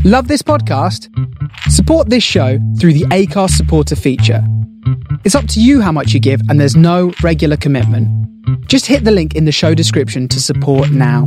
Love this podcast? Support this show through the Acast supporter feature. It's up to you how much you give, and there's no regular commitment. Just hit the link in the show description to support now.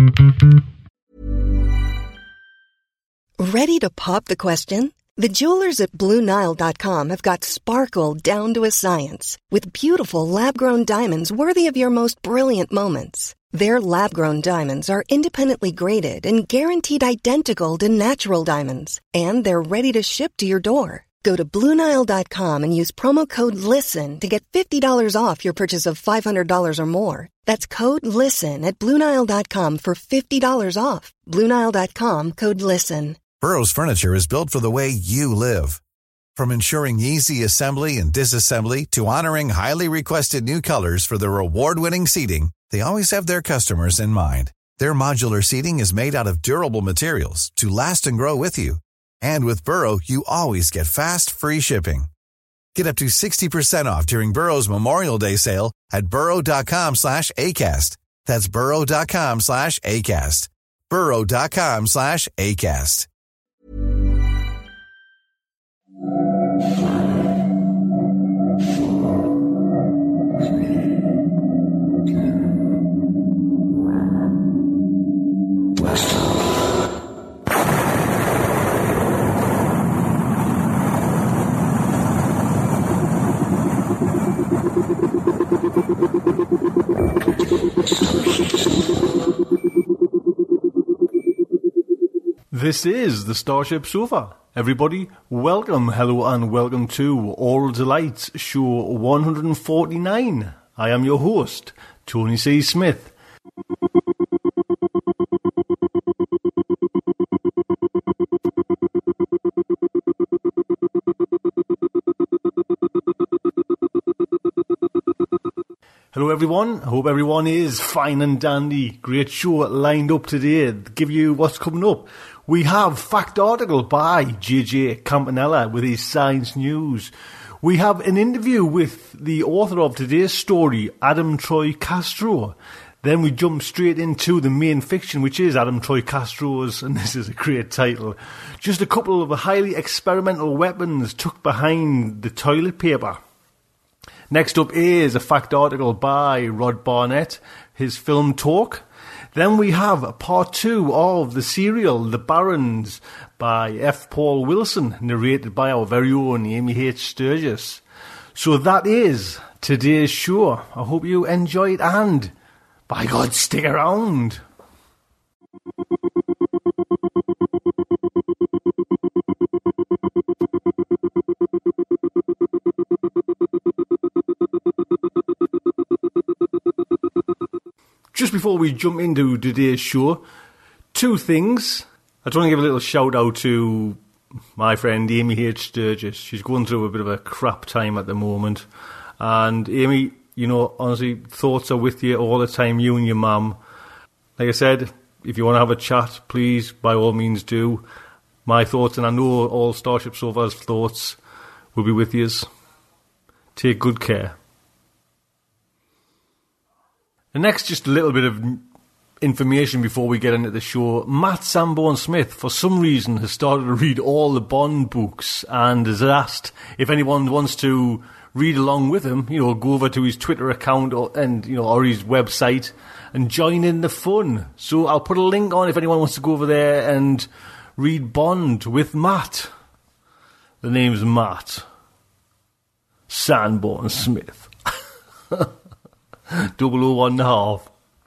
Ready to pop the question? The jewelers at BlueNile.com have got sparkle down to a science with beautiful lab-grown diamonds worthy of your most brilliant moments. Their lab-grown diamonds are independently graded and guaranteed identical to natural diamonds, and they're ready to ship to your door. Go to BlueNile.com and use promo code LISTEN to get $50 off your purchase of $500 or more. That's code LISTEN at BlueNile.com for $50 off. BlueNile.com, code LISTEN. Burrow's furniture is built for the way you live. From ensuring easy assembly and disassembly to honoring highly requested new colors for their award-winning seating, they always have their customers in mind. Their modular seating is made out of durable materials to last and grow with you. And with Burrow, you always get fast, free shipping. Get up to 60% off during Burrow's Memorial Day sale at burrow.com/ACAST. That's burrow.com/ACAST. burrow.com/ACAST. This is the Starship Sofa. Everybody, welcome, hello and welcome to Oral Delights, show 149. I am your host, Tony C. Smith. Hello everyone, I hope everyone is fine and dandy. Great show lined up today to give you what's coming up. We have Fact Article by JJ Campanella with his science news. We have an interview with the author of today's story, Adam Troy Castro. Then we jump straight into the main fiction, which is Adam Troy Castro's, and this is a great title, just a couple of highly experimental weapons tucked behind the toilet paper. Next up is a fact article by Rod Barnett, his film Talk. Then we have part 2 of the serial The Barons by F. Paul Wilson, narrated by our very own Amy H. Sturgis. So that is today's show. I hope you enjoy it and, by God, stick around. Just before we jump into today's show, 2 things. I just want to give a little shout out to my friend Amy H. Sturgis. She's going through a bit of a crap time at the moment. And Amy, you know, honestly, thoughts are with you all the time, you and your mum. Like I said, if you want to have a chat, please, by all means do. My thoughts, and I know all Starship Sofa's thoughts, will be with you. Take good care. And next, just a little bit of information before we get into the show. Matt Sanborn-Smith, for some reason, has started to read all the Bond books and has asked if anyone wants to read along with him, you know, go over to his Twitter account or his website and join in the fun. So I'll put a link on if anyone wants to go over there and read Bond with Matt. The name's Matt Sanborn-Smith. 001.5.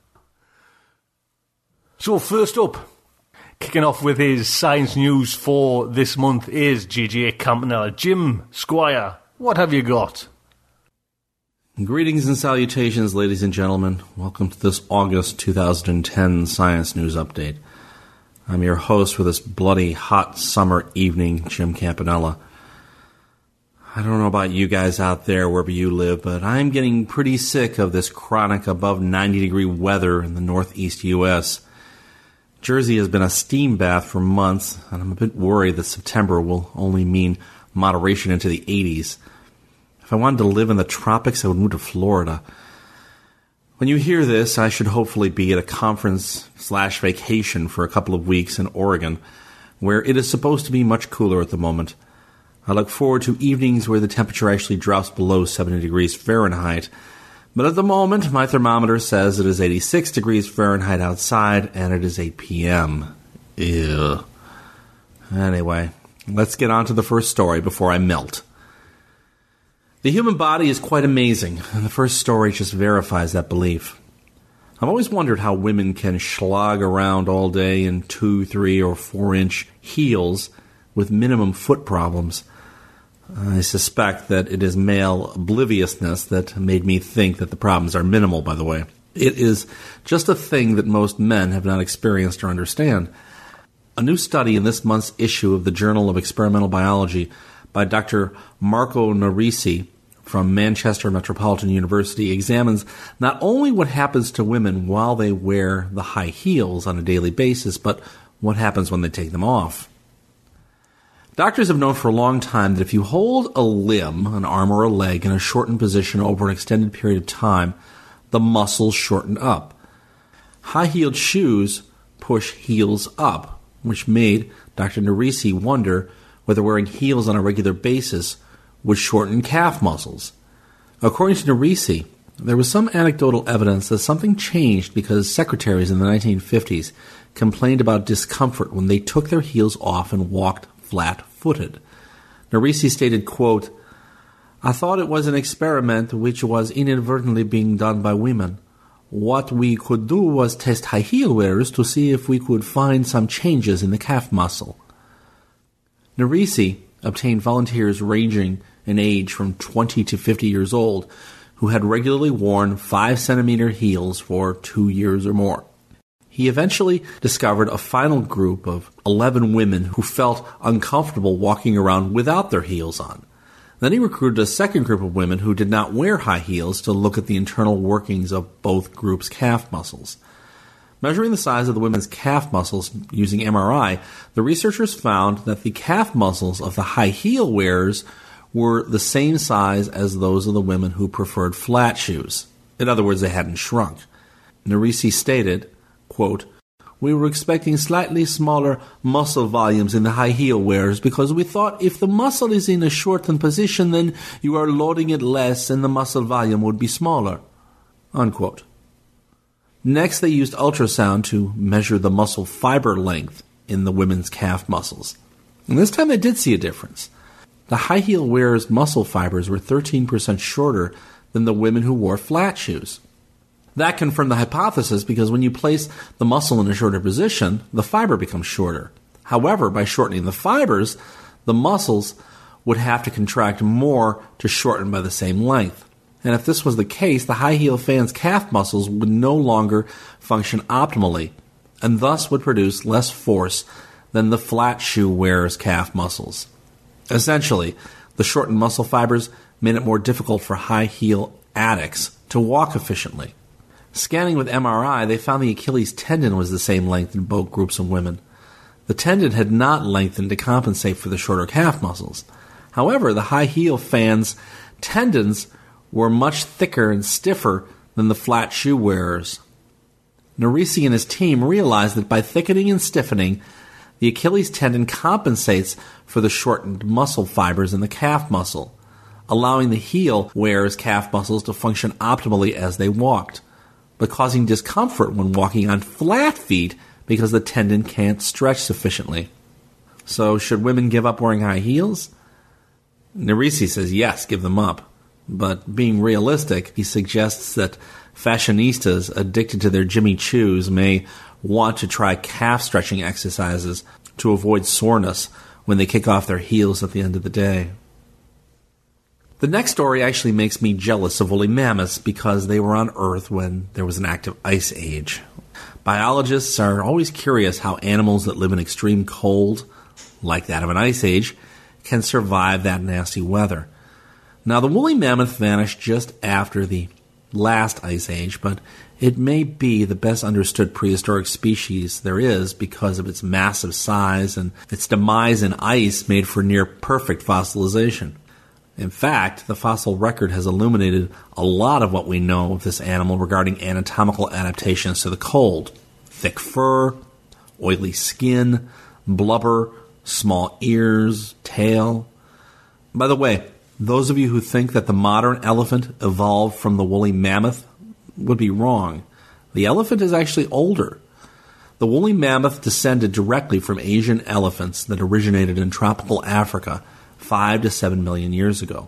So first up, kicking off with his science news for this month is JJ Campanella. Jim Squire, what have you got? Greetings and salutations, ladies and gentlemen. Welcome to this August 2010 Science News Update. I'm your host for this bloody hot summer evening, Jim Campanella. I don't know about you guys out there wherever you live, but I'm getting pretty sick of this chronic above 90-degree weather in the northeast U.S. Jersey has been a steam bath for months, and I'm a bit worried that September will only mean moderation into the 80s. If I wanted to live in the tropics, I would move to Florida. When you hear this, I should hopefully be at a conference/vacation for a couple of weeks in Oregon, where it is supposed to be much cooler at the moment. I look forward to evenings where the temperature actually drops below 70 degrees Fahrenheit. But at the moment, my thermometer says it is 86 degrees Fahrenheit outside, and it is 8 p.m. Ew. Anyway, let's get on to the first story before I melt. The human body is quite amazing, and the first story just verifies that belief. I've always wondered how women can slog around all day in 2, 3, or 4-inch heels with minimum foot problems. I suspect that it is male obliviousness that made me think that the problems are minimal, by the way. It is just a thing that most men have not experienced or understand. A new study in this month's issue of the Journal of Experimental Biology by Dr. Marco Nerisi from Manchester Metropolitan University examines not only what happens to women while they wear the high heels on a daily basis, but what happens when they take them off. Doctors have known for a long time that if you hold a limb, an arm or a leg, in a shortened position over an extended period of time, the muscles shorten up. High-heeled shoes push heels up, which made Dr. Nerisi wonder whether wearing heels on a regular basis would shorten calf muscles. According to Nerisi, there was some anecdotal evidence that something changed because secretaries in the 1950s complained about discomfort when they took their heels off and walked flat-footed. Nerisi stated, quote, "I thought it was an experiment which was inadvertently being done by women. What we could do was test high heel wearers to see if we could find some changes in the calf muscle." Nerisi obtained volunteers ranging in age from 20 to 50 years old who had regularly worn 5-centimeter heels for 2 years or more. He eventually discovered a final group of 11 women who felt uncomfortable walking around without their heels on. Then he recruited a second group of women who did not wear high heels to look at the internal workings of both groups' calf muscles. Measuring the size of the women's calf muscles using MRI, the researchers found that the calf muscles of the high heel wearers were the same size as those of the women who preferred flat shoes. In other words, they hadn't shrunk. Nerisi stated, quote, "We were expecting slightly smaller muscle volumes in the high heel wearers because we thought if the muscle is in a shortened position, then you are loading it less and the muscle volume would be smaller." Unquote. Next, they used ultrasound to measure the muscle fiber length in the women's calf muscles. And this time they did see a difference. The high heel wearers' muscle fibers were 13% shorter than the women who wore flat shoes. That confirmed the hypothesis because when you place the muscle in a shorter position, the fiber becomes shorter. However, by shortening the fibers, the muscles would have to contract more to shorten by the same length. And if this was the case, the high heel fan's calf muscles would no longer function optimally, and thus would produce less force than the flat shoe wearer's calf muscles. Essentially, the shortened muscle fibers made it more difficult for high heel addicts to walk efficiently. Scanning with MRI, they found the Achilles tendon was the same length in both groups of women. The tendon had not lengthened to compensate for the shorter calf muscles. However, the high heel fan's tendons were much thicker and stiffer than the flat shoe wearers. Nerisi and his team realized that by thickening and stiffening, the Achilles tendon compensates for the shortened muscle fibers in the calf muscle, allowing the heel wearers' calf muscles to function optimally as they walked, but causing discomfort when walking on flat feet because the tendon can't stretch sufficiently. So, should women give up wearing high heels? Nerisi says yes, give them up. But being realistic, he suggests that fashionistas addicted to their Jimmy Choos may want to try calf stretching exercises to avoid soreness when they kick off their heels at the end of the day. The next story actually makes me jealous of woolly mammoths because they were on Earth when there was an active ice age. Biologists are always curious how animals that live in extreme cold, like that of an ice age, can survive that nasty weather. Now, the woolly mammoth vanished just after the last ice age, but it may be the best understood prehistoric species there is because of its massive size and its demise in ice made for near-perfect fossilization. In fact, the fossil record has illuminated a lot of what we know of this animal regarding anatomical adaptations to the cold. Thick fur, oily skin, blubber, small ears, tail. By the way, those of you who think that the modern elephant evolved from the woolly mammoth would be wrong. The elephant is actually older. The woolly mammoth descended directly from Asian elephants that originated in tropical Africa 5 to 7 million years ago.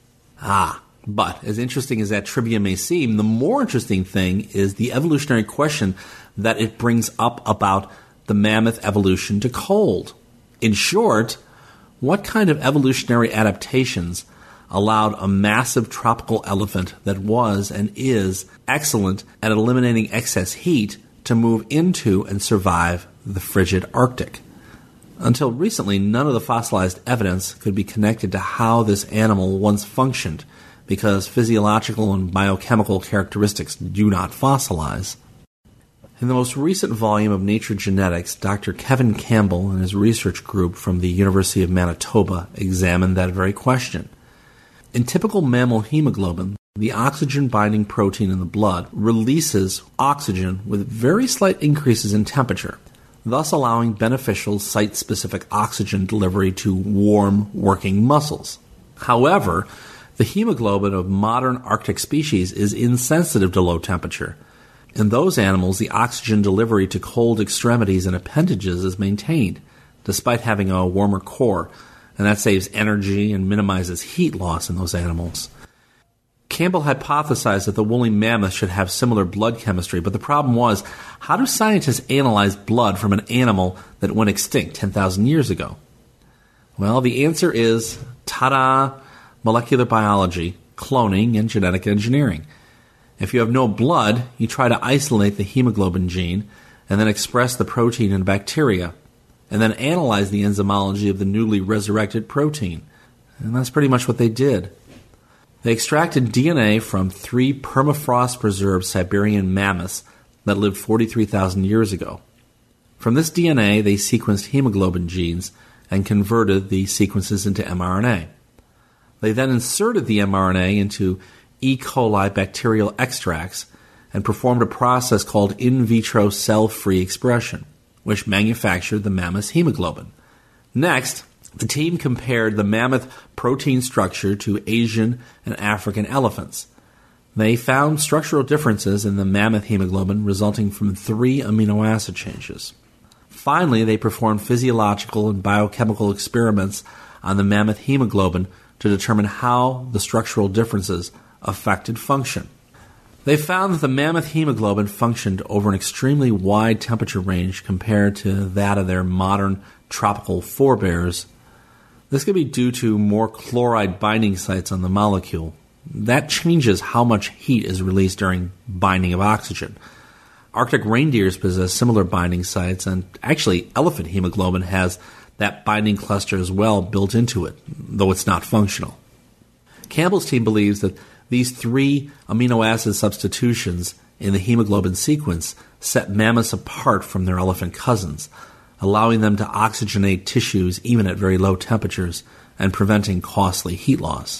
But as interesting as that trivia may seem, the more interesting thing is the evolutionary question that it brings up about the mammoth evolution to cold. In short, what kind of evolutionary adaptations allowed a massive tropical elephant that was and is excellent at eliminating excess heat to move into and survive the frigid Arctic? Until recently, none of the fossilized evidence could be connected to how this animal once functioned, because physiological and biochemical characteristics do not fossilize. In the most recent volume of Nature Genetics, Dr. Kevin Campbell and his research group from the University of Manitoba examined that very question. In typical mammal hemoglobin, the oxygen-binding protein in the blood releases oxygen with very slight increases in temperature, thus allowing beneficial site-specific oxygen delivery to warm, working muscles. However, the hemoglobin of modern Arctic species is insensitive to low temperature. In those animals, the oxygen delivery to cold extremities and appendages is maintained, despite having a warmer core, and that saves energy and minimizes heat loss in those animals. Campbell hypothesized that the woolly mammoth should have similar blood chemistry, but the problem was, how do scientists analyze blood from an animal that went extinct 10,000 years ago? Well, the answer is, ta-da, molecular biology, cloning, and genetic engineering. If you have no blood, you try to isolate the hemoglobin gene and then express the protein in bacteria, and then analyze the enzymology of the newly resurrected protein. And that's pretty much what they did. They extracted DNA from 3 permafrost-preserved Siberian mammoths that lived 43,000 years ago. From this DNA, they sequenced hemoglobin genes and converted the sequences into mRNA. They then inserted the mRNA into E. coli bacterial extracts and performed a process called in vitro cell-free expression, which manufactured the mammoth's hemoglobin. Next, the team compared the mammoth protein structure to Asian and African elephants. They found structural differences in the mammoth hemoglobin resulting from 3 amino acid changes. Finally, they performed physiological and biochemical experiments on the mammoth hemoglobin to determine how the structural differences affected function. They found that the mammoth hemoglobin functioned over an extremely wide temperature range compared to that of their modern tropical forebears. This could be due to more chloride binding sites on the molecule. That changes how much heat is released during binding of oxygen. Arctic reindeers possess similar binding sites, and actually elephant hemoglobin has that binding cluster as well built into it, though it's not functional. Campbell's team believes that these 3 amino acid substitutions in the hemoglobin sequence set mammoths apart from their elephant cousins, allowing them to oxygenate tissues even at very low temperatures and preventing costly heat loss.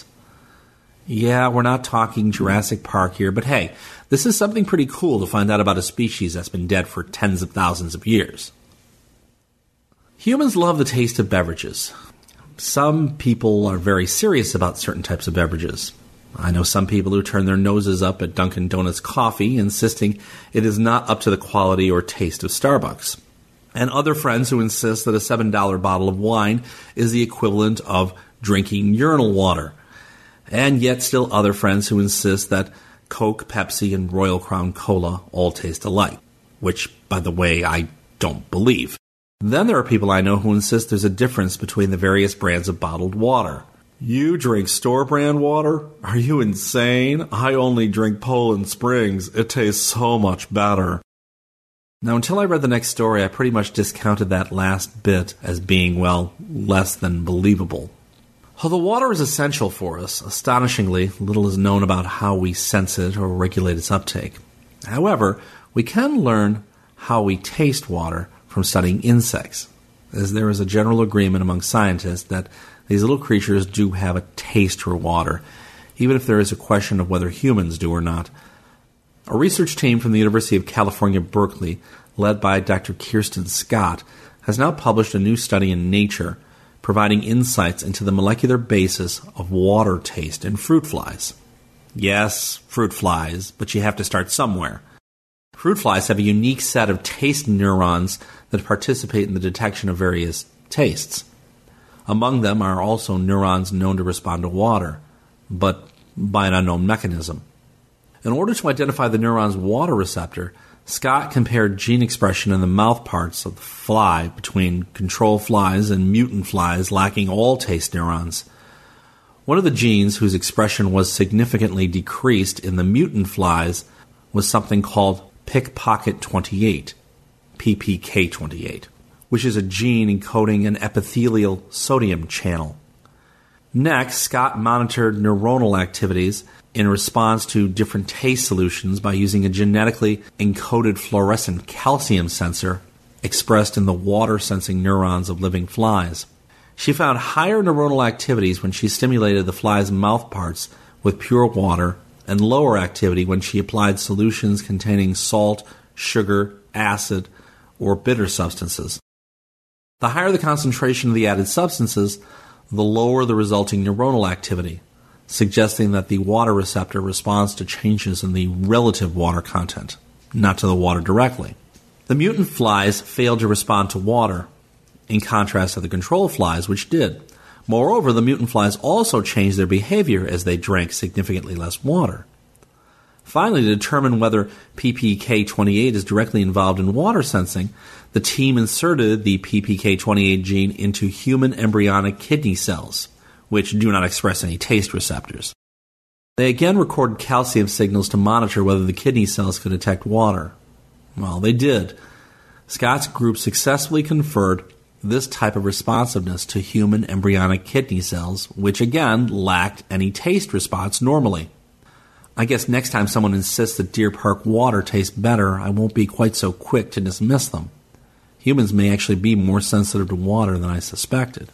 Yeah, we're not talking Jurassic Park here, but hey, this is something pretty cool to find out about a species that's been dead for tens of thousands of years. Humans love the taste of beverages. Some people are very serious about certain types of beverages. I know some people who turn their noses up at Dunkin' Donuts coffee, insisting it is not up to the quality or taste of Starbucks. And other friends who insist that a $7 bottle of wine is the equivalent of drinking urinal water. And yet still other friends who insist that Coke, Pepsi, and Royal Crown Cola all taste alike, which, by the way, I don't believe. Then there are people I know who insist there's a difference between the various brands of bottled water. You drink store-brand water? Are you insane? I only drink Poland Springs. It tastes so much better. Now, until I read the next story, I pretty much discounted that last bit as being, well, less than believable. Although water is essential for us, astonishingly, little is known about how we sense it or regulate its uptake. However, we can learn how we taste water from studying insects, as there is a general agreement among scientists that these little creatures do have a taste for water, even if there is a question of whether humans do or not. A research team from the University of California, Berkeley, led by Dr. Kirsten Scott, has now published a new study in Nature providing insights into the molecular basis of water taste in fruit flies. Yes, fruit flies, but you have to start somewhere. Fruit flies have a unique set of taste neurons that participate in the detection of various tastes. Among them are also neurons known to respond to water, but by an unknown mechanism. In order to identify the neuron's water receptor, Scott compared gene expression in the mouth parts of the fly between control flies and mutant flies lacking all taste neurons. One of the genes whose expression was significantly decreased in the mutant flies was something called pickpocket28, PPK28, which is a gene encoding an epithelial sodium channel. Next, Scott monitored neuronal activities in response to different taste solutions by using a genetically encoded fluorescent calcium sensor expressed in the water-sensing neurons of living flies. She found higher neuronal activities when she stimulated the fly's mouth parts with pure water and lower activity when she applied solutions containing salt, sugar, acid, or bitter substances. The higher the concentration of the added substances, the lower the resulting neuronal activity, suggesting that the water receptor responds to changes in the relative water content, not to the water directly. The mutant flies failed to respond to water, in contrast to the control flies, which did. Moreover, the mutant flies also changed their behavior as they drank significantly less water. Finally, to determine whether PPK28 is directly involved in water sensing, the team inserted the PPK28 gene into human embryonic kidney cells, which do not express any taste receptors. They again recorded calcium signals to monitor whether the kidney cells could detect water. Well, they did. Scott's group successfully conferred this type of responsiveness to human embryonic kidney cells, which again lacked any taste response normally. I guess next time someone insists that Deer Park water tastes better, I won't be quite so quick to dismiss them. Humans may actually be more sensitive to water than I suspected.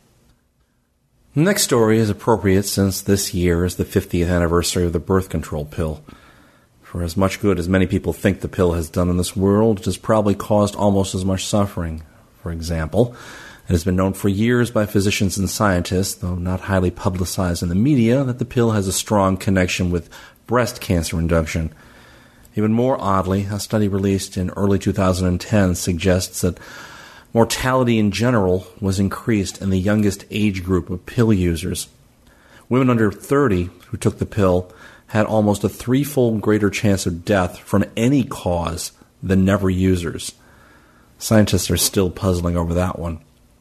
The next story is appropriate since this year is the 50th anniversary of the birth control pill. For as much good as many people think the pill has done in this world, it has probably caused almost as much suffering. For example, it has been known for years by physicians and scientists, though not highly publicized in the media, that the pill has a strong connection with breast cancer induction. Even more oddly, a study released in early 2010 suggests that mortality in general was increased in the youngest age group of pill users. Women under 30 who took the pill had almost a threefold greater chance of death from any cause than never users. Scientists are still puzzling over that one.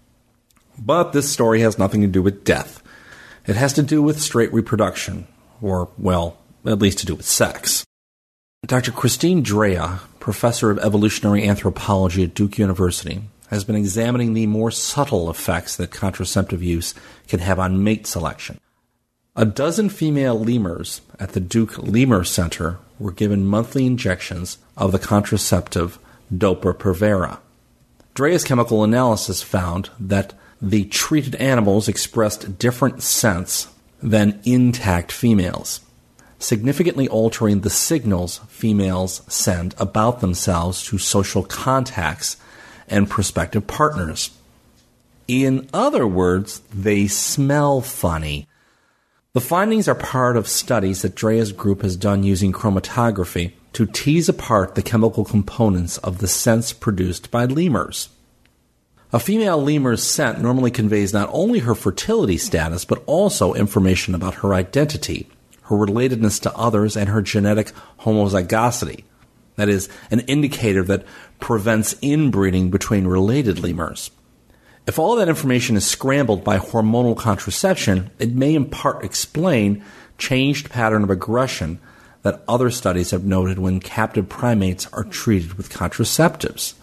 But this story has nothing to do with death. It has to do with straight reproduction, or, well, at least to do with sex. Dr. Christine Drea, professor of evolutionary anthropology at Duke University, has been examining the more subtle effects that contraceptive use can have on mate selection. A dozen female lemurs at the Duke Lemur Center were given monthly injections of the contraceptive Depo-Provera. Drea's chemical analysis found that the treated animals expressed different scents than intact females, significantly altering the signals females send about themselves to social contacts and prospective partners. In other words, they smell funny. The findings are part of studies that Drea's group has done using chromatography to tease apart the chemical components of the scents produced by lemurs. A female lemur's scent normally conveys not only her fertility status, but also information about her identity, her relatedness to others, and her genetic homozygosity. That is, an indicator that prevents inbreeding between related lemurs. If all that information is scrambled by hormonal contraception, it may in part explain changed pattern of aggression that other studies have noted when captive primates are treated with contraceptives.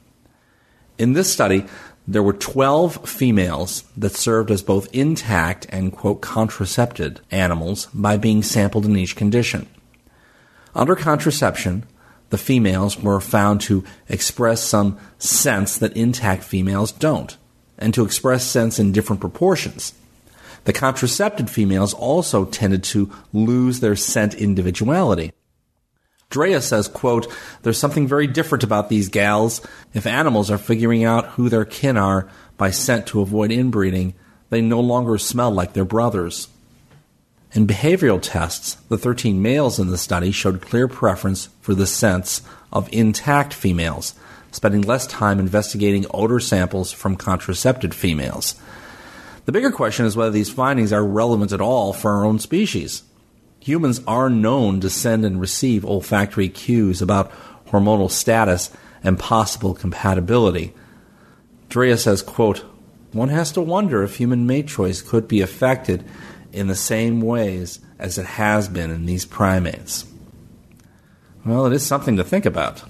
In this study, there were 12 females that served as both intact and, quote, contracepted animals by being sampled in each condition. Under contraception, the females were found to express some scents that intact females don't, and to express scents in different proportions. The contracepted females also tended to lose their scent individuality. Drea says, quote, "There's something very different about these gals. If animals are figuring out who their kin are by scent to avoid inbreeding, they no longer smell like their brothers." In behavioral tests, the 13 males in the study showed clear preference for the scents of intact females, spending less time investigating odor samples from contracepted females. The bigger question is whether these findings are relevant at all for our own species. Humans are known to send and receive olfactory cues about hormonal status and possible compatibility. Drea says, quote, "One has to wonder if human mate choice could be affected in the same ways as it has been in these primates." Well, it is something to think about.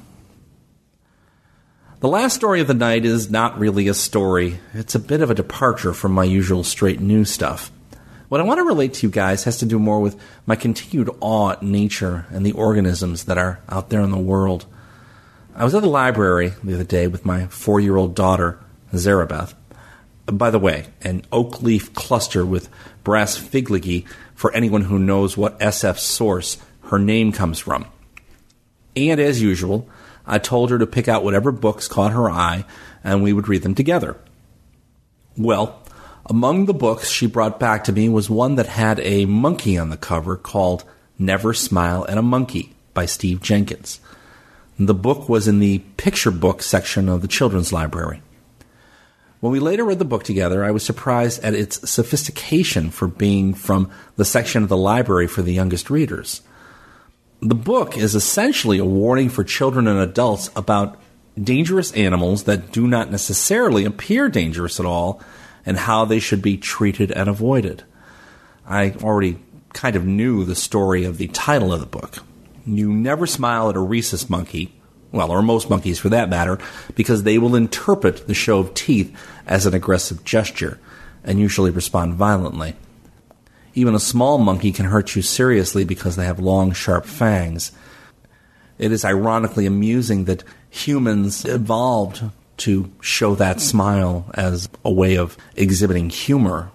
The last story of the night is not really a story. It's a bit of a departure from my usual straight news stuff. What I want to relate to you guys has to do more with my continued awe at nature and the organisms that are out there in the world. I was at the library the other day with my 4-year-old daughter, Zarabeth. By the way, an oak leaf cluster with brass figliggy for anyone who knows what SF source her name comes from. And as usual, I told her to pick out whatever books caught her eye, and we would read them together. Well, among the books she brought back to me was one that had a monkey on the cover called Never Smile at a Monkey by Steve Jenkins. The book was in the picture book section of the children's library. When we later read the book together, I was surprised at its sophistication for being from the section of the library for the youngest readers. The book is essentially a warning for children and adults about dangerous animals that do not necessarily appear dangerous at all and how they should be treated and avoided. I already kind of knew the story of the title of the book. You never smile at a rhesus monkey, well, or most monkeys for that matter, because they will interpret the show of teeth as an aggressive gesture and usually respond violently. Even a small monkey can hurt you seriously because they have long, sharp fangs. It is ironically amusing that humans evolved to show that smile as a way of exhibiting humor.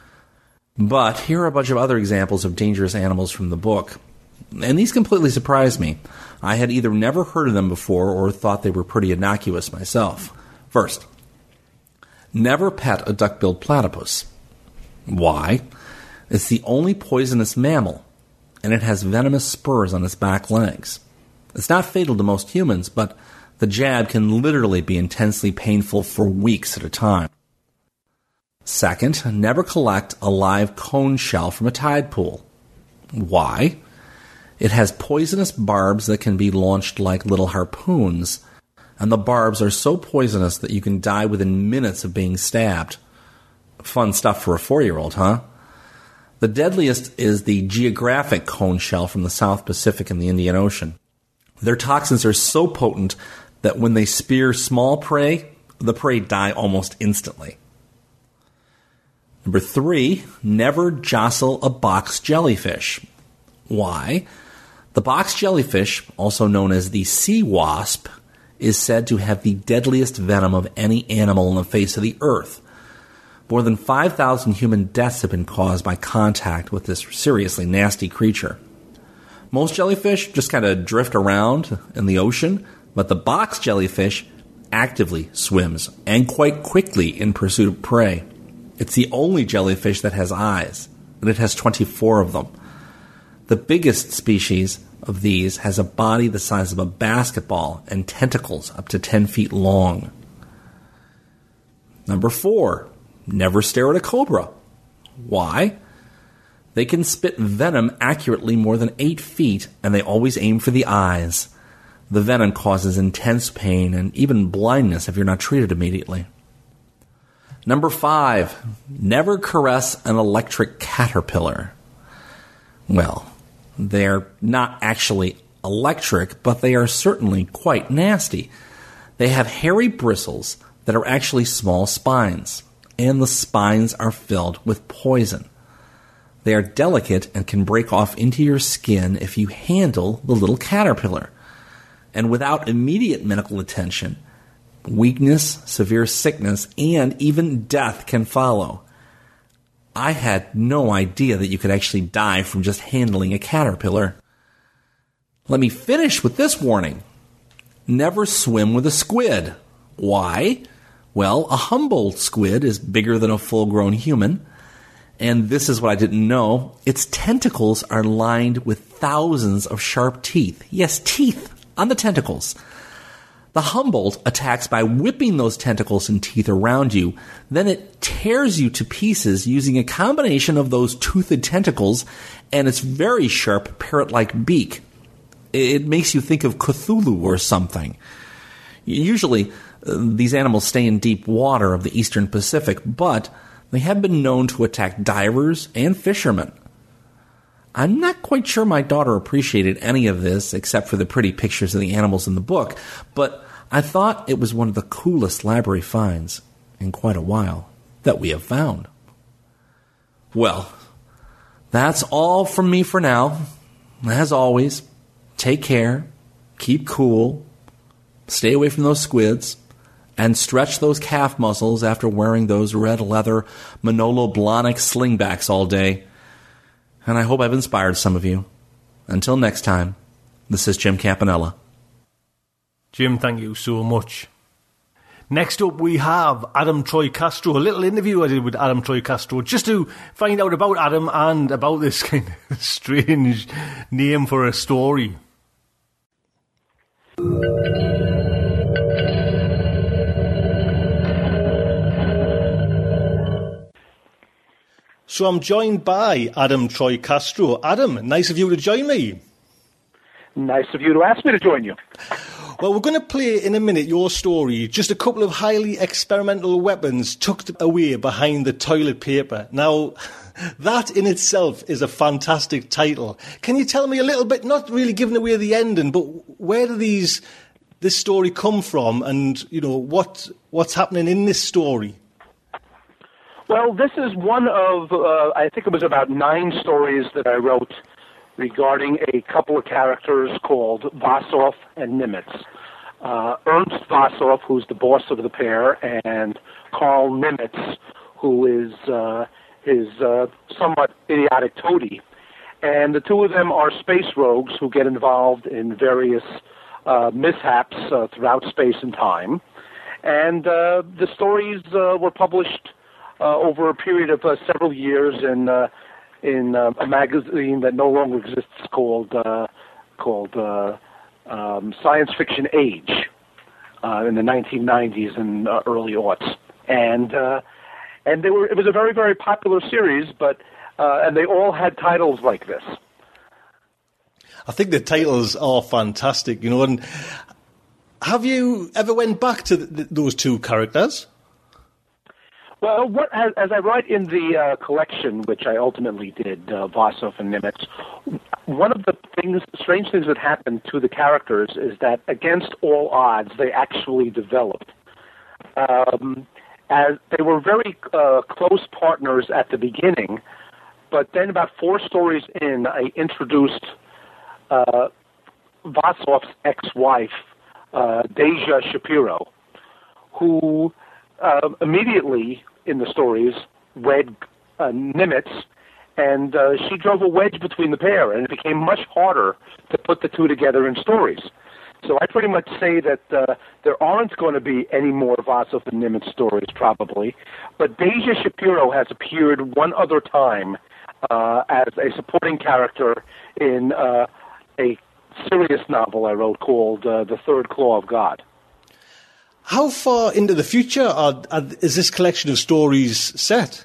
But here are a bunch of other examples of dangerous animals from the book. And these completely surprised me. I had either never heard of them before or thought they were pretty innocuous myself. First, never pet a duck-billed platypus. Why? It's the only poisonous mammal, and it has venomous spurs on its back legs. It's not fatal to most humans, but the jab can literally be intensely painful for weeks at a time. Second, never collect a live cone shell from a tide pool. Why? It has poisonous barbs that can be launched like little harpoons, and the barbs are so poisonous that you can die within minutes of being stabbed. Fun stuff for a 4-year-old, huh? The deadliest is the geographic cone shell from the South Pacific and the Indian Ocean. Their toxins are so potent that when they spear small prey, the prey die almost instantly. Number 3, never jostle a box jellyfish. Why? The box jellyfish, also known as the sea wasp, is said to have the deadliest venom of any animal on the face of the earth. More than 5,000 human deaths have been caused by contact with this seriously nasty creature. Most jellyfish just kind of drift around in the ocean, but the box jellyfish actively swims, and quite quickly in pursuit of prey. It's the only jellyfish that has eyes, and it has 24 of them. The biggest species of these has a body the size of a basketball and tentacles up to 10 feet long. Number 4, never stare at a cobra. Why? They can spit venom accurately more than 8 feet, and they always aim for the eyes. The venom causes intense pain and even blindness if you're not treated immediately. Number 5, never caress an electric caterpillar. Well, they're not actually electric, but they are certainly quite nasty. They have hairy bristles that are actually small spines, and the spines are filled with poison. They are delicate and can break off into your skin if you handle the little caterpillar. And without immediate medical attention, weakness, severe sickness, and even death can follow. I had no idea that you could actually die from just handling a caterpillar. Let me finish with this warning. Never swim with a squid. Why? Well, a Humboldt squid is bigger than a full-grown human, and this is what I didn't know. Its tentacles are lined with thousands of sharp teeth. Yes, teeth on the tentacles. The Humboldt attacks by whipping those tentacles and teeth around you. Then it tears you to pieces using a combination of those toothed tentacles and its very sharp parrot-like beak. It makes you think of Cthulhu or something. Usually, these animals stay in deep water of the eastern Pacific, but they have been known to attack divers and fishermen. I'm not quite sure my daughter appreciated any of this except for the pretty pictures of the animals in the book, but I thought it was one of the coolest library finds in quite a while that we have found. Well, that's all from me for now. As always, take care, keep cool, stay away from those squids, and stretch those calf muscles after wearing those red leather Manolo Blahnik slingbacks all day. And I hope I've inspired some of you. Until next time, this is Jim Campanella. Jim, thank you so much. Next up, we have Adam Troy Castro. A little interview I did with Adam Troy Castro just to find out about Adam and about this kind of strange name for a story. So I'm joined by Adam Troy Castro. Adam, nice of you to join me. Nice of you to ask me to join you. Well, we're going to play in a minute your story, just a couple of highly experimental weapons tucked away behind the toilet paper. Now, that in itself is a fantastic title. Can you tell me a little bit, not really giving away the ending, but where do this story come from and, you know, what's happening in this story? Well, this is one of, I think it was about 9 stories that I wrote regarding a couple of characters called Vassoff and Nimitz. Ernst Vassoff, who's the boss of the pair, and Karl Nimitz, who is his somewhat idiotic toady. And the two of them are space rogues who get involved in various mishaps throughout space and time. And the stories were published over a period of several years in a magazine that no longer exists called Science Fiction Age in the 1990s and early aughts, and it was a very, very popular series, but and they all had titles like this. I think the titles are fantastic, you know. And have you ever went back to those two characters? Well, as I write in the collection, which I ultimately did, Vassoff and Nimitz, one of the strange things that happened to the characters is that against all odds, they actually developed. As they were very close partners at the beginning, but then about 4 stories in, I introduced Vassoff's ex-wife, Deja Shapiro, who immediately in the stories wed Nimitz, and she drove a wedge between the pair, and it became much harder to put the two together in stories. So I pretty much say that there aren't going to be any more Vassoff and Nimitz stories, probably, but Deja Shapiro has appeared one other time as a supporting character in a serious novel I wrote called The Third Claw of God. How far into the future is this collection of stories set?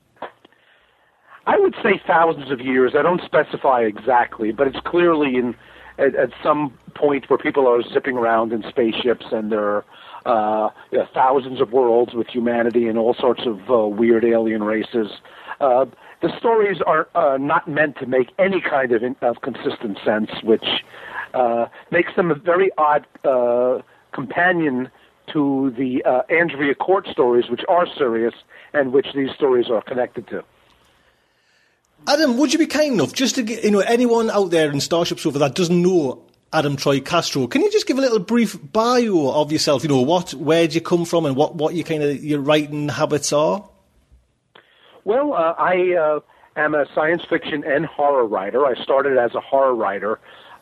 I would say thousands of years. I don't specify exactly, but it's clearly at some point where people are zipping around in spaceships and there are thousands of worlds with humanity and all sorts of weird alien races. The stories are not meant to make any kind of consistent sense, which makes them a very odd companion to the Andrea Court stories, which are serious and which these stories are connected to. Adam, would you be kind enough, just to get, anyone out there in Starship Sofa that doesn't know Adam Troy Castro, can you just give a little brief bio of yourself? Where do you come from and what your writing habits are? Well, I am a science fiction and horror writer. I started as a horror writer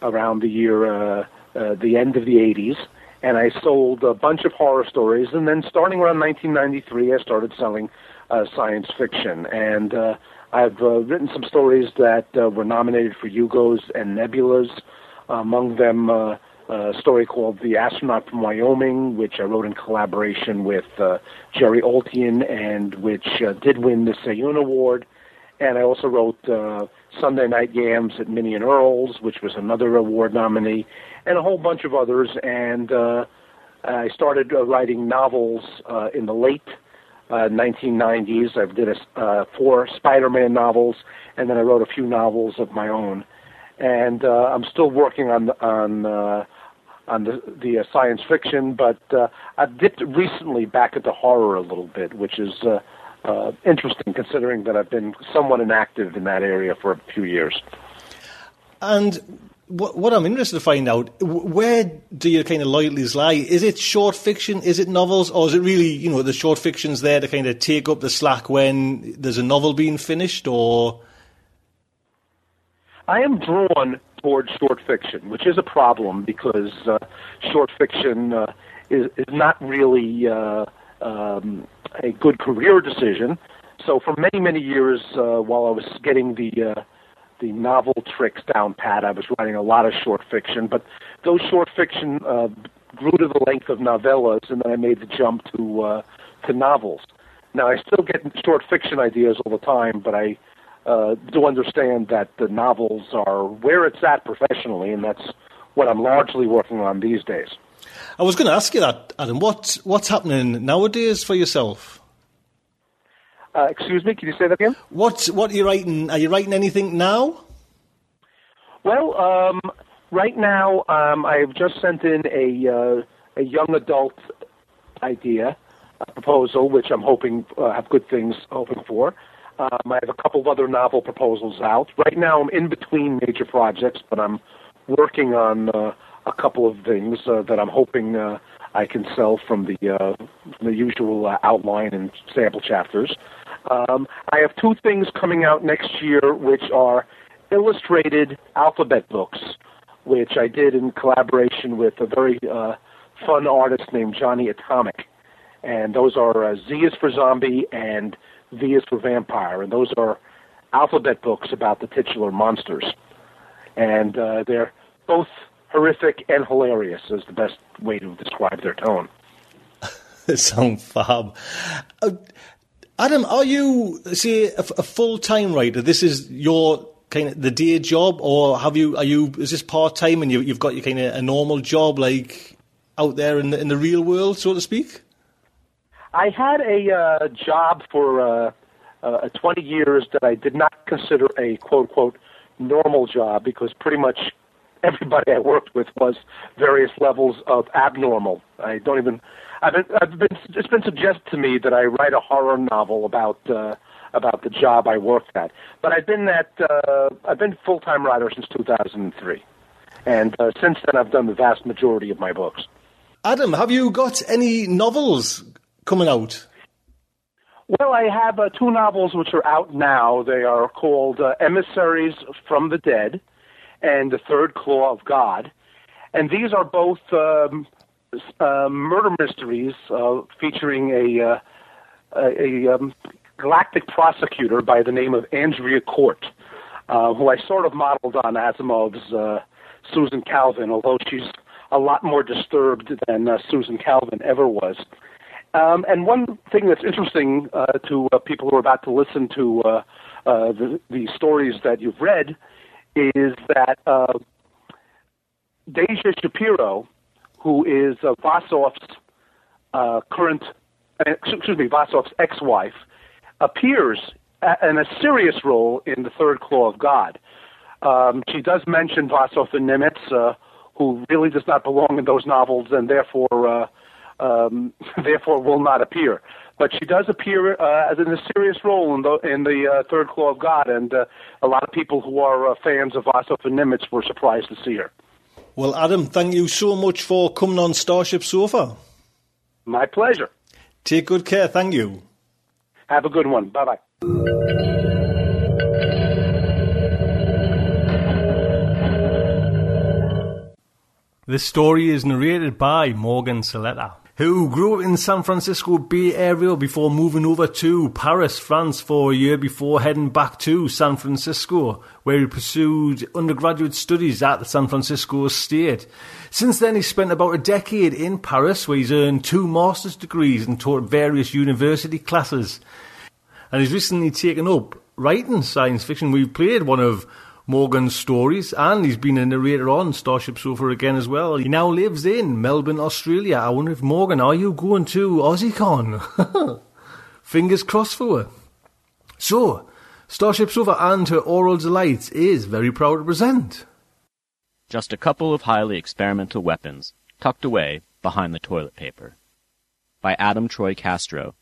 around the end of the 80s, and I sold a bunch of horror stories. And then starting around 1993, I started selling science fiction. And I've written some stories that were nominated for Hugos and Nebulas, among them a story called The Astronaut from Wyoming, which I wrote in collaboration with Jerry Oltian, and which did win the Sayun Award. And I also wrote Sunday Night Yams at Minnie and Earl's, which was another award nominee, and a whole bunch of others. And I started writing novels in the late 1990s. I did 4 Spider-Man novels, and then I wrote a few novels of my own. And I'm still working on the science fiction, but I've dipped recently back into horror a little bit, which is interesting considering that I've been somewhat inactive in that area for a few years. And what I'm interested to find out, where do your kind of loyalties lie? Is it short fiction? Is it novels? Or is it really, the short fiction's there to kind of take up the slack when there's a novel being finished? Or I am drawn towards short fiction, which is a problem because short fiction is not really a good career decision. So for many, many years, while I was getting the novel tricks down pat, I was writing a lot of short fiction. But those short fiction grew to the length of novellas, and then I made the jump to novels. Now, I still get short fiction ideas all the time, but I do understand that the novels are where it's at professionally, and that's what I'm largely working on these days. I was going to ask you that, Adam. What's happening nowadays for yourself? Excuse me, can you say that again? What are you writing? Are you writing anything now? Well, right now I've just sent in a young adult idea, a proposal, which I'm hoping have good things hoping for. I have a couple of other novel proposals out. Right now I'm in between major projects, but I'm working on a couple of things that I'm hoping I can sell from the usual outline and sample chapters. I have 2 things coming out next year, which are illustrated alphabet books, which I did in collaboration with a very fun artist named Johnny Atomic. And those are Z is for Zombie and V is for Vampire. And those are alphabet books about the titular monsters. And they're both horrific and hilarious is the best way to describe their tone. They sound fab. Adam, are you, say, a full-time writer? This is your kind of the day job, or is this part-time and you've got your kind of a normal job like out there in the real world, so to speak? I had a job for 20 years that I did not consider a quote-unquote normal job because pretty much everybody I worked with was various levels of abnormal. It's been suggested to me that I write a horror novel about the job I worked at. But I've been full-time writer since 2003. And since then I've done the vast majority of my books. Adam, have you got any novels coming out? Well, I have 2 novels which are out now. They are called Emissaries from the Dead and The Third Claw of God. And these are both murder mysteries featuring a galactic prosecutor by the name of Andrea Court, who I sort of modeled on Asimov's Susan Calvin, although she's a lot more disturbed than Susan Calvin ever was. And one thing that's interesting to people who are about to listen to the stories that you've read is that Deja Shapiro, who is Vassoff's Vassoff's ex-wife, appears in a serious role in The Third Claw of God. She does mention Vassoff and Nimitz, who really does not belong in those novels and therefore will not appear. But she does appear as in a serious role in the Third Claw of God, and a lot of people who are fans of Vassoff and Nimitz were surprised to see her. Well, Adam, thank you so much for coming on Starship Sofa. My pleasure. Take good care. Thank you. Have a good one. Bye-bye. This story is narrated by Morgan Saletta, who grew up in San Francisco Bay Area before moving over to Paris, France for a year before heading back to San Francisco, where he pursued undergraduate studies at the San Francisco State. Since then, he spent about a decade in Paris, where he's earned 2 master's degrees and taught various university classes. And he's recently taken up writing science fiction. We've played one of Morgan's stories, and he's been a narrator on Starship Sofa again as well. He now lives in Melbourne, Australia. I wonder if, Morgan, are you going to AussieCon? Fingers crossed for her. So, Starship Sofa and her oral delights is very proud to present Just a Couple of Highly Experimental Weapons, Tucked Away Behind the Toilet Paper, by Adam Troy Castro.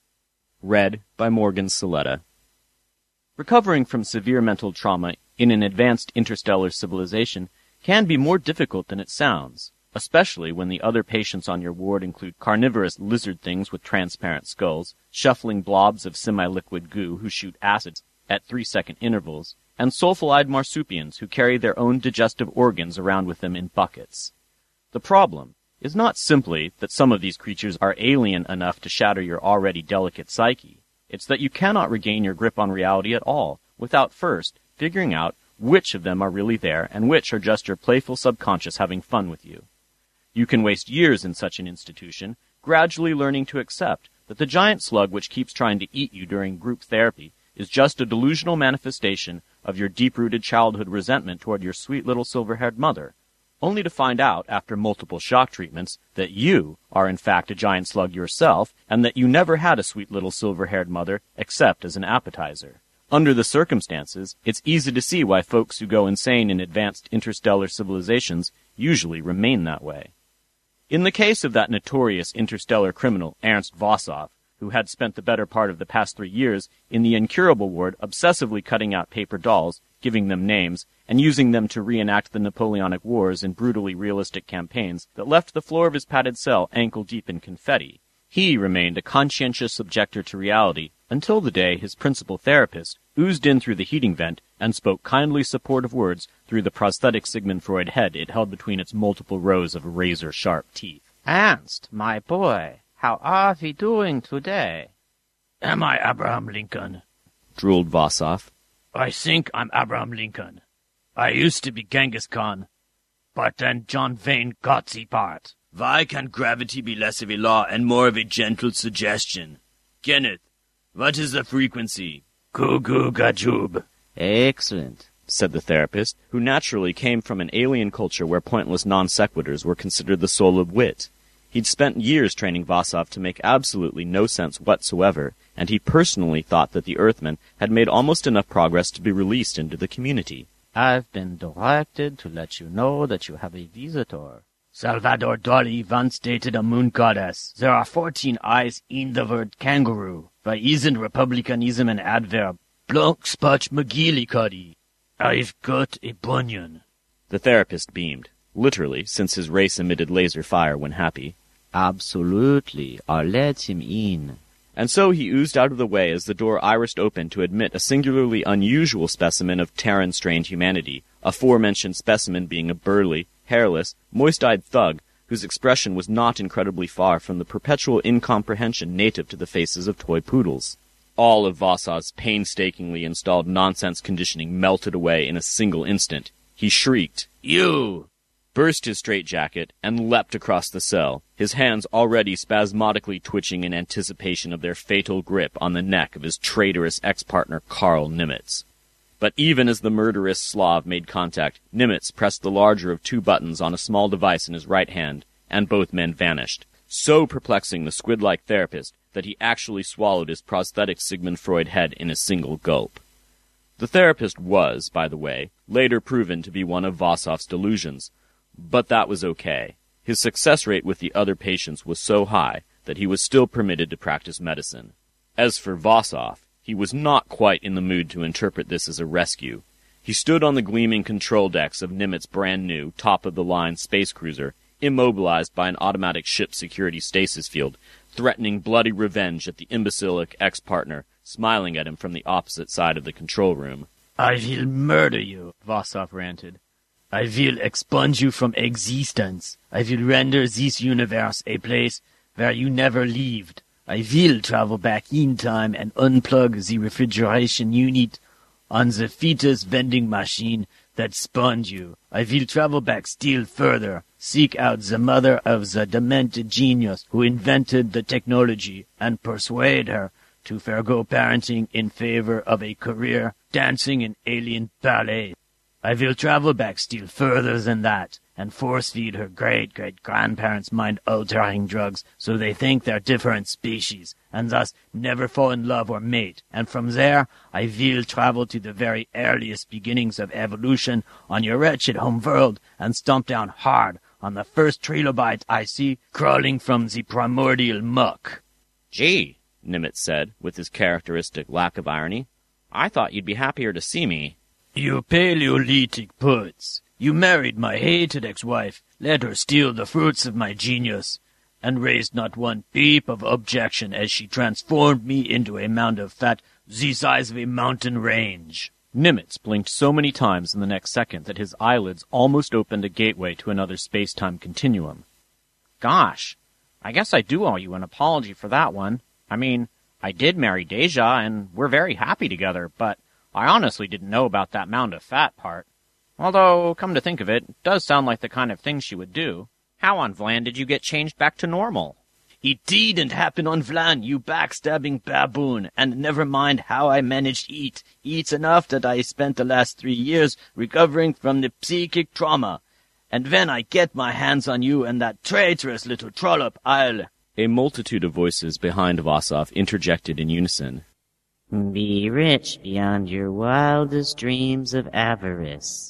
Read by Morgan Saletta. Recovering from severe mental trauma in an advanced interstellar civilization can be more difficult than it sounds, especially when the other patients on your ward include carnivorous lizard things with transparent skulls, shuffling blobs of semi-liquid goo who shoot acids at 3-second intervals, and sulfide marsupials who carry their own digestive organs around with them in buckets. The problem is not simply that some of these creatures are alien enough to shatter your already delicate psyche. It's that you cannot regain your grip on reality at all without first figuring out which of them are really there and which are just your playful subconscious having fun with you. You can waste years in such an institution, gradually learning to accept that the giant slug which keeps trying to eat you during group therapy is just a delusional manifestation of your deep-rooted childhood resentment toward your sweet little silver-haired mother, only to find out, after multiple shock treatments, that you are in fact a giant slug yourself, and that you never had a sweet little silver-haired mother except as an appetizer. Under the circumstances, it's easy to see why folks who go insane in advanced interstellar civilizations usually remain that way. In the case of that notorious interstellar criminal Ernst Vossoff, who had spent the better part of the past 3 years in the incurable ward obsessively cutting out paper dolls, giving them names, and using them to reenact the Napoleonic Wars in brutally realistic campaigns that left the floor of his padded cell ankle-deep in confetti, he remained a conscientious objector to reality until the day his principal therapist oozed in through the heating vent and spoke kindly supportive words through the prosthetic Sigmund Freud head it held between its multiple rows of razor-sharp teeth. "Ernst, my boy, how are we doing today?" "Am I Abraham Lincoln?" drooled Vossoff. "I think I'm Abraham Lincoln. I used to be Genghis Khan, but then John Wayne got the part." Why can't gravity be less of a law and more of a gentle suggestion? Kenneth, what is the frequency? Goo gajoob. Excellent, said the therapist, who naturally came from an alien culture where pointless non sequiturs were considered the soul of wit. He'd spent years training Vossoff to make absolutely no sense whatsoever, and he personally thought that the Earthmen had made almost enough progress to be released into the community. "I've been directed to let you know that you have a visitor." Salvador Dali once dated a moon goddess. There are 14 eyes in the word kangaroo. Why isn't republicanism an adverb? Blunk spotch McGillicuddy. I've got a bunion. The therapist beamed, literally, since his race emitted laser fire when happy. "Absolutely. I'll let him in." And so he oozed out of the way as the door irised open to admit a singularly unusual specimen of Terran-strained humanity, aforementioned specimen being a burly, hairless, moist-eyed thug whose expression was not incredibly far from the perpetual incomprehension native to the faces of toy poodles. All of Vossoff's painstakingly installed nonsense conditioning melted away in a single instant. He shrieked, "You!" burst his straitjacket, and leapt across the cell, his hands already spasmodically twitching in anticipation of their fatal grip on the neck of his traitorous ex-partner Carl Nimitz. But even as the murderous Slav made contact, Nimitz pressed the larger of 2 buttons on a small device in his right hand, and both men vanished, so perplexing the squid-like therapist that he actually swallowed his prosthetic Sigmund Freud head in a single gulp. The therapist was, by the way, later proven to be one of Vossoff's delusions, but that was okay. His success rate with the other patients was so high that he was still permitted to practice medicine. As for Vossoff, he was not quite in the mood to interpret this as a rescue. He stood on the gleaming control decks of Nimitz's brand-new, top-of-the-line space cruiser, immobilized by an automatic ship security stasis field, threatening bloody revenge at the imbecilic ex-partner, smiling at him from the opposite side of the control room. "I will murder you," Vossoff ranted. I will expunge you from existence. I will render this universe a place where you never lived. I will travel back in time and unplug the refrigeration unit on the fetus vending machine that spawned you. I will travel back still further, seek out the mother of the demented genius who invented the technology, and persuade her to forego parenting in favor of a career dancing in alien ballet. I will travel back still further than that, and force-feed her great-great-grandparents mind-altering drugs so they think they're different species, and thus never fall in love or mate. And from there, I will travel to the very earliest beginnings of evolution on your wretched home world, and stomp down hard on the first trilobite I see crawling from the primordial muck. Gee, Nimitz said, with his characteristic lack of irony. I thought you'd be happier to see me. You Paleolithic puds. You married my hated ex-wife, let her steal the fruits of my genius, and raised not one peep of objection as she transformed me into a mound of fat the size of a mountain range. Nimitz blinked so many times in the next second that his eyelids almost opened a gateway to another space-time continuum. Gosh, I guess I do owe you an apology for that one. I mean, I did marry Deja, and we're very happy together, but I honestly didn't know about that mound of fat part. Although, come to think of it, it does sound like the kind of thing she would do. How on Vlan did you get changed back to normal? It didn't happen on Vlan, you backstabbing baboon, and never mind how I managed eat. Eats enough that I spent the last 3 years recovering from the psychic trauma. And when I get my hands on you and that traitorous little trollop, I'll... A multitude of voices behind Vasov interjected in unison. Be rich beyond your wildest dreams of avarice.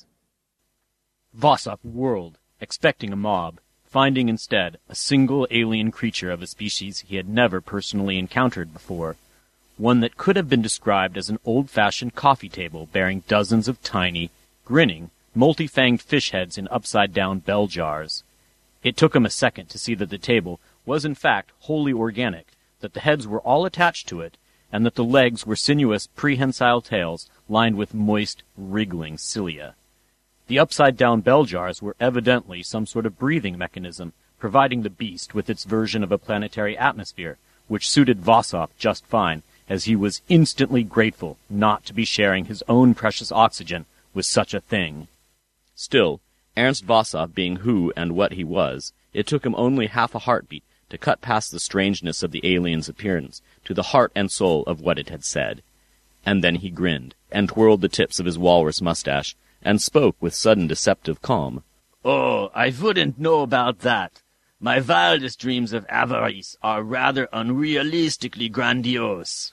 Vasov whirled, expecting a mob, finding instead a single alien creature of a species he had never personally encountered before, one that could have been described as an old-fashioned coffee table bearing dozens of tiny, grinning, multi-fanged fish heads in upside-down bell jars. It took him a second to see that the table was in fact wholly organic, that the heads were all attached to it, and that the legs were sinuous prehensile tails lined with moist, wriggling cilia. The upside-down bell jars were evidently some sort of breathing mechanism, providing the beast with its version of a planetary atmosphere, which suited Vasov just fine, as he was instantly grateful not to be sharing his own precious oxygen with such a thing. Still, Ernst Vasov being who and what he was, it took him only half a heartbeat to cut past the strangeness of the alien's appearance to the heart and soul of what it had said. And then he grinned, and twirled the tips of his walrus mustache, and spoke with sudden deceptive calm. Oh, I wouldn't know about that. My wildest dreams of avarice are rather unrealistically grandiose.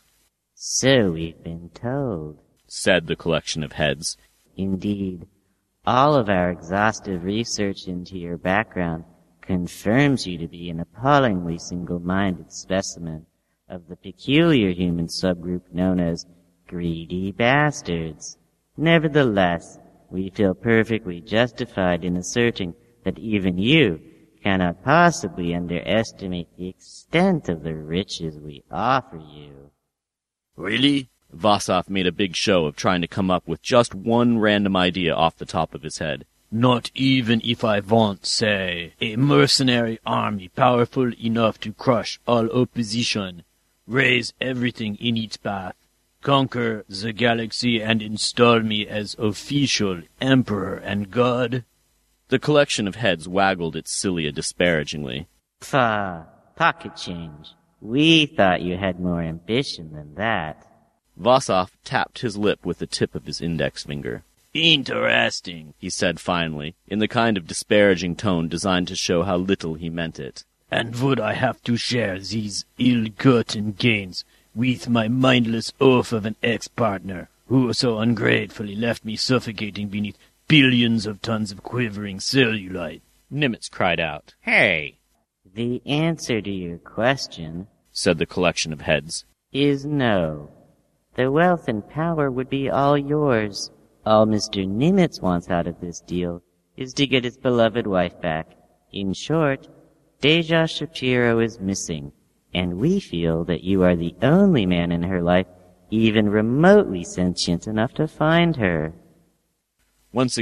So we've been told, said the collection of heads. Indeed, all of our exhaustive research into your background confirms you to be an appallingly single-minded specimen of the peculiar human subgroup known as greedy bastards. Nevertheless, we feel perfectly justified in asserting that even you cannot possibly underestimate the extent of the riches we offer you. Really? Vasov made a big show of trying to come up with just one random idea off the top of his head. Not even if I want, say, a mercenary army powerful enough to crush all opposition, raise everything in its path, conquer the galaxy, and install me as official emperor and god? The collection of heads waggled its cilia disparagingly. Pah, pocket change. We thought you had more ambition than that. Vasov tapped his lip with the tip of his index finger. Interesting, he said finally, in the kind of disparaging tone designed to show how little he meant it. And would I have to share these ill-gotten gains with my mindless oaf of an ex-partner, who so ungratefully left me suffocating beneath billions of tons of quivering cellulite? Nimitz cried out. Hey! The answer to your question, said the collection of heads, is no. The wealth and power would be all yours. All Mr. Nimitz wants out of this deal is to get his beloved wife back. In short, Deja Shapiro is missing, and we feel that you are the only man in her life even remotely sentient enough to find her. Once again,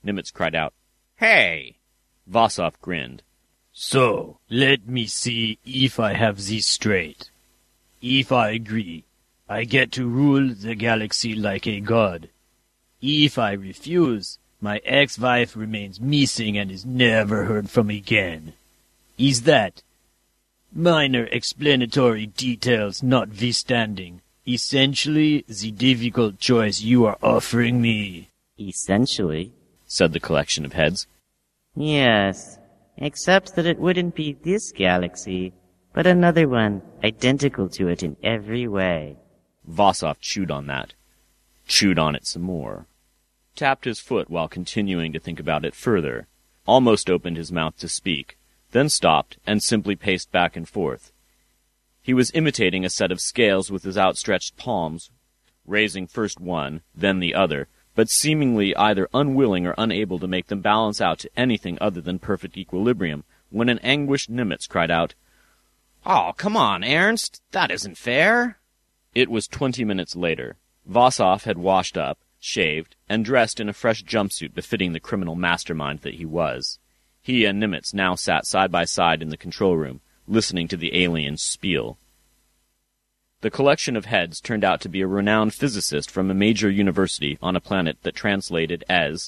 Nimitz cried out, "Hey!" Vossoff grinned. So, let me see if I have this straight. If I agree, I get to rule the galaxy like a god. If I refuse, my ex-wife remains missing and is never heard from again. Is that, minor explanatory details notwithstanding, essentially the difficult choice you are offering me? Essentially, said the collection of heads. Yes, except that it wouldn't be this galaxy, but another one identical to it in every way. Vossoff chewed on that. Chewed on it some more. Tapped his foot while continuing to think about it further. Almost opened his mouth to speak, then stopped and simply paced back and forth. He was imitating a set of scales with his outstretched palms, raising first one, then the other, but seemingly either unwilling or unable to make them balance out to anything other than perfect equilibrium, when an anguished Nimitz cried out, "Oh, come on, Ernst, that isn't fair." It was 20 minutes later. Vossoff had washed up, shaved, and dressed in a fresh jumpsuit befitting the criminal mastermind that he was. He and Nimitz now sat side by side in the control room, listening to the alien's spiel. The collection of heads turned out to be a renowned physicist from a major university on a planet that translated as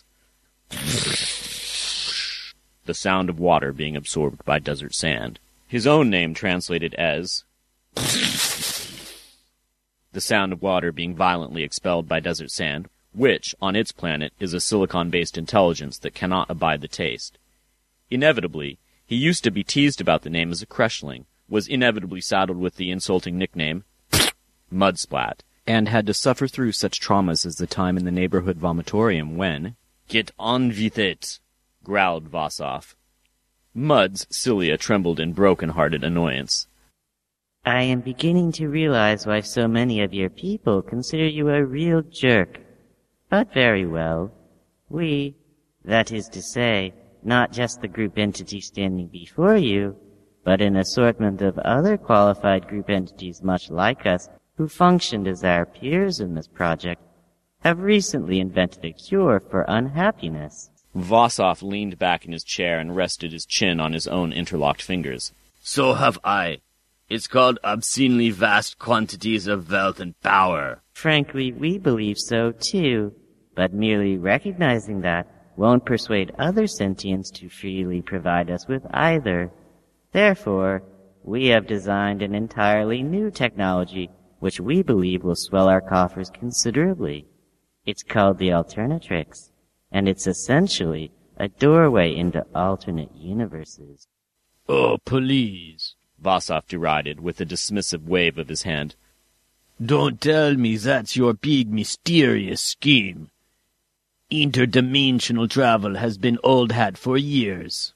the sound of water being absorbed by desert sand. His own name translated as the sound of water being violently expelled by desert sand, which, on its planet, is a silicon-based intelligence that cannot abide the taste. Inevitably, he used to be teased about the name as a Kreshling, was inevitably saddled with the insulting nickname Mudsplat, and had to suffer through such traumas as the time in the neighborhood vomitorium when, "Get on with it," growled Vossoff. Mud's cilia trembled in broken-hearted annoyance. I am beginning to realize why so many of your people consider you a real jerk. But very well. We, that is to say, not just the group entity standing before you, but an assortment of other qualified group entities much like us, who functioned as our peers in this project, have recently invented a cure for unhappiness. Vossoff leaned back in his chair and rested his chin on his own interlocked fingers. So have I. It's called obscenely vast quantities of wealth and power. Frankly, we believe so too, but merely recognizing that won't persuade other sentients to freely provide us with either. Therefore, we have designed an entirely new technology which we believe will swell our coffers considerably. It's called the Alternatrix, and it's essentially a doorway into alternate universes. Oh, please, Vossoff derided with a dismissive wave of his hand. Don't tell me that's your big mysterious scheme. Interdimensional travel has been old hat for years.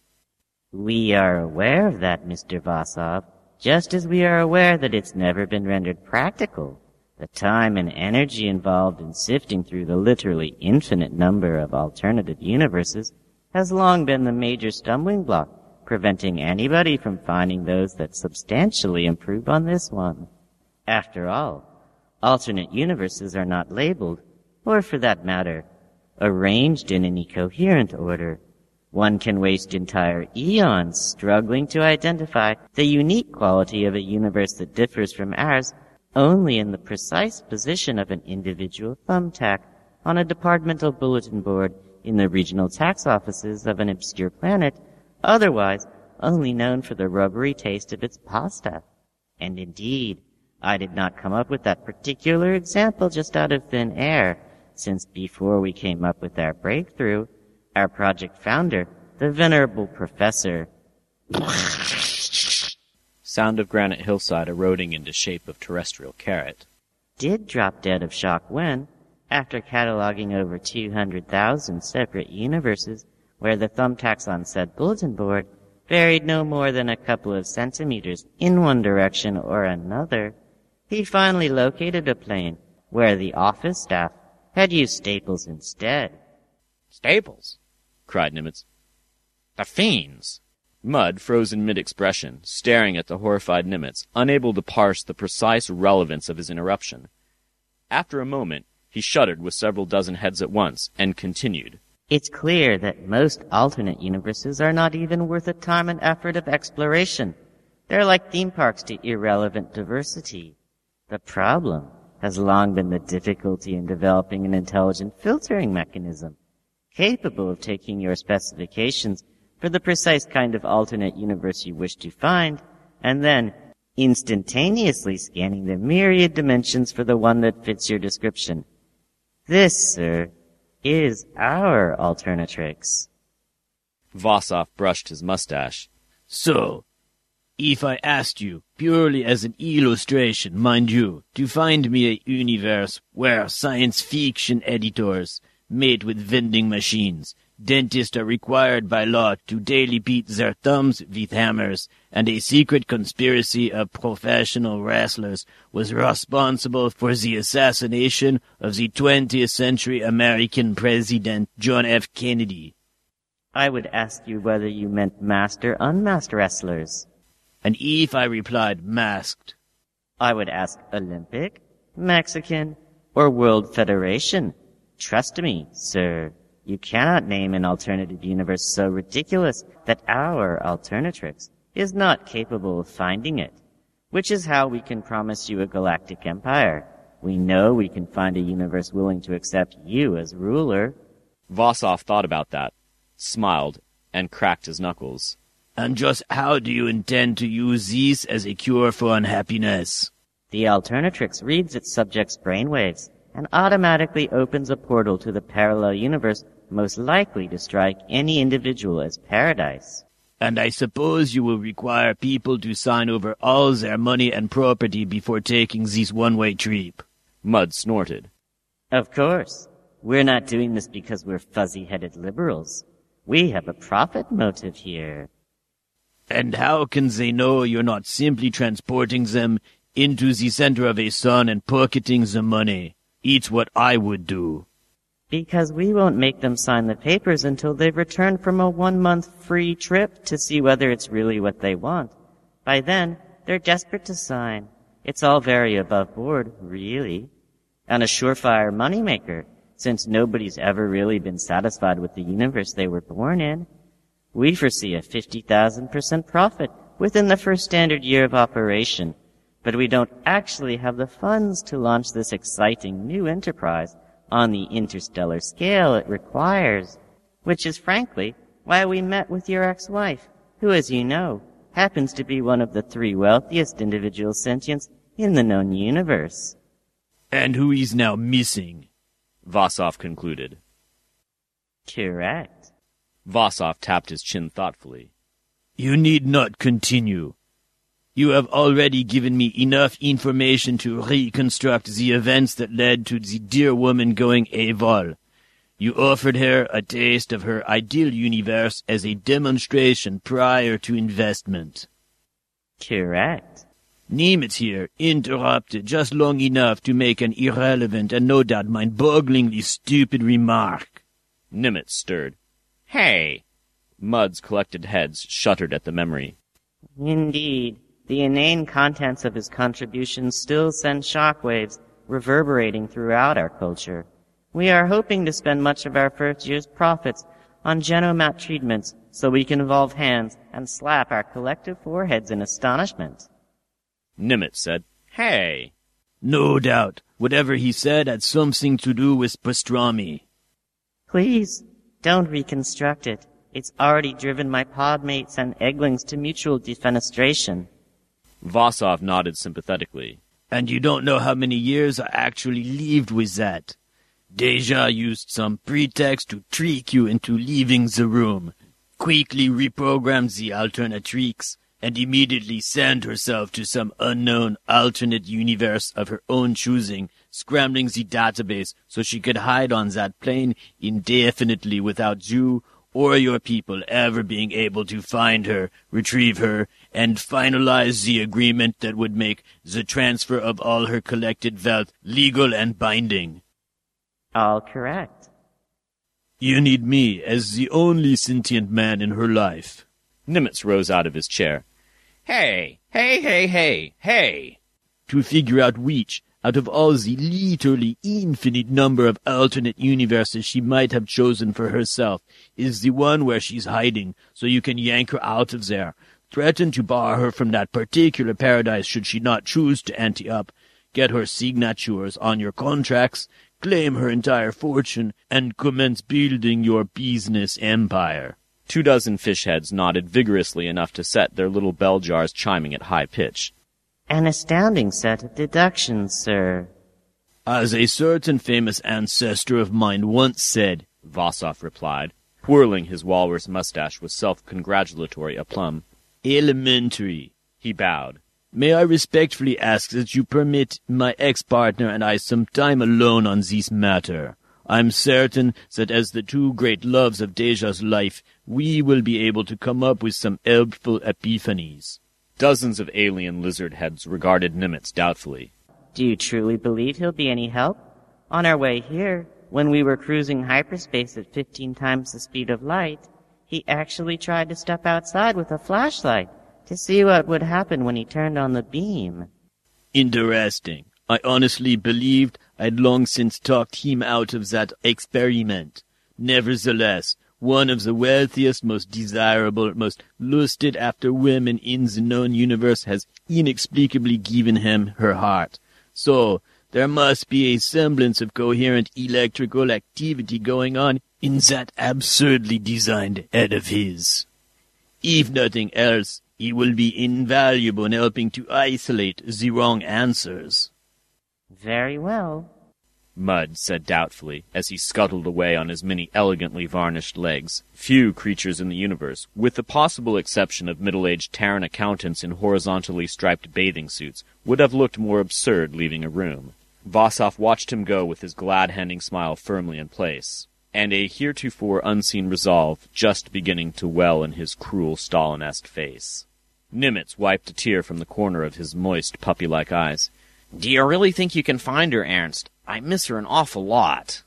We are aware of that, Mr. Vossoff, just as we are aware that it's never been rendered practical. The time and energy involved in sifting through the literally infinite number of alternative universes has long been the major stumbling block, preventing anybody from finding those that substantially improve on this one. After all, alternate universes are not labeled, or for that matter, arranged in any coherent order. One can waste entire eons struggling to identify the unique quality of a universe that differs from ours only in the precise position of an individual thumbtack on a departmental bulletin board in the regional tax offices of an obscure planet, otherwise only known for the rubbery taste of its pasta. And indeed, I did not come up with that particular example just out of thin air, since before we came up with our breakthrough, our project founder, the venerable professor, sound of granite hillside eroding into shape of terrestrial carrot, did drop dead of shock when, after cataloging over 200,000 separate universes where the thumbtacks on said bulletin board varied no more than a couple of centimeters in one direction or another, he finally located a plane where the office staff had used staples instead. "Staples?" cried Nimitz. "The fiends!" Mud froze in mid-expression, staring at the horrified Nimitz, unable to parse the precise relevance of his interruption. After a moment, he shuddered with several dozen heads at once, and continued. It's clear that most alternate universes are not even worth the time and effort of exploration. They're like theme parks to irrelevant diversity. The problem has long been the difficulty in developing an intelligent filtering mechanism capable of taking your specifications for the precise kind of alternate universe you wish to find, and then instantaneously scanning the myriad dimensions for the one that fits your description. This, sir, is our Alternatrix. Vossoff brushed his mustache. So, if I asked you, purely as an illustration, mind you, to find me a universe where science fiction editors mate with vending machines, dentists are required by law to daily beat their thumbs with hammers, and a secret conspiracy of professional wrestlers was responsible for the assassination of the 20th century American President John F. Kennedy. I would ask you whether you meant master, unmasked wrestlers. And if I replied masked, I would ask Olympic, Mexican, or World Federation. Trust me, sir, you cannot name an alternative universe so ridiculous that our Alternatrix is not capable of finding it, which is how we can promise you a galactic empire. We know we can find a universe willing to accept you as ruler. Vossoff thought about that, smiled, and cracked his knuckles. And just how do you intend to use this as a cure for unhappiness? The Alternatrix reads its subject's brainwaves and automatically opens a portal to the parallel universe most likely to strike any individual as paradise. And I suppose you will require people to sign over all their money and property before taking this one-way trip. Mudd snorted. Of course. We're not doing this because we're fuzzy-headed liberals. We have a profit motive here. And how can they know you're not simply transporting them into the center of a sun and pocketing the money? It's what I would do. Because we won't make them sign the papers until they've returned from a 1-month free trip to see whether it's really what they want. By then, they're desperate to sign. It's all very above board, really. And a surefire moneymaker, since nobody's ever really been satisfied with the universe they were born in. We foresee a 50,000% profit within the first standard year of operation, but we don't actually have the funds to launch this exciting new enterprise on the interstellar scale it requires, which is frankly why we met with your ex-wife, who, as you know, happens to be one of the 3 wealthiest individual sentients in the known universe. And who is now missing, Vossoff concluded. Correct. Vossoff tapped his chin thoughtfully. You need not continue. You have already given me enough information to reconstruct the events that led to the dear woman going AWOL. You offered her a taste of her ideal universe as a demonstration prior to investment. Correct. Nemitz here interrupted just long enough to make an irrelevant and no doubt mind-bogglingly stupid remark. Nimitz stirred. Hey! Mudd's collected heads shuddered at the memory. Indeed. The inane contents of his contributions still send shockwaves reverberating throughout our culture. We are hoping to spend much of our first year's profits on genomat treatments so we can evolve hands and slap our collective foreheads in astonishment. Nimitz said, Hey! No doubt. Whatever he said had something to do with pastrami. Please, don't reconstruct it. It's already driven my podmates and egglings to mutual defenestration. Vossoff nodded sympathetically. And you don't know how many years I actually lived with that. Deja used some pretext to trick you into leaving the room, quickly reprogrammed the Alternatrix, and immediately sent herself to some unknown alternate universe of her own choosing, scrambling the database so she could hide on that plane indefinitely without you or your people ever being able to find her, retrieve her, and finalize the agreement that would make the transfer of all her collected wealth legal and binding. All correct. You need me as the only sentient man in her life. Nimitz rose out of his chair. Hey! Hey! Hey! Hey! Hey! To figure out which, Out of all the literally infinite number of alternate universes she might have chosen for herself, is the one where she's hiding, so you can yank her out of there. Threaten to bar her from that particular paradise should she not choose to ante up. Get her signatures on your contracts, claim her entire fortune, and commence building your business empire. 24 fish heads nodded vigorously enough to set their little bell jars chiming at high pitch. An astounding set of deductions, sir. As a certain famous ancestor of mine once said, Vossoff replied, twirling his walrus mustache with self-congratulatory aplomb. Elementary. He bowed. May I respectfully ask that you permit my ex-partner and I some time alone on this matter? I'm certain that as the two great loves of Deja's life, we will be able to come up with some helpful epiphanies. Dozens of alien lizard heads regarded Nimitz doubtfully. Do you truly believe he'll be any help? On our way here, when we were cruising hyperspace at 15 times the speed of light, he actually tried to step outside with a flashlight to see what would happen when he turned on the beam. Interesting. I honestly believed I'd long since talked him out of that experiment. Nevertheless, one of the wealthiest, most desirable, most lusted after women in the known universe has inexplicably given him her heart. So, there must be a semblance of coherent electrical activity going on in that absurdly designed head of his. If nothing else, he will be invaluable in helping to isolate the wrong answers. Very well, Mud said doubtfully, as he scuttled away on his many elegantly varnished legs. Few creatures in the universe, with the possible exception of middle-aged Terran accountants in horizontally striped bathing suits, would have looked more absurd leaving a room. Vossoff watched him go with his glad-handing smile firmly in place, and a heretofore unseen resolve just beginning to well in his cruel Stalin-esque face. Nimitz wiped a tear from the corner of his moist, puppy-like eyes. Do you really think you can find her, Ernst? I miss her an awful lot.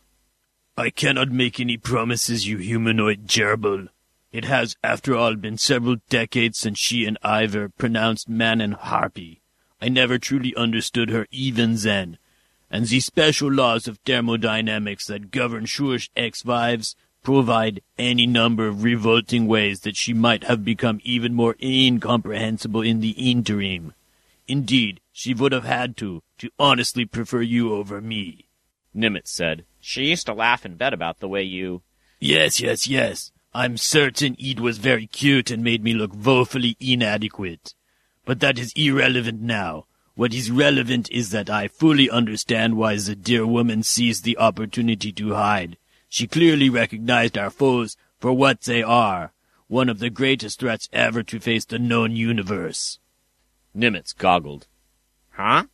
I cannot make any promises, you humanoid gerbil. It has, after all, been several decades since she and Ivor pronounced man and harpy. I never truly understood her even then, and the special laws of thermodynamics that govern Shur's ex-wives provide any number of revolting ways that she might have become even more incomprehensible in the interim. Indeed, she would have had to honestly prefer you over me. Nimitz said, She used to laugh in bed about the way you... Yes. I'm certain it was very cute and made me look woefully inadequate. But that is irrelevant now. What is relevant is that I fully understand why the dear woman seized the opportunity to hide. She clearly recognized our foes for what they are, one of the greatest threats ever to face the known universe. Nimitz goggled. Huh?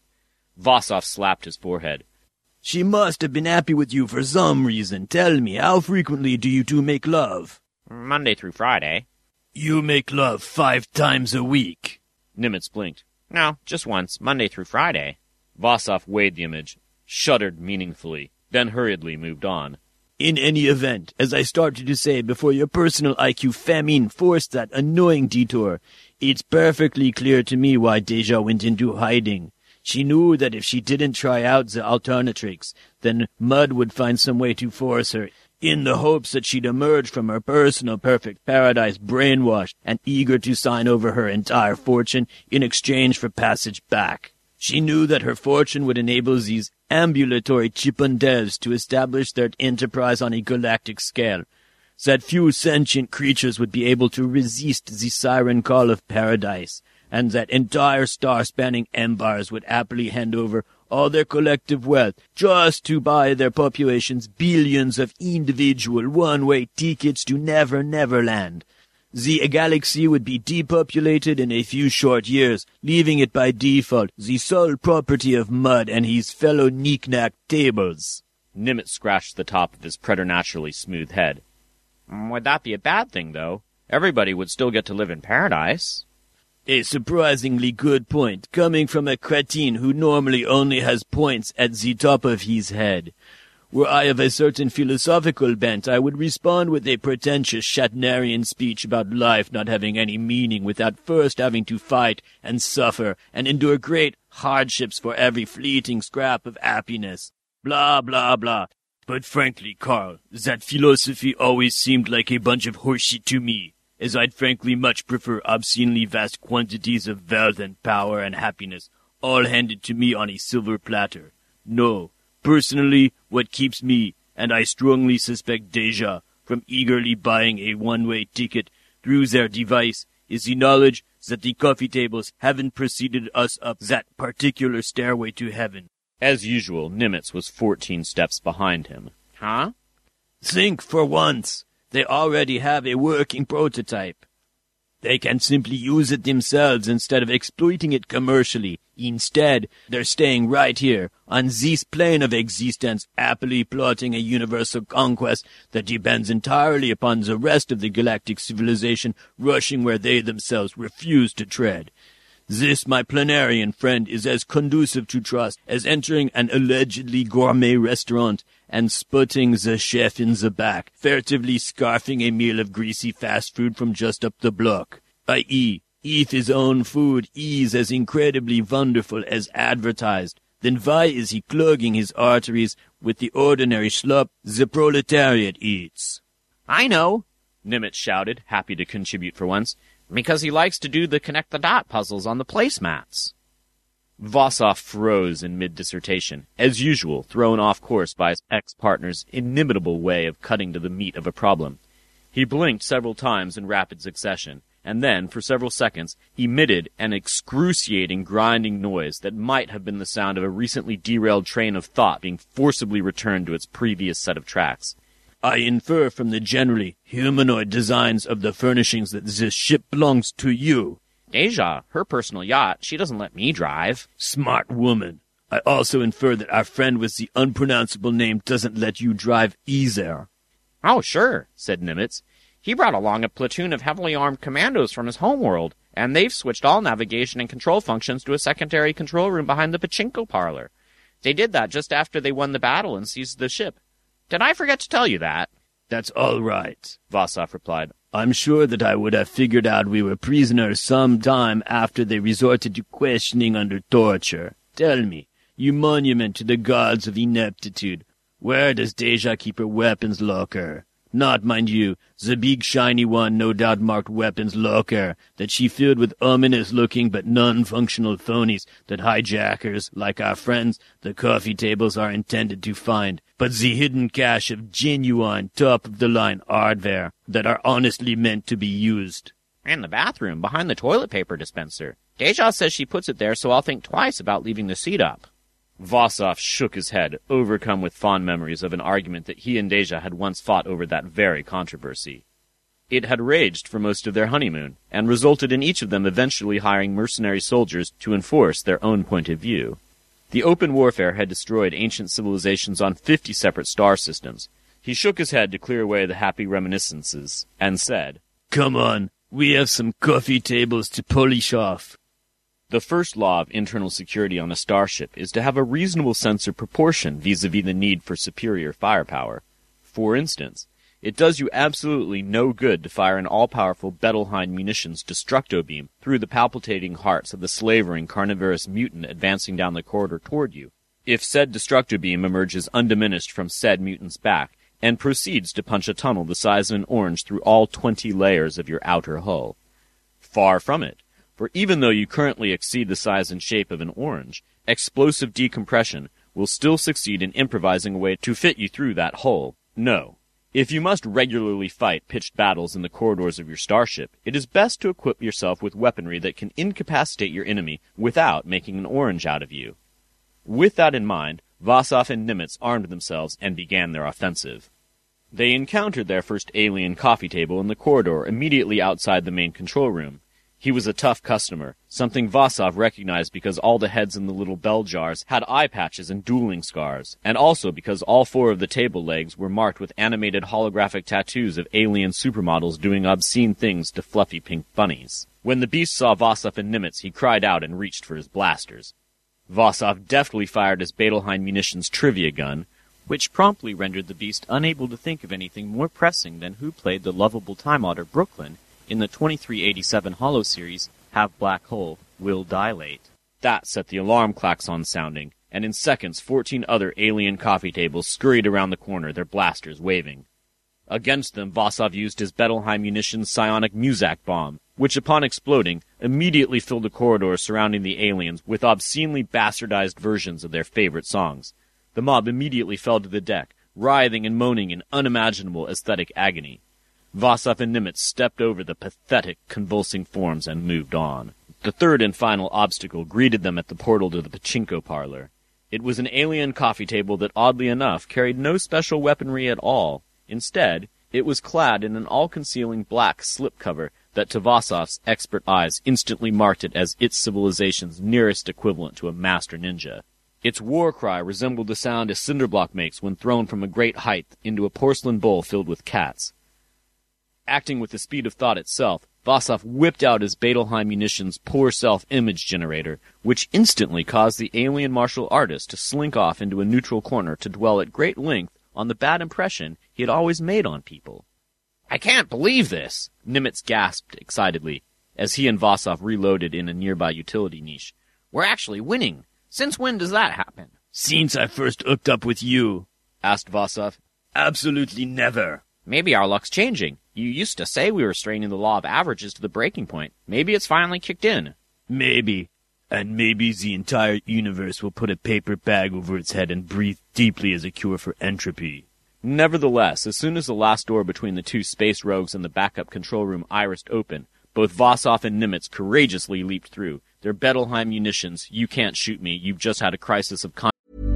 Vossoff slapped his forehead. She must have been happy with you for some reason. Tell me, how frequently do you two make love? Monday through Friday. You make love 5 times a week. Nimitz blinked. No, just once, Monday through Friday. Vossoff weighed the image, shuddered meaningfully, then hurriedly moved on. In any event, as I started to say before your personal IQ famine forced that annoying detour, it's perfectly clear to me why Deja went into hiding. She knew that if she didn't try out the Alternatrix, then Mud would find some way to force her, in the hopes that she'd emerge from her personal perfect paradise brainwashed and eager to sign over her entire fortune in exchange for passage back. She knew that her fortune would enable these ambulatory Chipundels to establish their enterprise on a galactic scale, that few sentient creatures would be able to resist the siren call of paradise, and that entire star-spanning empires would happily hand over all their collective wealth just to buy their populations billions of individual one-way tickets to Never Never Land. The galaxy would be depopulated in a few short years, leaving it by default the sole property of Mud and his fellow knick-knack tables. Nimitz scratched the top of his preternaturally smooth head. Would that be a bad thing, though? Everybody would still get to live in paradise. A surprisingly good point, coming from a cretin who normally only has points at the top of his head. Were I of a certain philosophical bent, I would respond with a pretentious Shatnerian speech about life not having any meaning without first having to fight and suffer and endure great, hardships for every fleeting scrap of happiness. Blah, blah, blah. But frankly, Carl, that philosophy always seemed like a bunch of horseshit to me, as I'd frankly much prefer obscenely vast quantities of wealth and power and happiness, all handed to me on a silver platter. No, personally, what keeps me, and I strongly suspect Deja, from eagerly buying a one-way ticket through their device is the knowledge that the coffee tables haven't preceded us up that particular stairway to heaven. As usual, Nimitz was 14 steps behind him. Huh? Think for once. They already have a working prototype. They can simply use it themselves instead of exploiting it commercially. Instead, they're staying right here, on this plane of existence, happily plotting a universal conquest that depends entirely upon the rest of the galactic civilization rushing where they themselves refuse to tread. This, my planarian friend, is as conducive to trust as entering an allegedly gourmet restaurant and spotting the chef in the back, furtively scarfing a meal of greasy fast food from just up the block. I.e., if his own food is as incredibly wonderful as advertised, then why is he clogging his arteries with the ordinary slop the proletariat eats? I know, Nimitz shouted, happy to contribute for once, because he likes to do the connect-the-dot puzzles on the placemats. Vossoff froze in mid-dissertation, as usual, thrown off course by his ex-partner's inimitable way of cutting to the meat of a problem. He blinked several times in rapid succession, and then, for several seconds, emitted an excruciating grinding noise that might have been the sound of a recently derailed train of thought being forcibly returned to its previous set of tracks. I infer from the generally humanoid designs of the furnishings that this ship belongs to you. Deja, her personal yacht, she doesn't let me drive. Smart woman. I also infer that our friend with the unpronounceable name doesn't let you drive either. Oh, sure, said Nimitz. He brought along a platoon of heavily armed commandos from his homeworld, and they've switched all navigation and control functions to a secondary control room behind the pachinko parlor. They did that just after they won the battle and seized the ship. Did I forget to tell you that? That's all right, Vossoff replied. I'm sure that I would have figured out we were prisoners some time after they resorted to questioning under torture. Tell me, you monument to the gods of ineptitude, where does Deja keep her weapons locker? Not, mind you, the big shiny one no doubt marked weapons locker that she filled with ominous-looking but non-functional phonies that hijackers, like our friends, the coffee tables are intended to find, but the hidden cache of genuine, top-of-the-line hardware that are honestly meant to be used. In the bathroom, behind the toilet paper dispenser. Deja says she puts it there so I'll think twice about leaving the seat up. Vossoff shook his head, overcome with fond memories of an argument that he and Deja had once fought over that very controversy. It had raged for most of their honeymoon, and resulted in each of them eventually hiring mercenary soldiers to enforce their own point of view. The open warfare had destroyed ancient civilizations on 50 separate star systems. He shook his head to clear away the happy reminiscences, and said, Come on, we have some coffee tables to polish off. The first law of internal security on a starship is to have a reasonable sense of proportion vis-à-vis the need for superior firepower. For instance, it does you absolutely no good to fire an all-powerful Bettelheim munitions destructo beam through the palpitating hearts of the slavering carnivorous mutant advancing down the corridor toward you, if said destructo beam emerges undiminished from said mutant's back and proceeds to punch a tunnel the size of an orange through all 20 layers of your outer hull. Far from it. For even though you currently exceed the size and shape of an orange, explosive decompression will still succeed in improvising a way to fit you through that hole. No. If you must regularly fight pitched battles in the corridors of your starship, it is best to equip yourself with weaponry that can incapacitate your enemy without making an orange out of you. With that in mind, Vossoff and Nimitz armed themselves and began their offensive. They encountered their first alien coffee table in the corridor immediately outside the main control room. He was a tough customer, something Vossoff recognized because all the heads in the little bell jars had eye patches and dueling scars, and also because all 4 of the table legs were marked with animated holographic tattoos of alien supermodels doing obscene things to fluffy pink bunnies. When the beast saw Vossoff and Nimitz, he cried out and reached for his blasters. Vossoff deftly fired his Bettelheim munitions trivia gun, which promptly rendered the beast unable to think of anything more pressing than who played the lovable time otter Brooklyn in the 2387 Holo series, Have Black Hole, Will Dilate. That set the alarm klaxon sounding, and in seconds 14 other alien coffee tables scurried around the corner, their blasters waving. Against them, Vasov used his Bettelheim munitions psionic Muzak bomb, which upon exploding, immediately filled the corridors surrounding the aliens with obscenely bastardized versions of their favorite songs. The mob immediately fell to the deck, writhing and moaning in unimaginable aesthetic agony. Vasov and Nimitz stepped over the pathetic, convulsing forms and moved on. The third and final obstacle greeted them at the portal to the pachinko parlor. It was an alien coffee table that, oddly enough, carried no special weaponry at all. Instead, it was clad in an all-concealing black slipcover that to Vasov's expert eyes instantly marked it as its civilization's nearest equivalent to a master ninja. Its war cry resembled the sound a cinderblock makes when thrown from a great height into a porcelain bowl filled with cats. Acting with the speed of thought itself, Vasov whipped out his Bettelheim munitions poor self-image generator, which instantly caused the alien martial artist to slink off into a neutral corner to dwell at great length on the bad impression he had always made on people. "I can't believe this!" Nimitz gasped excitedly, as he and Vasov reloaded in a nearby utility niche. "We're actually winning! Since when does that happen?" "Since I first hooked up with you," asked Vasov. "Absolutely never." "Maybe our luck's changing. You used to say we were straining the law of averages to the breaking point. Maybe it's finally kicked in." "Maybe. And maybe the entire universe will put a paper bag over its head and breathe deeply as a cure for entropy." Nevertheless, as soon as the last door between the two space rogues and the backup control room irised open, both Vasov and Nimitz courageously leaped through. Their Bettelheim munitions, "You can't shoot me, you've just had a crisis of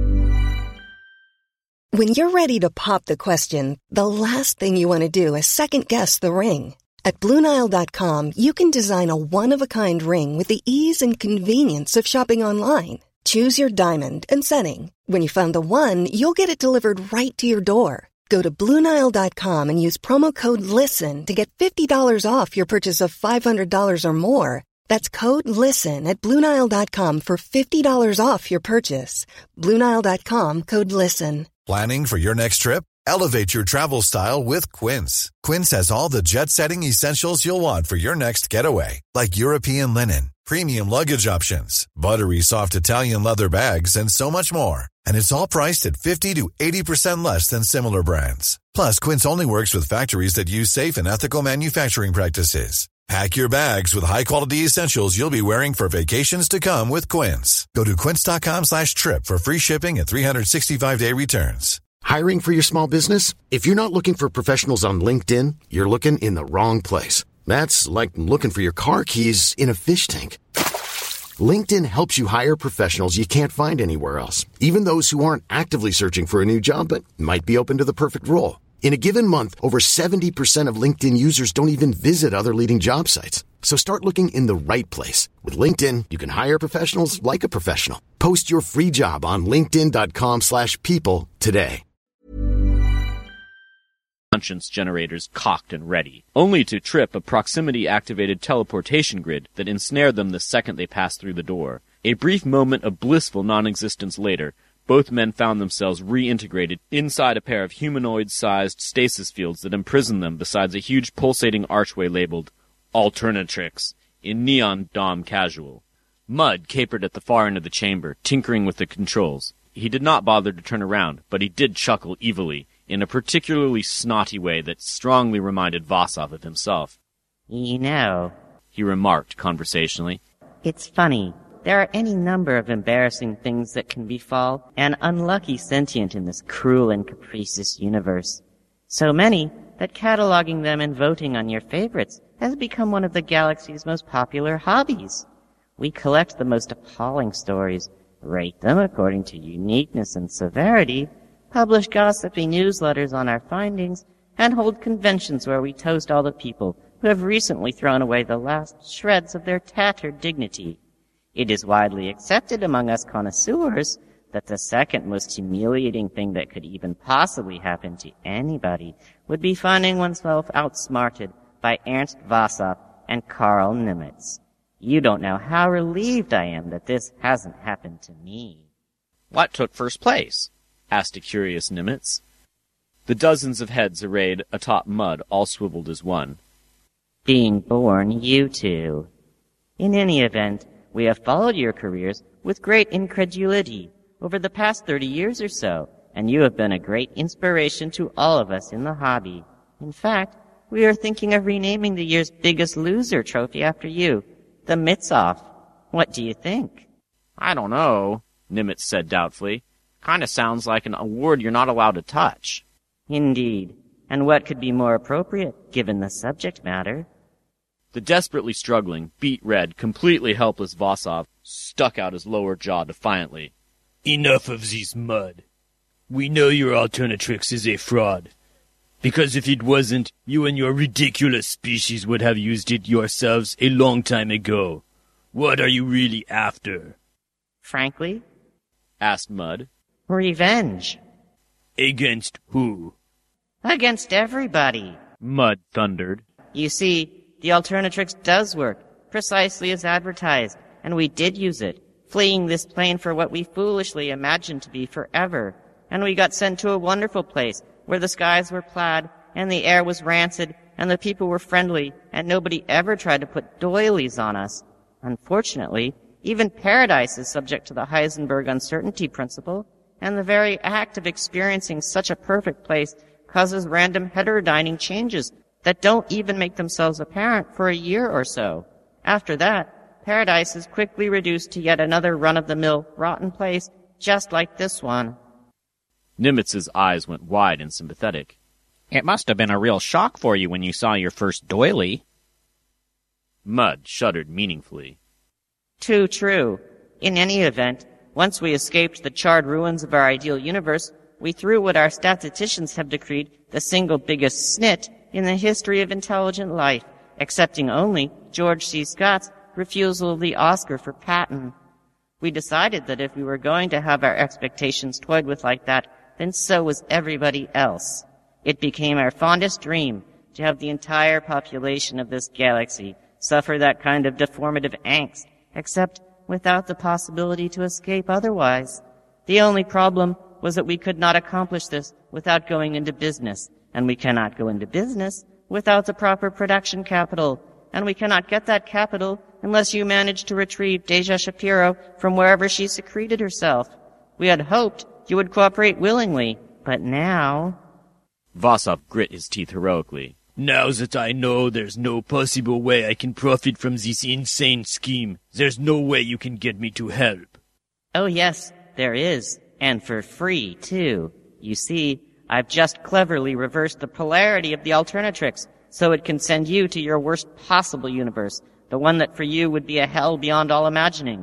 When you're ready to pop the question, the last thing you want to do is second-guess the ring. At BlueNile.com, you can design a one-of-a-kind ring with the ease and convenience of shopping online. Choose your diamond and setting. When you find the one, you'll get it delivered right to your door. Go to BlueNile.com and use promo code LISTEN to get $50 off your purchase of $500 or more. That's code LISTEN at BlueNile.com for $50 off your purchase. BlueNile.com, code LISTEN. Planning for your next trip? Elevate your travel style with Quince. Quince has all the jet-setting essentials you'll want for your next getaway, like European linen, premium luggage options, buttery soft Italian leather bags, and so much more. And it's all priced at 50 to 80% less than similar brands. Plus, Quince only works with factories that use safe and ethical manufacturing practices. Pack your bags with high-quality essentials you'll be wearing for vacations to come with Quince. Go to quince.com/trip for free shipping and 365-day returns. Hiring for your small business? If you're not looking for professionals on LinkedIn, you're looking in the wrong place. That's like looking for your car keys in a fish tank. LinkedIn helps you hire professionals you can't find anywhere else, even those who aren't actively searching for a new job but might be open to the perfect role. In a given month, over 70% of LinkedIn users don't even visit other leading job sites. So start looking in the right place. With LinkedIn, you can hire professionals like a professional. Post your free job on linkedin.com/people today. Conscience generators cocked and ready, only to trip a proximity-activated teleportation grid that ensnared them the second they passed through the door. A brief moment of blissful non-existence later, both men found themselves reintegrated inside a pair of humanoid-sized stasis fields that imprisoned them beside a huge pulsating archway labeled Alternatrix in neon dom casual. Mudd capered at the far end of the chamber, tinkering with the controls. He did not bother to turn around, but he did chuckle evilly, in a particularly snotty way that strongly reminded Vasov of himself. You know, he remarked conversationally, it's funny. There are any number of embarrassing things that can befall an unlucky sentient in this cruel and capricious universe. So many that cataloging them and voting on your favorites has become one of the galaxy's most popular hobbies. We collect the most appalling stories, rate them according to uniqueness and severity, publish gossipy newsletters on our findings, and hold conventions where we toast all the people who have recently thrown away the last shreds of their tattered dignity. It is widely accepted among us connoisseurs that the second most humiliating thing that could even possibly happen to anybody would be finding oneself outsmarted by Ernst Vasov and Karl Nimitz. You don't know how relieved I am that this hasn't happened to me. What took first place? Asked a curious Nimitz. The dozens of heads arrayed atop Mudd all swiveled as one. Being born, you two. In any event, we have followed your careers with great incredulity over the past 30 years or so, and you have been a great inspiration to all of us in the hobby. In fact, we are thinking of renaming the year's Biggest Loser trophy after you, the Mitzoff. What do you think? I don't know, Nimitz said doubtfully. Kinda sounds like an award you're not allowed to touch. Indeed. And what could be more appropriate, given the subject matter? The desperately struggling, beet red, completely helpless Vosov stuck out his lower jaw defiantly. Enough of this mud. We know your Alternatrix is a fraud. Because if it wasn't, you and your ridiculous species would have used it yourselves a long time ago. What are you really after? Frankly? Asked Mud. Revenge. Against who? Against everybody. Mud thundered. You see, the Alternatrix does work, precisely as advertised, and we did use it, fleeing this plane for what we foolishly imagined to be forever. And we got sent to a wonderful place, where the skies were plaid, and the air was rancid, and the people were friendly, and nobody ever tried to put doilies on us. Unfortunately, even paradise is subject to the Heisenberg uncertainty principle, and the very act of experiencing such a perfect place causes random heterodyning changes that don't even make themselves apparent for a year or so. After that, paradise is quickly reduced to yet another run-of-the-mill rotten place, just like this one. Nimitz's eyes went wide and sympathetic. It must have been a real shock for you when you saw your first doily. Mud shuddered meaningfully. Too true. In any event, once we escaped the charred ruins of our ideal universe, we threw what our statisticians have decreed the single biggest snit in the history of intelligent life, accepting only George C. Scott's refusal of the Oscar for Patton. We decided that if we were going to have our expectations toyed with like that, then so was everybody else. It became our fondest dream to have the entire population of this galaxy suffer that kind of deformative angst, except without the possibility to escape otherwise. The only problem was that we could not accomplish this without going into business, and we cannot go into business without the proper production capital, and we cannot get that capital unless you manage to retrieve Deja Shapiro from wherever she secreted herself. We had hoped you would cooperate willingly, but now... Vosov grit his teeth heroically. Now that I know there's no possible way I can profit from this insane scheme, there's no way you can get me to help. Oh yes, there is. And for free, too. You see, I've just cleverly reversed the polarity of the Alternatrix, so it can send you to your worst possible universe, the one that for you would be a hell beyond all imagining.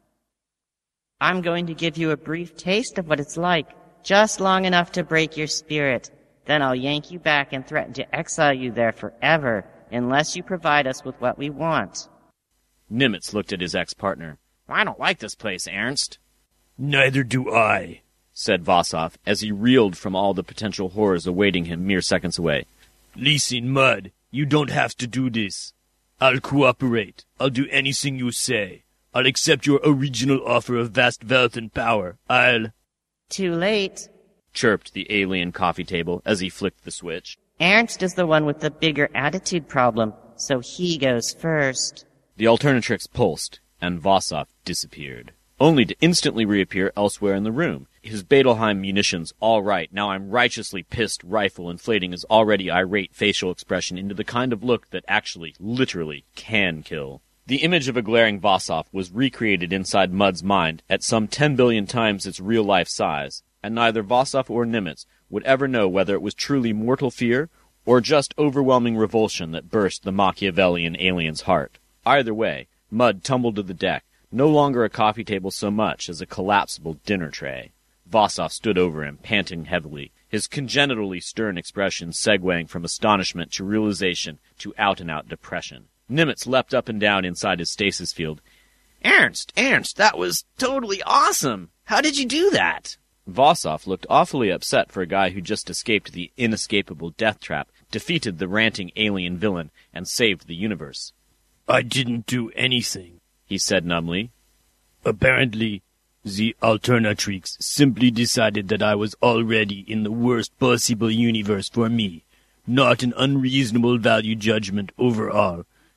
I'm going to give you a brief taste of what it's like, just long enough to break your spirit. Then I'll yank you back and threaten to exile you there forever, unless you provide us with what we want. Nimitz looked at his ex-partner. I don't like this place, Ernst. Neither do I, said Vosov, as he reeled from all the potential horrors awaiting him mere seconds away. Listen, Mud, you don't have to do this. I'll cooperate. I'll do anything you say. I'll accept your original offer of vast wealth and power. Too late, chirped the alien coffee table as he flicked the switch. Ernst is the one with the bigger attitude problem, so he goes first. The Alternatrix pulsed, and Vosov disappeared, only to instantly reappear elsewhere in the room. His Betelheim munitions all right, now I'm righteously pissed rifle inflating his already irate facial expression into the kind of look that actually, literally, can kill. The image of a glaring Vosov was recreated inside Mud's mind at some 10 billion times its real-life size, and neither Vosov or Nimitz would ever know whether it was truly mortal fear or just overwhelming revulsion that burst the Machiavellian alien's heart. Either way, Mud tumbled to the deck, no longer a coffee table so much as a collapsible dinner tray. Vosov stood over him, panting heavily, his congenitally stern expression segueing from astonishment to realization to out-and-out depression. Nimitz leapt up and down inside his stasis field. Ernst, that was totally awesome! How did you do that? Vosov looked awfully upset for a guy who just escaped the inescapable death trap, defeated the ranting alien villain, and saved the universe. I didn't do anything, he said numbly. Apparently, the Alternatrix simply decided that I was already in the worst possible universe for me. Not an unreasonable value judgment overall.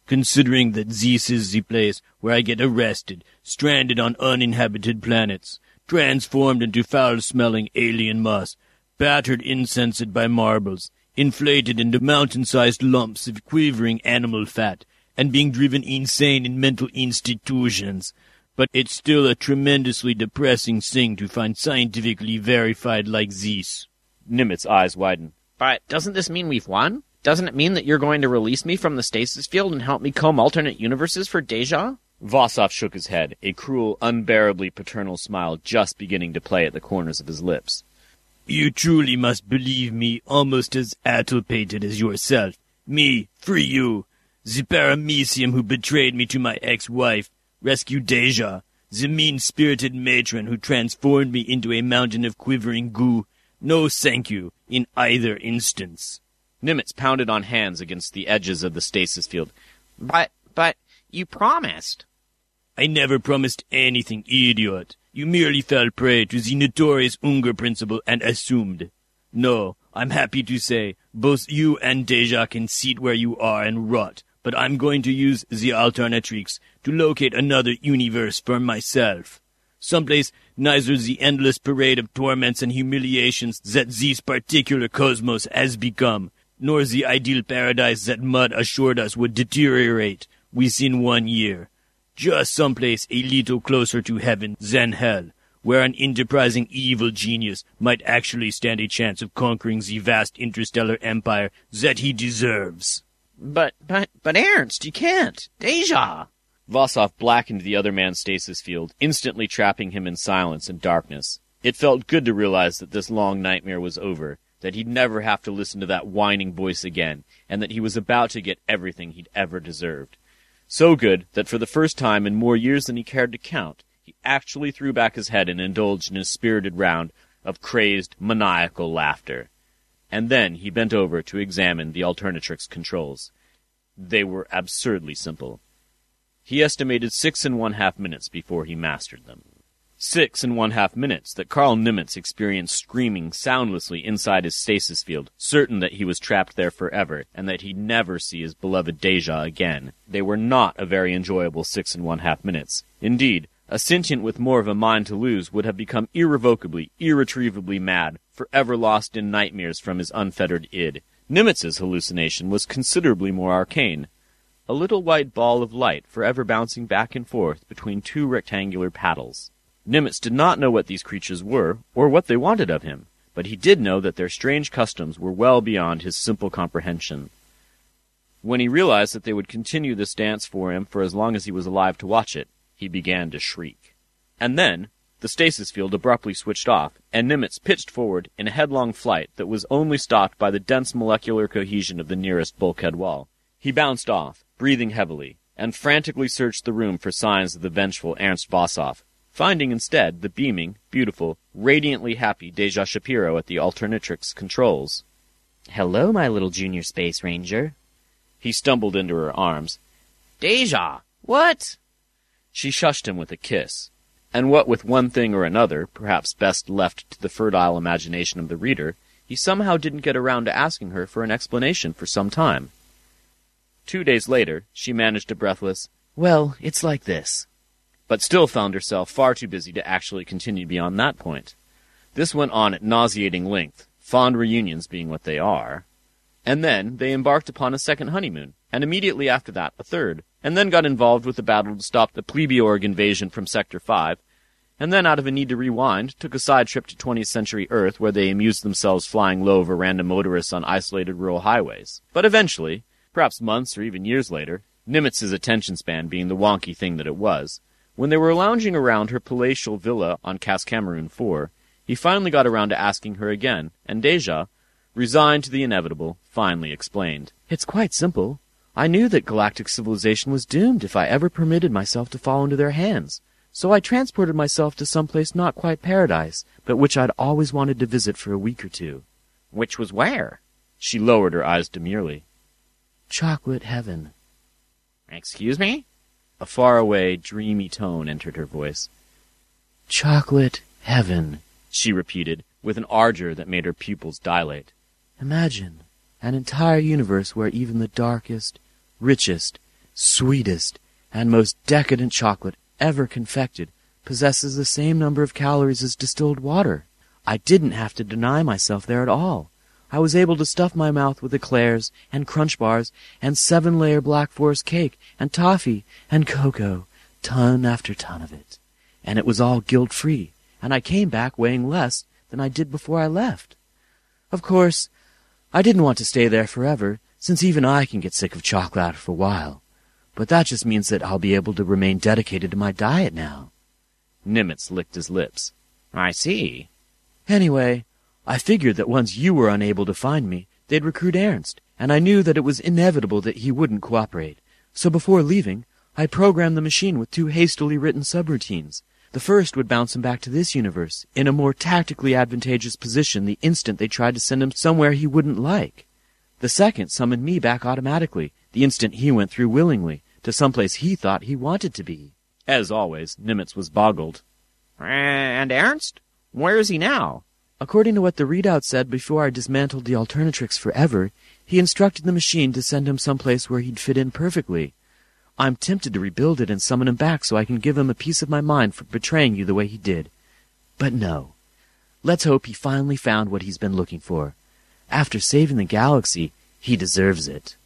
considering that this is the place where I get arrested, stranded on uninhabited planets, transformed into foul-smelling alien moss, battered incensed by marbles, inflated into mountain-sized lumps of quivering animal fat, and being driven insane in mental institutions. But it's still a tremendously depressing thing to find scientifically verified like this. Nimitz' eyes widen. But doesn't this mean we've won? Doesn't it mean that you're going to release me from the stasis field and help me comb alternate universes for Deja? Vossoff shook his head, a cruel, unbearably paternal smile just beginning to play at the corners of his lips. You truly must believe me almost as addlepated as yourself. Me, free you, the paramecium who betrayed me to my ex-wife, rescued Deja, the mean-spirited matron who transformed me into a mountain of quivering goo. No thank you, in either instance. Nimitz pounded on hands against the edges of the stasis field. But, you promised. I never promised anything, idiot. You merely fell prey to the notorious Unger principle and assumed. No, I'm happy to say, both you and Deja can sit where you are and rot, but I'm going to use the Alternatrix to locate another universe for myself. Someplace neither the endless parade of torments and humiliations that this particular cosmos has become, nor the ideal paradise that Mud assured us would deteriorate within 1 year. Just someplace a little closer to heaven than hell, where an enterprising evil genius might actually stand a chance of conquering the vast interstellar empire that he deserves. But Ernst, you can't. Deja! Vossoff blackened the other man's stasis field, instantly trapping him in silence and darkness. It felt good to realize that this long nightmare was over, that he'd never have to listen to that whining voice again, and that he was about to get everything he'd ever deserved. So good that for the first time in more years than he cared to count, he actually threw back his head and indulged in a spirited round of crazed, maniacal laughter. And then he bent over to examine the Alternatrix controls. They were absurdly simple. He estimated 6½ minutes before he mastered them. 6½ minutes that Carl Nimitz experienced screaming soundlessly inside his stasis field, certain that he was trapped there forever, and that he'd never see his beloved Deja again. They were not a very enjoyable 6½ minutes. Indeed, a sentient with more of a mind to lose would have become irrevocably, irretrievably mad, forever lost in nightmares from his unfettered id. Nimitz's hallucination was considerably more arcane. A little white ball of light forever bouncing back and forth between two rectangular paddles. Nimitz did not know what these creatures were, or what they wanted of him, but he did know that their strange customs were well beyond his simple comprehension. When he realized that they would continue this dance for him for as long as he was alive to watch it, he began to shriek. And then, the stasis field abruptly switched off, and Nimitz pitched forward in a headlong flight that was only stopped by the dense molecular cohesion of the nearest bulkhead wall. He bounced off, breathing heavily, and frantically searched the room for signs of the vengeful Ernst Vossoff, finding instead the beaming, beautiful, radiantly happy Deja Shapiro at the Alternatrix controls. "Hello, my little junior space ranger." He stumbled into her arms. Deja! What? She shushed him with a kiss, and what with one thing or another, perhaps best left to the fertile imagination of the reader, he somehow didn't get around to asking her for an explanation for some time. 2 days later, she managed a breathless, "Well, it's like this," but still found herself far too busy to actually continue beyond that point. This went on at nauseating length, fond reunions being what they are. And then they embarked upon a second honeymoon, and immediately after that a third, and then got involved with the battle to stop the Plebiorg invasion from Sector 5, and then out of a need to rewind, took a side trip to 20th century Earth where they amused themselves flying low over random motorists on isolated rural highways. But eventually, perhaps months or even years later, Nimitz's attention span being the wonky thing that it was, when they were lounging around her palatial villa on Cascameroon 4, he finally got around to asking her again, and Deja, resigned to the inevitable, finally explained. "It's quite simple. I knew that galactic civilization was doomed if I ever permitted myself to fall into their hands, so I transported myself to some place not quite paradise, but which I'd always wanted to visit for a week or two." "Which was where?" She lowered her eyes demurely. "Chocolate heaven." "Excuse me?" A faraway, dreamy tone entered her voice. "Chocolate heaven," she repeated, with an ardor that made her pupils dilate. "Imagine an entire universe where even the darkest, richest, sweetest, and most decadent chocolate ever confected possesses the same number of calories as distilled water. I didn't have to deny myself there at all. I was able to stuff my mouth with eclairs and crunch bars and 7-layer Black Forest cake and toffee and cocoa, ton after ton of it. And it was all guilt-free, and I came back weighing less than I did before I left. Of course, I didn't want to stay there forever, since even I can get sick of chocolate after a while. But that just means that I'll be able to remain dedicated to my diet now. Nimitz licked his lips. I see. Anyway, I figured that once you were unable to find me, they'd recruit Ernst, and I knew that it was inevitable that he wouldn't cooperate. So before leaving, I programmed the machine with 2 hastily written subroutines. The first would bounce him back to this universe, in a more tactically advantageous position the instant they tried to send him somewhere he wouldn't like. The second summoned me back automatically, the instant he went through willingly, to someplace he thought he wanted to be. As always, Nimitz was boggled. And Ernst? Where is he now? According to what the readout said before I dismantled the Alternatrix forever, he instructed the machine to send him someplace where he'd fit in perfectly. I'm tempted to rebuild it and summon him back so I can give him a piece of my mind for betraying you the way he did. But no. Let's hope he finally found what he's been looking for. After saving the galaxy, he deserves it.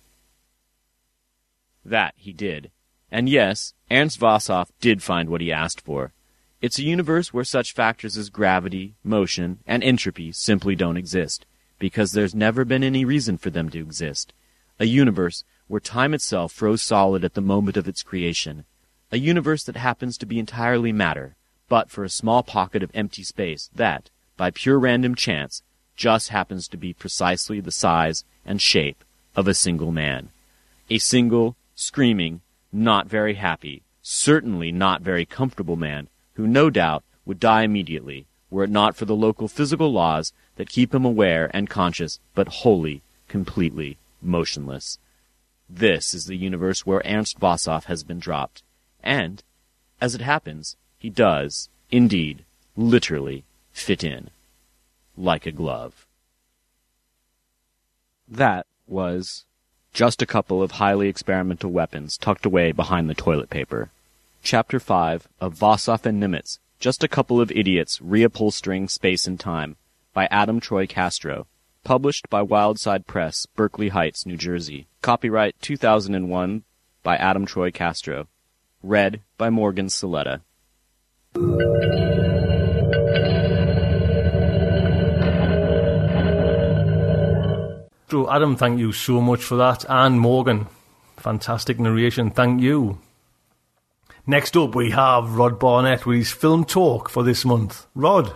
That he did. And yes, Ernst Vossoff did find what he asked for. It's a universe where such factors as gravity, motion, and entropy simply don't exist, because there's never been any reason for them to exist. A universe where time itself froze solid at the moment of its creation. A universe that happens to be entirely matter, but for a small pocket of empty space that, by pure random chance, just happens to be precisely the size and shape of a single man. A single, screaming, not very happy, certainly not very comfortable man, who no doubt would die immediately, were it not for the local physical laws that keep him aware and conscious, but wholly, completely motionless. This is the universe where Ernst Vossoff has been dropped, and, as it happens, he does, indeed, literally, fit in. Like a glove. That was Just a Couple of Highly Experimental Weapons Tucked Away Behind the Toilet Paper. Chapter 5 of Vossoff and Nimitz, Just a Couple of Idiots Reupholstering Space and Time, by Adam Troy Castro. Published by Wildside Press, Berkeley Heights, New Jersey. Copyright 2001 by Adam Troy Castro. Read by Morgan Saletta. So, Adam, thank you so much for that. And Morgan, fantastic narration. Thank you. Next up, we have Rod Barnett with his film talk for this month. Rod.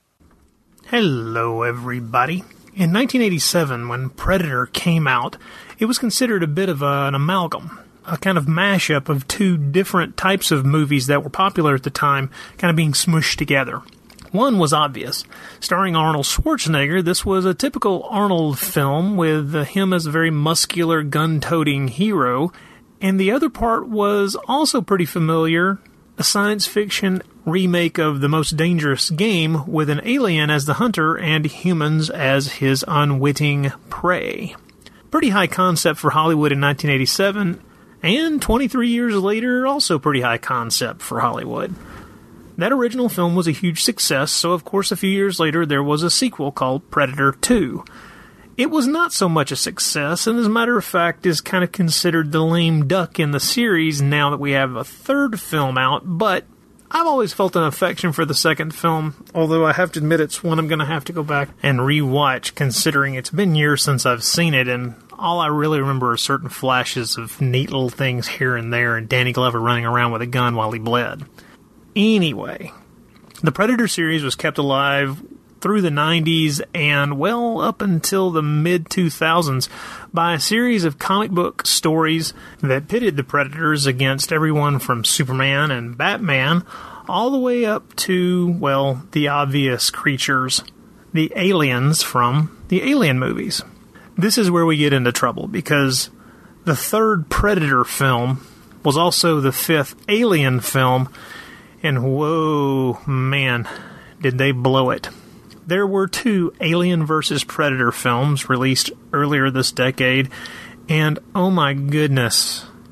Hello, everybody. In 1987, when Predator came out, it was considered a bit of an amalgam, a kind of mashup of 2 different types of movies that were popular at the time, kind of being smushed together. One was obvious. Starring Arnold Schwarzenegger, this was a typical Arnold film with him as a very muscular, gun-toting hero, and the other part was also pretty familiar, a science fiction remake of The Most Dangerous Game with an alien as the hunter and humans as his unwitting prey. Pretty high concept for Hollywood in 1987, and 23 years later, also pretty high concept for Hollywood. That original film was a huge success, so of course a few years later there was a sequel called Predator 2. It was not so much a success, and as a matter of fact is kind of considered the lame duck in the series now that we have a third film out, but I've always felt an affection for the second film, although I have to admit it's one I'm going to have to go back and rewatch, considering it's been years since I've seen it, and all I really remember are certain flashes of neat little things here and there, and Danny Glover running around with a gun while he bled. Anyway, the Predator series was kept alive through the 90s and, well, up until the mid-2000s by a series of comic book stories that pitted the Predators against everyone from Superman and Batman all the way up to, well, the obvious creatures, the aliens from the Alien movies. This is where we get into trouble, because the third Predator film was also the 5th Alien film, and whoa, man, did they blow it. There were 2 Alien vs. Predator films released earlier this decade, and oh my goodness,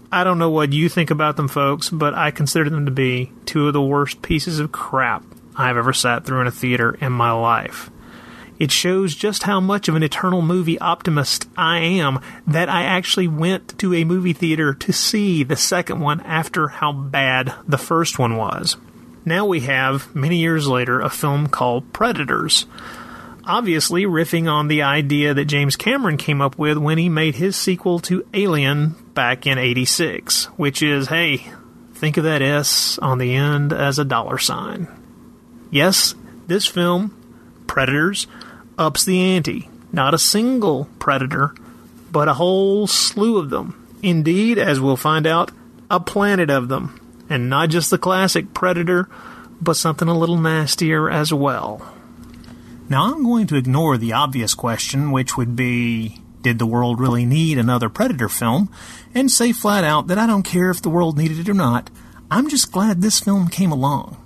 I don't know what you think about them, folks, but I consider them to be two of the worst pieces of crap I've ever sat through in a theater in my life. It shows just how much of an eternal movie optimist I am that I actually went to a movie theater to see the second one after how bad the first one was. Now we have, many years later, a film called Predators. Obviously riffing on the idea that James Cameron came up with when he made his sequel to Alien back in '86, which is, hey, think of that S on the end as a $sign. Yes, this film, Predators, ups the ante. Not a single predator, but a whole slew of them. Indeed, as we'll find out, a planet of them. And not just the classic Predator, but something a little nastier as well. Now, I'm going to ignore the obvious question, which would be, did the world really need another Predator film? And say flat out that I don't care if the world needed it or not. I'm just glad this film came along.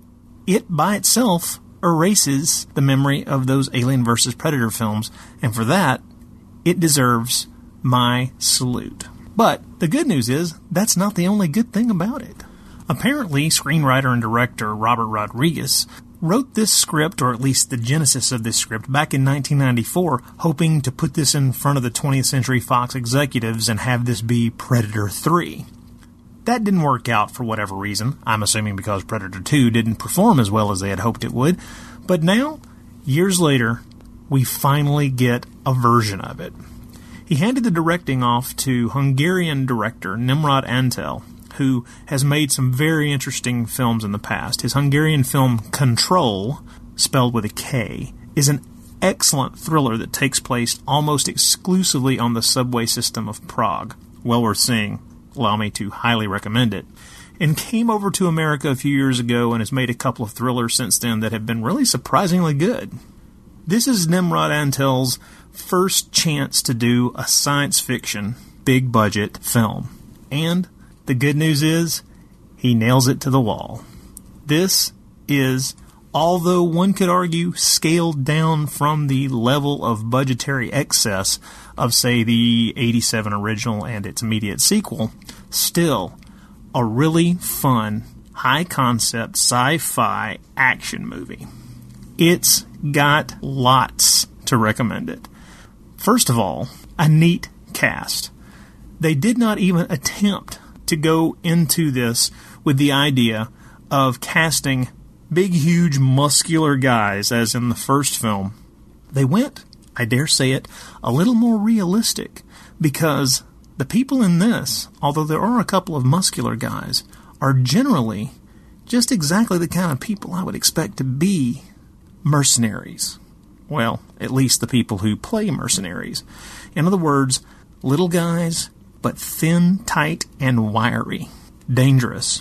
It, by itself, erases the memory of those Alien vs. Predator films, and for that, it deserves my salute. But the good news is, that's not the only good thing about it. Apparently, screenwriter and director Robert Rodriguez wrote this script, or at least the genesis of this script, back in 1994, hoping to put this in front of the 20th Century Fox executives and have this be Predator 3. That didn't work out for whatever reason. I'm assuming because Predator 2 didn't perform as well as they had hoped it would. But now, years later, we finally get a version of it. He handed the directing off to Hungarian director Nimrod Antal, who has made some very interesting films in the past. His Hungarian film Control, spelled with a K, is an excellent thriller that takes place almost exclusively on the subway system of Prague. Well worth seeing. Allow me to highly recommend it. And came over to America a few years ago and has made a couple of thrillers since then that have been really surprisingly good. This is Nimrod Antal's first chance to do a science fiction, big budget film. And the good news is, he nails it to the wall. This is, although one could argue, scaled down from the level of budgetary excess of, say, the '87 original and its immediate sequel, still a really fun, high-concept, sci-fi action movie. It's got lots to recommend it. First of all, a neat cast. They did not even attempt to go into this with the idea of casting big, huge, muscular guys, as in the first film. They went, I dare say it, a little more realistic, because the people in this, although there are a couple of muscular guys, are generally just exactly the kind of people I would expect to be mercenaries. Well, at least the people who play mercenaries. In other words, little guys, but thin, tight, and wiry. Dangerous.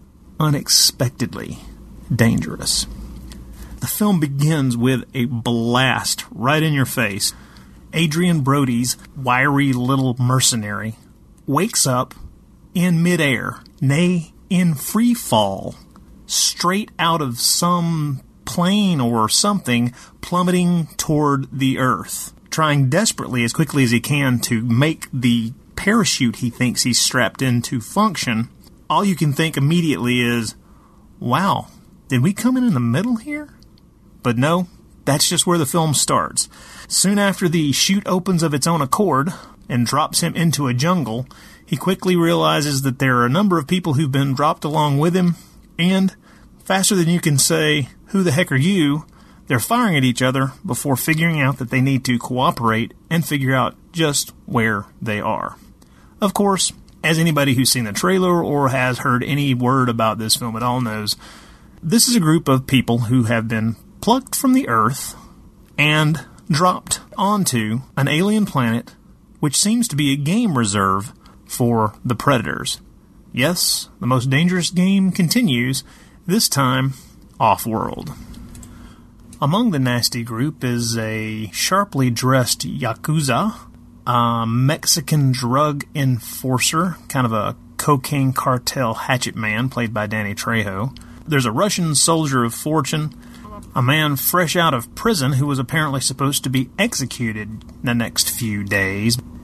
Unexpectedly dangerous. The film begins with a blast right in your face. Adrian Brody's wiry little mercenary wakes up in midair, nay, in free fall, straight out of some plane or something plummeting toward the earth, trying desperately as quickly as he can to make the parachute he thinks he's strapped into function. All you can think immediately is, wow, did we come in the middle here? But no, that's just where the film starts. Soon after the chute opens of its own accord and drops him into a jungle, he quickly realizes that there are a number of people who've been dropped along with him, and faster than you can say, who the heck are you, they're firing at each other before figuring out that they need to cooperate and figure out just where they are. Of course, as anybody who's seen the trailer or has heard any word about this film at all knows, this is a group of people who have been plucked from the Earth and dropped onto an alien planet which seems to be a game reserve for the Predators. Yes, the most dangerous game continues, this time off-world. Among the nasty group is a sharply dressed Yakuza, a Mexican drug enforcer, kind of a cocaine cartel hatchet man played by Danny Trejo. There's a Russian soldier of fortune, a man fresh out of prison who was apparently supposed to be executed the next few days.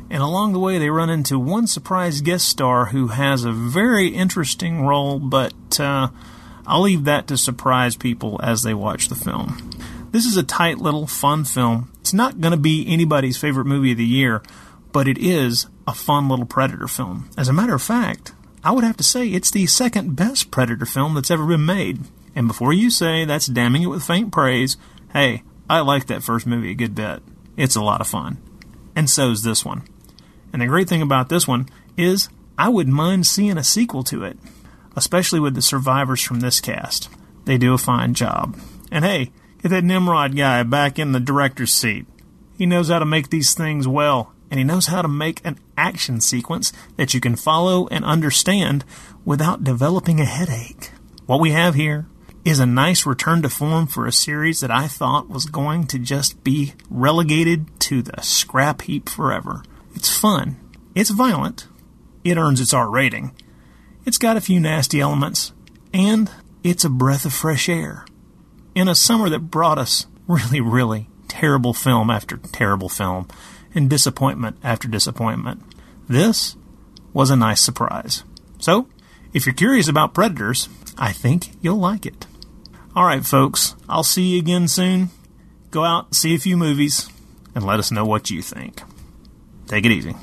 And along the way, they run into one surprise guest star who has a very interesting role, but I'll leave that to surprise people as they watch the film. This is a tight little fun film. It's not going to be anybody's favorite movie of the year, but it is a fun little Predator film. As a matter of fact, I would have to say it's the second best Predator film that's ever been made. And before you say that's damning it with faint praise, hey, I like that first movie a good bit. It's a lot of fun. And so's this one. And the great thing about this one is I wouldn't mind seeing a sequel to it, especially with the survivors from this cast. They do a fine job. And hey, get that Nimrod guy back in the director's seat. He knows how to make these things well, and he knows how to make an action sequence that you can follow and understand without developing a headache. What we have here is a nice return to form for a series that I thought was going to just be relegated to the scrap heap forever. It's fun. It's violent. It earns its R rating. It's got a few nasty elements. And it's a breath of fresh air. In a summer that brought us really, really terrible film after terrible film and disappointment after disappointment, this was a nice surprise. So, if you're curious about Predators, I think you'll like it. Alright folks, I'll see you again soon. Go out, see a few movies, and let us know what you think. Take it easy.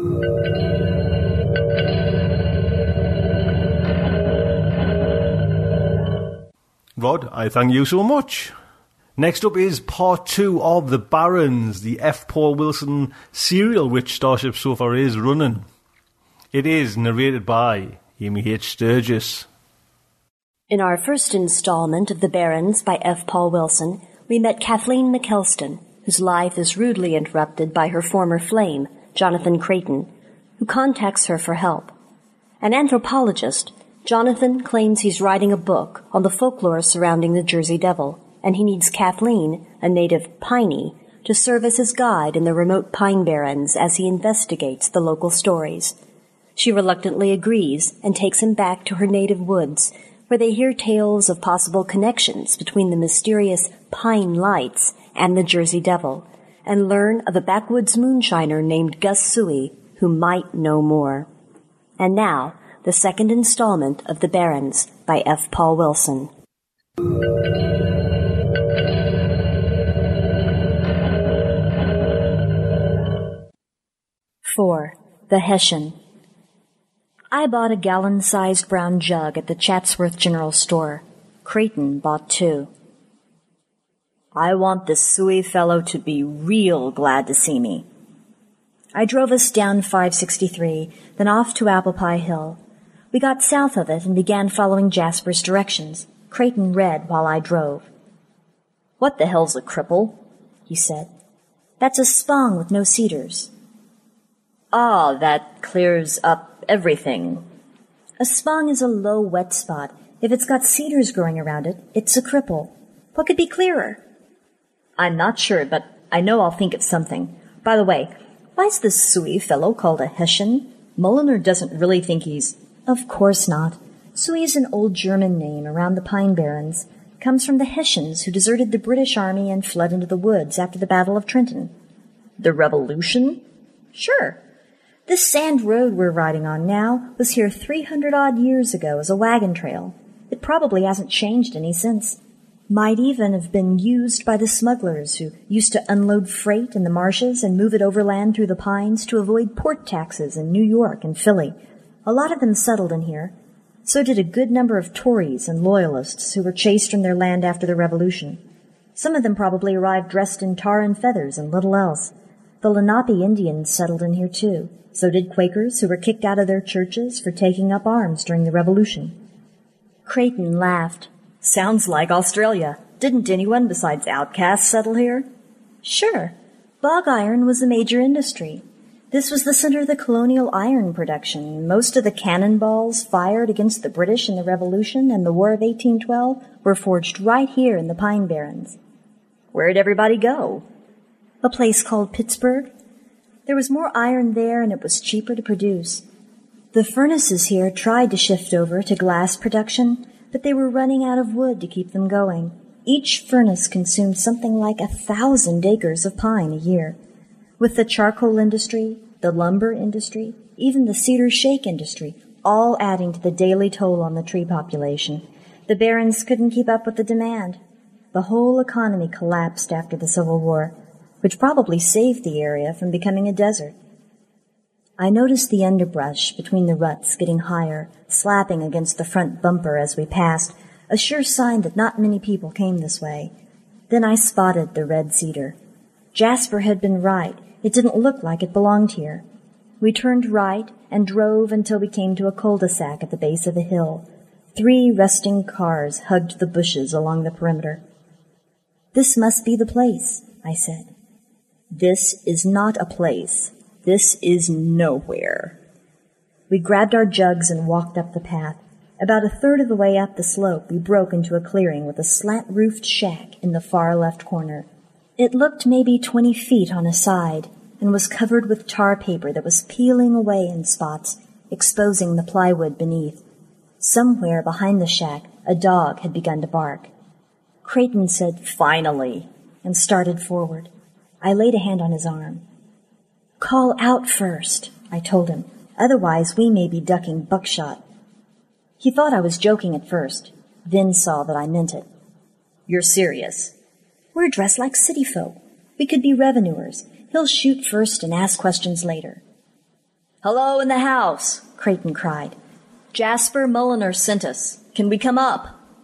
Rod, I thank you so much. Next up is part 2 of The Barons, the F. Paul Wilson serial which Starship Sofa is running. It is narrated by Amy H. Sturgis. In our first installment of The Barons by F. Paul Wilson, we met Kathleen McKelston, whose life is rudely interrupted by her former flame, Jonathan Creighton, who contacts her for help. An anthropologist, Jonathan claims he's writing a book on the folklore surrounding the Jersey Devil, and he needs Kathleen, a native Piney, to serve as his guide in the remote Pine Barrens as he investigates the local stories. She reluctantly agrees and takes him back to her native woods, where they hear tales of possible connections between the mysterious Pine Lights and the Jersey Devil, and learn of a backwoods moonshiner named Gus Suey who might know more. And now, the second installment of The Barons by F. Paul Wilson. (4) The Hessian. I bought a gallon-sized brown jug at the Chatsworth General Store. Creighton bought 2. I want this Suey fellow to be real glad to see me. I drove us down 563, then off to Apple Pie Hill. We got south of it and began following Jasper's directions. Creighton read while I drove. What the hell's a cripple? He said. That's a spong with no cedars. Ah, that clears up everything. A spong is a low, wet spot. If it's got cedars growing around it, it's a cripple. What could be clearer? I'm not sure, but I know I'll think of something. By the way, why's this Suey fellow called a Hessian? Mulliner doesn't really think he's... Of course not. Suey is an old German name around the Pine Barrens. Comes from the Hessians who deserted the British army and fled into the woods after the Battle of Trenton. The Revolution? Sure. This sand road we're riding on now was here 300-odd years ago as a wagon trail. It probably hasn't changed any since. Might even have been used by the smugglers who used to unload freight in the marshes and move it overland through the pines to avoid port taxes in New York and Philly. A lot of them settled in here. So did a good number of Tories and Loyalists who were chased from their land after the Revolution. Some of them probably arrived dressed in tar and feathers and little else. The Lenape Indians settled in here too. So did Quakers who were kicked out of their churches for taking up arms during the Revolution. Creighton laughed. Sounds like Australia. Didn't anyone besides outcasts settle here? Sure. Bog iron was a major industry. This was the center of the colonial iron production. Most of the cannonballs fired against the British in the Revolution and the War of 1812 were forged right here in the Pine Barrens. Where'd everybody go? A place called Pittsburgh. There was more iron there and it was cheaper to produce. The furnaces here tried to shift over to glass production, but they were running out of wood to keep them going. Each furnace consumed something like 1,000 acres of pine a year. With the charcoal industry, the lumber industry, even the cedar shake industry, all adding to the daily toll on the tree population. The barons couldn't keep up with the demand. The whole economy collapsed after the Civil War, which probably saved the area from becoming a desert. I noticed the underbrush between the ruts getting higher, slapping against the front bumper as we passed, a sure sign that not many people came this way. Then I spotted the red cedar. Jasper had been right. It didn't look like it belonged here. We turned right and drove until we came to a cul-de-sac at the base of a hill. 3 rusting cars hugged the bushes along the perimeter. "This must be the place," I said. "This is not a place. This is nowhere." We grabbed our jugs and walked up the path. About a third of the way up the slope, we broke into a clearing with a slant-roofed shack in the far left corner. It looked maybe 20 feet on a side and was covered with tar paper that was peeling away in spots, exposing the plywood beneath. Somewhere behind the shack, a dog had begun to bark. Creighton said, "Finally," and started forward. I laid a hand on his arm. "Call out first," I told him. "Otherwise we may be ducking buckshot." He thought I was joking at first, then saw that I meant it. "You're serious?" "We're dressed like city folk. We could be revenuers. He'll shoot first and ask questions later." "Hello in the house," Creighton cried. "Jasper Mulliner sent us. Can we come up?"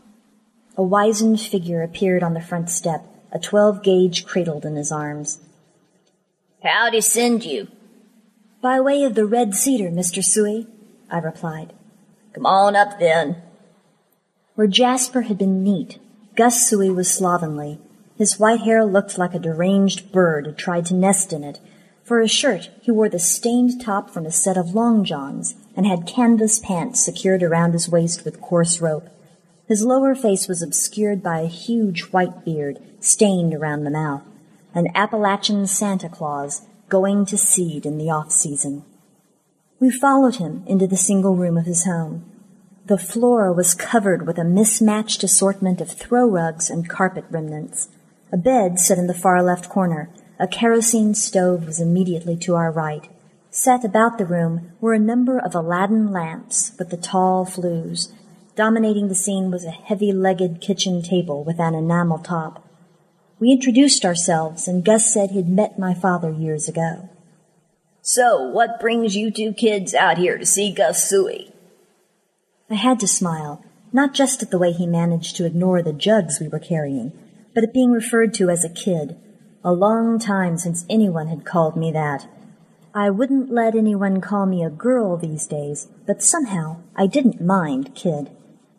A wizened figure appeared on the front step, a 12-gauge cradled in his arms. "How'd he send you?" "By way of the red cedar, Mr. Suey," I replied. "Come on up, then." Where Jasper had been neat, Gus Suey was slovenly. His white hair looked like a deranged bird had tried to nest in it. For a shirt, he wore the stained top from a set of long johns and had canvas pants secured around his waist with coarse rope. His lower face was obscured by a huge white beard stained around the mouth, an Appalachian Santa Claus going to seed in the off-season. We followed him into the single room of his home. The floor was covered with a mismatched assortment of throw rugs and carpet remnants. A bed sat in the far left corner. A kerosene stove was immediately to our right. Set about the room were a number of Aladdin lamps with the tall flues. Dominating the scene was a heavy-legged kitchen table with an enamel top. We introduced ourselves, and Gus said he'd met my father years ago. "So, what brings you 2 kids out here to see Gus Suey?" I had to smile, not just at the way he managed to ignore the jugs we were carrying, but at being referred to as a kid. A long time since anyone had called me that. I wouldn't let anyone call me a girl these days, but somehow I didn't mind kid.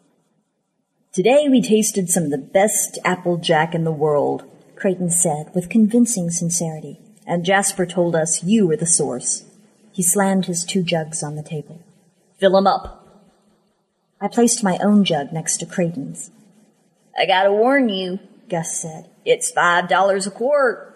"Today we tasted some of the best applejack in the world," Creighton said with convincing sincerity, "and Jasper told us you were the source." He slammed his 2 jugs on the table. "Fill 'em up." I placed my own jug next to Creighton's. "I gotta warn you," Gus said. "It's $5 a quart."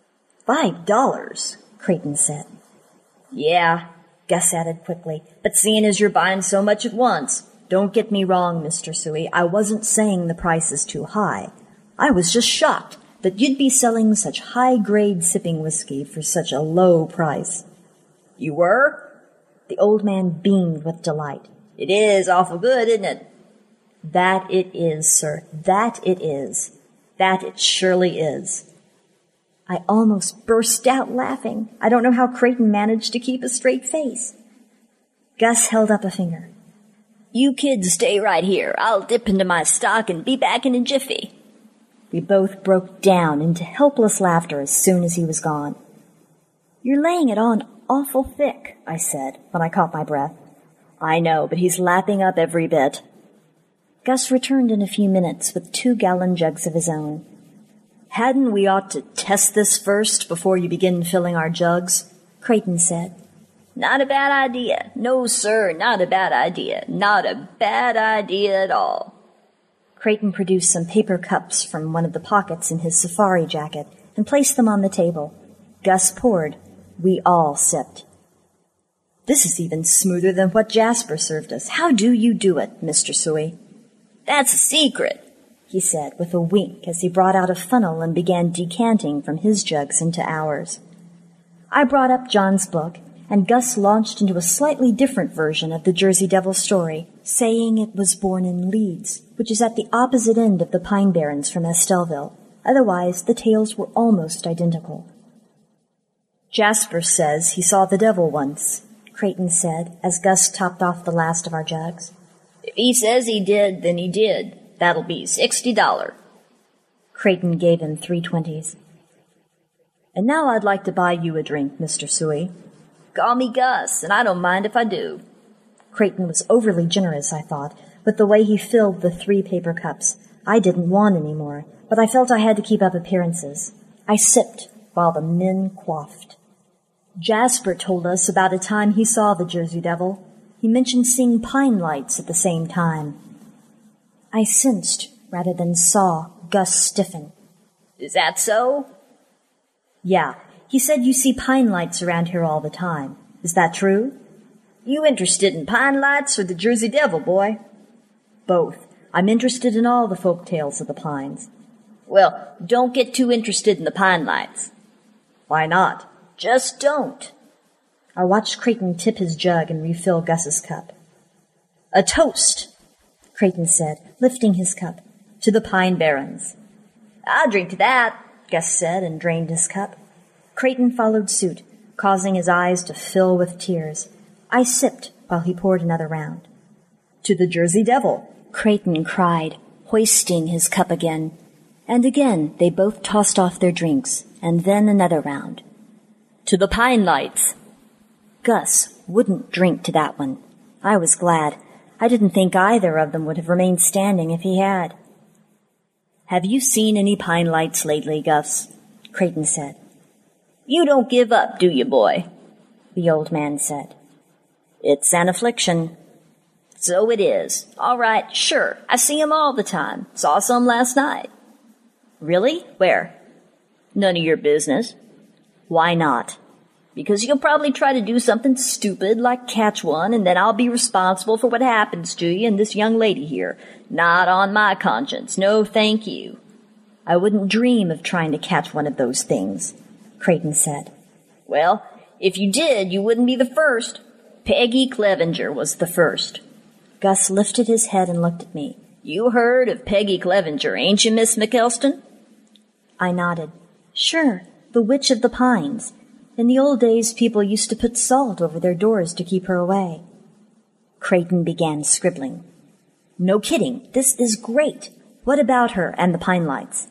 $5, Creighton said. "Yeah," Gus added quickly, "but seeing as you're buying so much at once, don't get me wrong, Mr. Suey, I wasn't saying the price is too high. I was just shocked that you'd be selling such high-grade sipping whiskey for such a low price." "You were?" The old man beamed with delight. "It is awful good, isn't it?" "That it is, sir. That it is. That it surely is." I almost burst out laughing. I don't know how Creighton managed to keep a straight face. Gus held up a finger. "You kids stay right here. I'll dip into my stock and be back in a jiffy." We both broke down into helpless laughter as soon as he was gone. "You're laying it on awful thick," I said when I caught my breath. "I know, but he's lapping up every bit." Gus returned in a few minutes with 2-gallon jugs of his own. "Hadn't we ought to test this first before you begin filling our jugs?" Creighton said. "Not a bad idea. No, sir, not a bad idea. Not a bad idea at all." Creighton produced some paper cups from one of the pockets in his safari jacket and placed them on the table. Gus poured. We all sipped. "This is even smoother than what Jasper served us. How do you do it, Mr. Suey?" "That's a secret," he said with a wink as he brought out a funnel and began decanting from his jugs into ours. I brought up John's book, and Gus launched into a slightly different version of the Jersey Devil story, saying it was born in Leeds, which is at the opposite end of the Pine Barrens from Estelleville. Otherwise, the tales were almost identical. Jasper says he saw the devil once, Creighton said, as Gus topped off the last of our jugs. If he says he did, then he did. That'll be $60. Creighton gave him 3 20s. And now I'd like to buy you a drink, Mr. Suey. Call me Gus, and I don't mind if I do. Creighton was overly generous, I thought, with the way he filled the 3 paper cups. I didn't want any more, but I felt I had to keep up appearances. I sipped while the men quaffed. Jasper told us about a time he saw the Jersey Devil. He mentioned seeing pine lights at the same time. I sensed, rather than saw, Gus stiffen. Is that so? Yeah. He said you see pine lights around here all the time. Is that true? You interested in pine lights or the Jersey Devil, boy? Both. I'm interested in all the folk tales of the pines. Well, don't get too interested in the pine lights. Why not? Just don't. I watched Creighton tip his jug and refill Gus's cup. A toast, Creighton said, lifting his cup, to the Pine Barrens. I'll drink to that, Gus said, and drained his cup. Creighton followed suit, causing his eyes to fill with tears. I sipped while he poured another round. To the Jersey Devil, Creighton cried, hoisting his cup again. And again they both tossed off their drinks, and then another round. To the Pine Lights. Gus wouldn't drink to that one. I was glad. I didn't think either of them would have remained standing if he had. Have you seen any pine lights lately, Gus? Creighton said. You don't give up, do you, boy? The old man said. It's an affliction. So it is. All right, sure. I see 'em all the time. Saw some last night. Really? Where? None of your business. Why not? Because you'll probably try to do something stupid like catch one, and then I'll be responsible for what happens to you and this young lady here. Not on my conscience. No, thank you. I wouldn't dream of trying to catch one of those things, Creighton said. Well, if you did, you wouldn't be the first. Peggy Clevenger was the first. Gus lifted his head and looked at me. You heard of Peggy Clevenger, ain't you, Miss McElston? I nodded. Sure, the Witch of the Pines. In the old days, people used to put salt over their doors to keep her away. Creighton began scribbling. No kidding, this is great. What about her and the pine lights?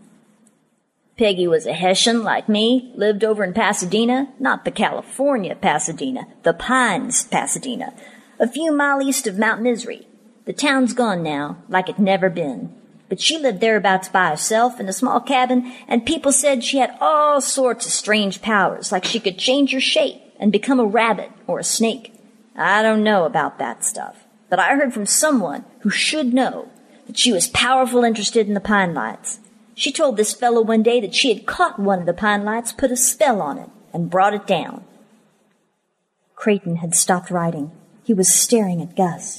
Peggy was a Hessian like me, lived over in Pasadena, not the California Pasadena, the Pines Pasadena, a few miles east of Mount Misery. The town's gone now, like it never been. But she lived thereabouts by herself in a small cabin, and people said she had all sorts of strange powers, like she could change her shape and become a rabbit or a snake. I don't know about that stuff, but I heard from someone who should know that she was powerful interested in the pine lights. She told this fellow one day that she had caught one of the pine lights, put a spell on it, and brought it down. Creighton had stopped writing. He was staring at Gus.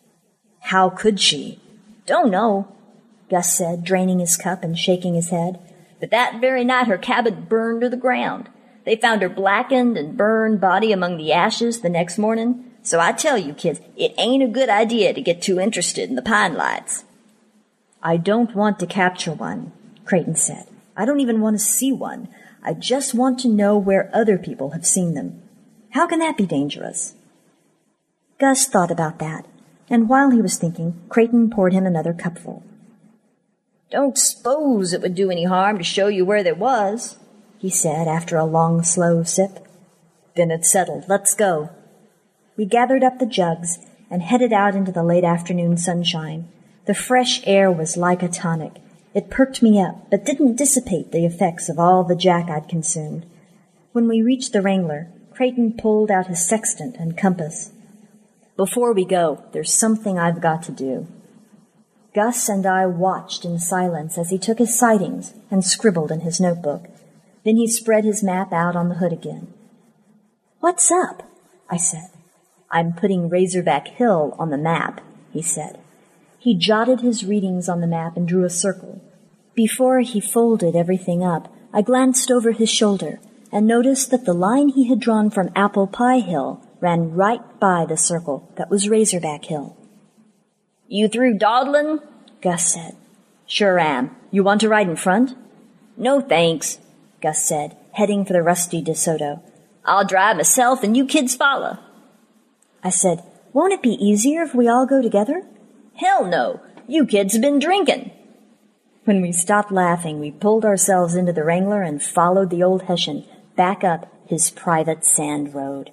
How could she? Don't know, Gus said, draining his cup and shaking his head. But that very night her cabin burned to the ground. They found her blackened and burned body among the ashes the next morning. So I tell you, kids, it ain't a good idea to get too interested in the pine lights. I don't want to capture one, Creighton said. I don't even want to see one. I just want to know where other people have seen them. How can that be dangerous? Gus thought about that, and while he was thinking, Creighton poured him another cupful. Don't suppose it would do any harm to show you where there was, he said after a long, slow sip. Then it's settled. Let's go. We gathered up the jugs and headed out into the late afternoon sunshine. The fresh air was like a tonic. It perked me up, but didn't dissipate the effects of all the Jack I'd consumed. When we reached the Wrangler, Creighton pulled out his sextant and compass. Before we go, there's something I've got to do. Gus and I watched in silence as he took his sightings and scribbled in his notebook. Then he spread his map out on the hood again. What's up? I said. I'm putting Razorback Hill on the map, he said. He jotted his readings on the map and drew a circle. Before he folded everything up, I glanced over his shoulder. and noticed that the line he had drawn from Apple Pie Hill ran right by the circle that was Razorback Hill. You through dawdling? Gus said. Sure am. You want to ride in front? No thanks, Gus said, heading for the rusty DeSoto. I'll drive myself and you kids follow. I said, won't it be easier if we all go together? Hell no. You kids have been drinking. When we stopped laughing, we pulled ourselves into the Wrangler and followed the old Hessian back up his private sand road.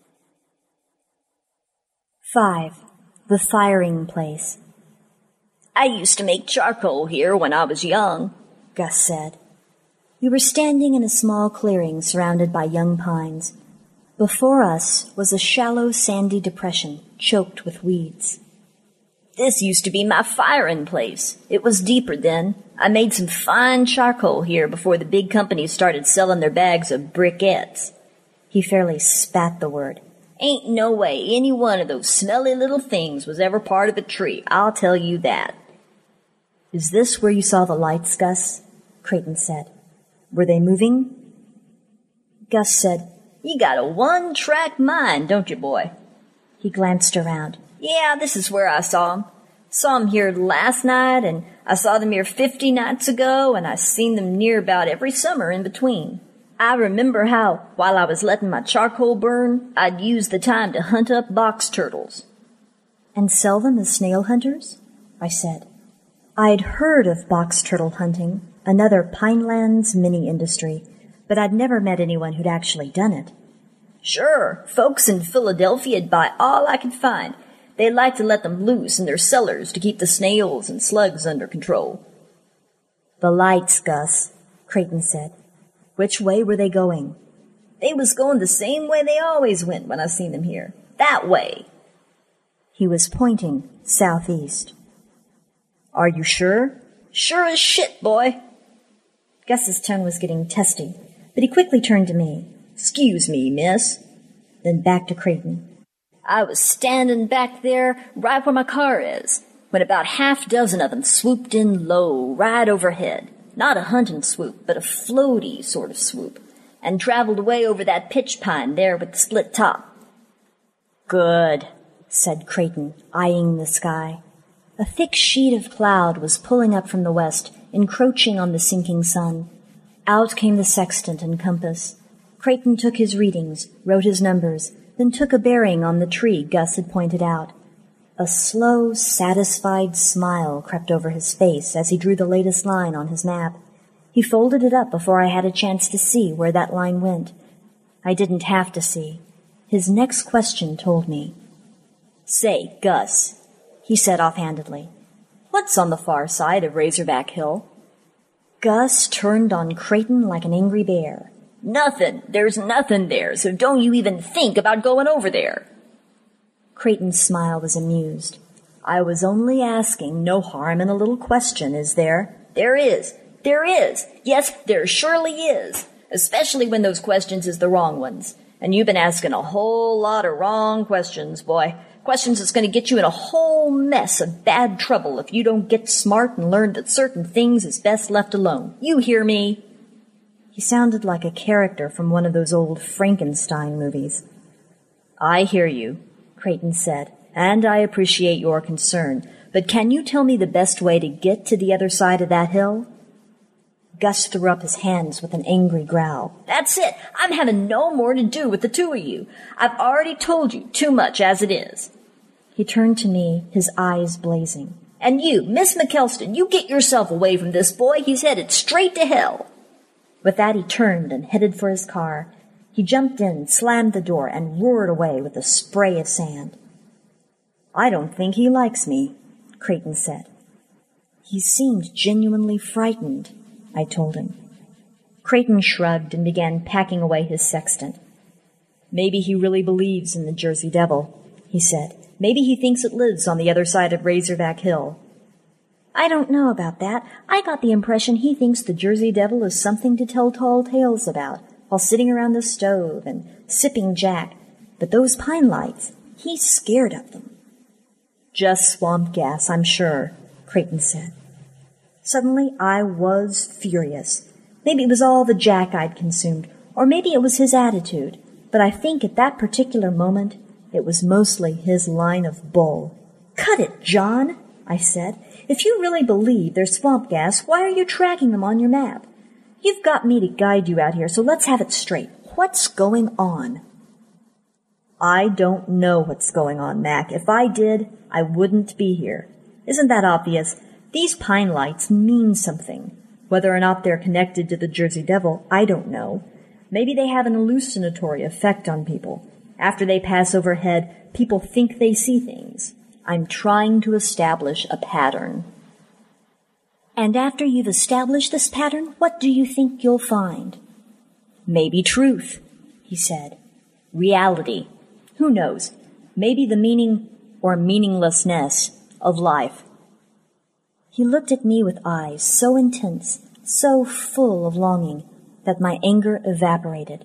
5. The Firing Place. I used to make charcoal here when I was young, Gus said. We were standing in a small clearing surrounded by young pines. Before us was a shallow, sandy depression choked with weeds. This used to be my firing place. It was deeper then. I made some fine charcoal here before the big companies started selling their bags of briquettes. He fairly spat the word. Ain't no way any one of those smelly little things was ever part of a tree, I'll tell you that. Is this where you saw the lights, Gus? Creighton said. Were they moving? Gus said, You got a one-track mind, don't you, boy? He glanced around. Yeah, this is where I saw 'em. Saw 'em here last night, and I saw them here 50 nights ago, and I seen them near about every summer in between. I remember how, while I was letting my charcoal burn, I'd use the time to hunt up box turtles. And sell them as snail hunters? I said. I'd heard of box turtle hunting, another Pinelands mini-industry, but I'd never met anyone who'd actually done it. Sure, folks in Philadelphia'd buy all I could find. They like to let them loose in their cellars to keep the snails and slugs under control. The lights, Gus, Creighton said. Which way were they going? They was going the same way they always went when I seen them here. That way. He was pointing southeast. Are you sure? Sure as shit, boy. Gus's tongue was getting testy, but he quickly turned to me. Excuse me, miss. Then back to Creighton. I was standing back there, right where my car is, when about half dozen of them swooped in low, right overhead. Not a hunting swoop, but a floaty sort of swoop, and traveled away over that pitch pine there with the split top. Good, said Creighton, eyeing the sky. A thick sheet of cloud was pulling up from the west, encroaching on the sinking sun. Out came the sextant and compass. Creighton took his readings, wrote his numbers, then took a bearing on the tree Gus had pointed out. A slow, satisfied smile crept over his face as he drew the latest line on his map. He folded it up before I had a chance to see where that line went. I didn't have to see. His next question told me. Say, Gus, he said offhandedly, what's on the far side of Razorback Hill? Gus turned on Creighton like an angry bear. Nothing. There's nothing there, so don't you even think about going over there. Creighton's smile was amused. I was only asking. No harm in a little question, is there? There is. There is. Yes, there surely is. Especially when those questions is the wrong ones. And you've been asking a whole lot of wrong questions, boy. Questions that's going to get you in a whole mess of bad trouble if you don't get smart and learn that certain things is best left alone. You hear me? He sounded like a character from one of those old Frankenstein movies. I hear you, Creighton said, and I appreciate your concern. But can you tell me the best way to get to the other side of that hill? Gus threw up his hands with an angry growl. That's it. I'm having no more to do with the two of you. I've already told you too much as it is. He turned to me, his eyes blazing. And you, Miss McKelston, you get yourself away from this boy. He's headed straight to hell. With that, he turned and headed for his car. He jumped in, slammed the door, and roared away with a spray of sand. I don't think he likes me, Creighton said. He seemed genuinely frightened, I told him. Creighton shrugged and began packing away his sextant. Maybe he really believes in the Jersey Devil, he said. Maybe he thinks it lives on the other side of Razorback Hill. I don't know about that. I got the impression he thinks the Jersey Devil is something to tell tall tales about, while sitting around the stove and sipping Jack. But those pine lights, he's scared of them. Just swamp gas, I'm sure, Creighton said. Suddenly, I was furious. Maybe it was all the Jack I'd consumed, Or maybe it was his attitude, but I think at that particular moment it was mostly his line of bull. "Cut it, John," I said. "If you really believe there's swamp gas, why are you tracking them on your map? You've got me to guide you out here, so let's have it straight. What's going on?" "I don't know what's going on, Mac. If I did, I wouldn't be here. Isn't that obvious? These pine lights mean something. Whether or not they're connected to the Jersey Devil, I don't know. Maybe they have an hallucinatory effect on people. After they pass overhead, people think they see things. I'm trying to establish a pattern." "And after you've established this pattern, what do you think you'll find?" "Maybe truth," he said. "Reality. Who knows? Maybe the meaning or meaninglessness of life." He looked at me with eyes so intense, so full of longing, that my anger evaporated.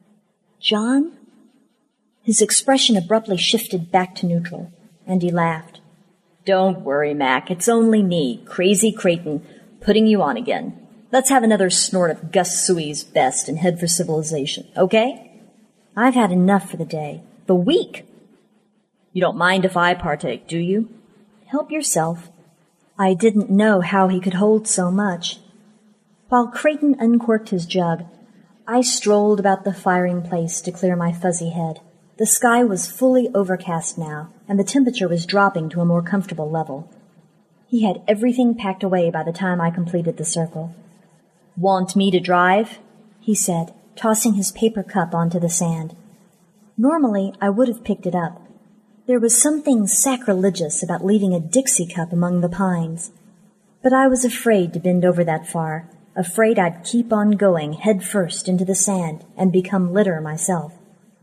"John?" His expression abruptly shifted back to neutral, and he laughed. "Don't worry, Mac. It's only me, Crazy Creighton, putting you on again. Let's have another snort of Gus Suey's best and head for civilization, okay? I've had enough for the day. The week. You don't mind if I partake, do you?" "Help yourself." I didn't know how he could hold so much. While Creighton uncorked his jug, I strolled about the firing place to clear my fuzzy head. The sky was fully overcast now, and the temperature was dropping to a more comfortable level. He had everything packed away by the time I completed the circle. "Want me to drive?" he said, tossing his paper cup onto the sand. Normally, I would have picked it up. There was something sacrilegious about leaving a Dixie cup among the pines. But I was afraid to bend over that far, afraid I'd keep on going head first into the sand and become litter myself.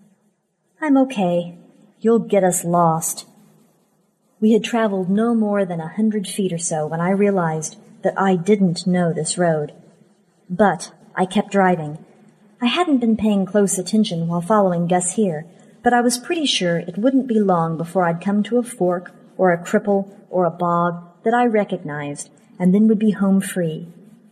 "I'm okay. You'll get us lost." We had traveled no more than 100 feet or so when I realized that I didn't know this road. But I kept driving. I hadn't been paying close attention while following Gus here, but I was pretty sure it wouldn't be long before I'd come to a fork or a cripple or a bog that I recognized, and then would be home free.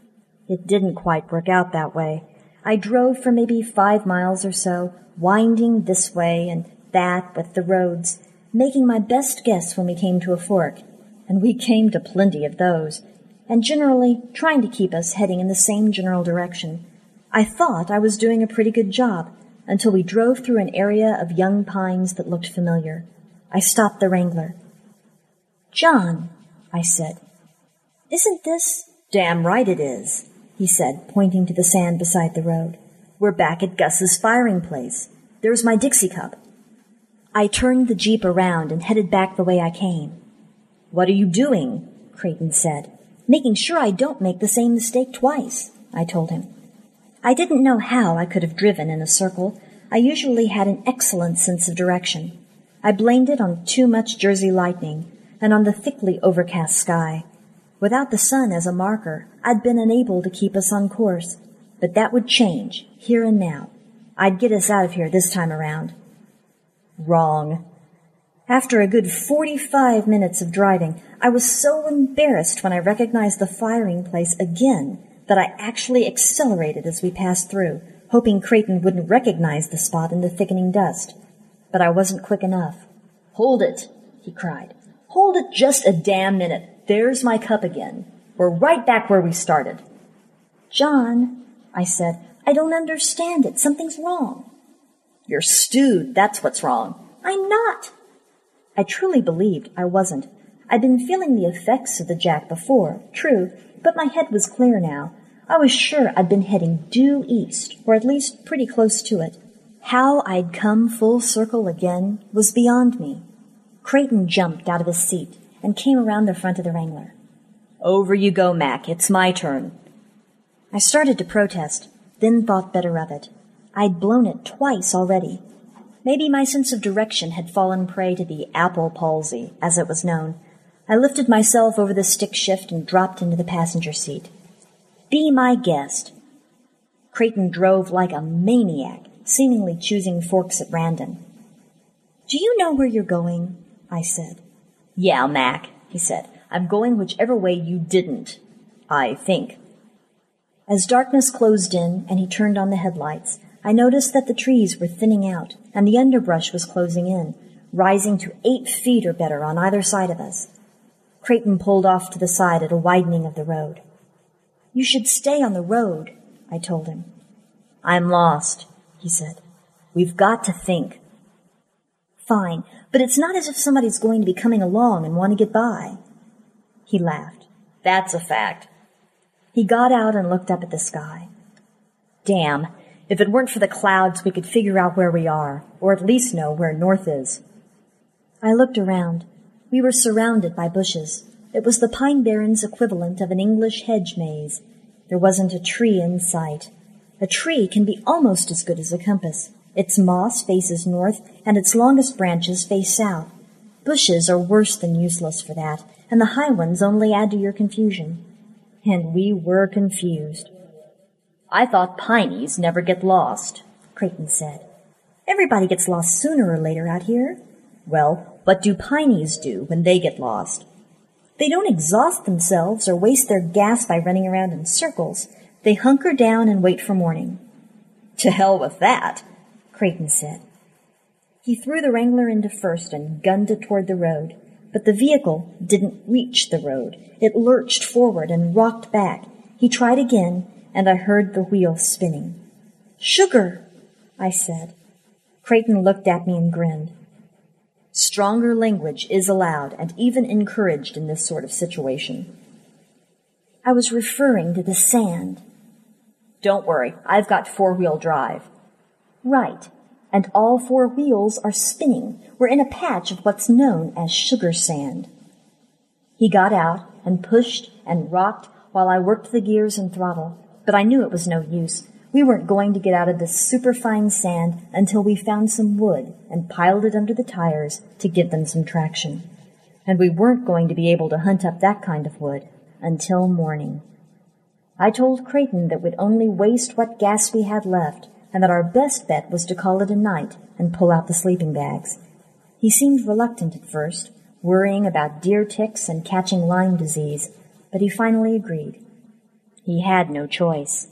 It didn't quite work out that way. I drove for maybe 5 miles or so, winding this way and that with the roads, making my best guess when we came to a fork, and we came to plenty of those, and generally trying to keep us heading in the same general direction. I thought I was doing a pretty good job, until we drove through an area of young pines that looked familiar. I stopped the Wrangler. "John," I said. "Isn't this—" "Damn right it is," he said, pointing to the sand beside the road. "We're back at Gus's firing place. There's my Dixie cup." I turned the Jeep around and headed back the way I came. "What are you doing?" Creighton said. "Making sure I don't make the same mistake twice," I told him. I didn't know how I could have driven in a circle. I usually had an excellent sense of direction. I blamed it on too much Jersey lightning and on the thickly overcast sky. Without the sun as a marker, I'd been unable to keep us on course. But that would change, here and now. I'd get us out of here this time around. Wrong. After a good 45 minutes of driving, I was so embarrassed when I recognized the firing place again that I actually accelerated as we passed through, hoping Creighton wouldn't recognize the spot in the thickening dust. But I wasn't quick enough. "Hold it," he cried. "Hold it just a damn minute. There's my cup again. We're right back where we started." "John," I said, "I don't understand it. Something's wrong." "You're stewed, that's what's wrong." "I'm not." I truly believed I wasn't. I'd been feeling the effects of the jack before, true, but my head was clear now. I was sure I'd been heading due east, or at least pretty close to it. How I'd come full circle again was beyond me. Creighton jumped out of his seat and came around the front of the Wrangler. "Over you go, Mac. It's my turn." I started to protest, then thought better of it. I'd blown it twice already. Maybe my sense of direction had fallen prey to the apple palsy, as it was known. I lifted myself over the stick shift and dropped into the passenger seat. "Be my guest." Creighton drove like a maniac, seemingly choosing forks at random. "Do you know where you're going?" I said. "Yeah, Mac," he said. "I'm going whichever way you didn't, I think." As darkness closed in and he turned on the headlights, I noticed that the trees were thinning out, and the underbrush was closing in, rising to 8 feet or better on either side of us. Creighton pulled off to the side at a widening of the road. "You should stay on the road," I told him. "I'm lost," he said. "We've got to think." "Fine, but it's not as if somebody's going to be coming along and want to get by." He laughed. "That's a fact." He got out and looked up at the sky. "Damn, if it weren't for the clouds, we could figure out where we are, or at least know where north is." I looked around. We were surrounded by bushes. It was the Pine Barrens equivalent of an English hedge maze. There wasn't a tree in sight. A tree can be almost as good as a compass. Its moss faces north, and its longest branches face south. Bushes are worse than useless for that, and the high ones only add to your confusion. And we were confused. "I thought pineys never get lost," Creighton said. "Everybody gets lost sooner or later out here." "Well, what do pineys do when they get lost?" "They don't exhaust themselves or waste their gas by running around in circles. They hunker down and wait for morning." "To hell with that," Creighton said. He threw the Wrangler into first and gunned it toward the road, but the vehicle didn't reach the road. It lurched forward and rocked back. He tried again, and I heard the wheel spinning. "Sugar," I said. Creighton looked at me and grinned. Stronger language is allowed and even encouraged in this sort of situation. I was referring to the sand. "Don't worry, I've got 4-wheel drive." "Right, and all 4 wheels are spinning. We're in a patch of what's known as sugar sand." He got out and pushed and rocked while I worked the gears and throttle, but I knew it was no use. We weren't going to get out of this superfine sand until we found some wood and piled it under the tires to give them some traction. And we weren't going to be able to hunt up that kind of wood until morning. I told Creighton that we'd only waste what gas we had left, and that our best bet was to call it a night and pull out the sleeping bags. He seemed reluctant at first, worrying about deer ticks and catching Lyme disease, but he finally agreed. He had no choice.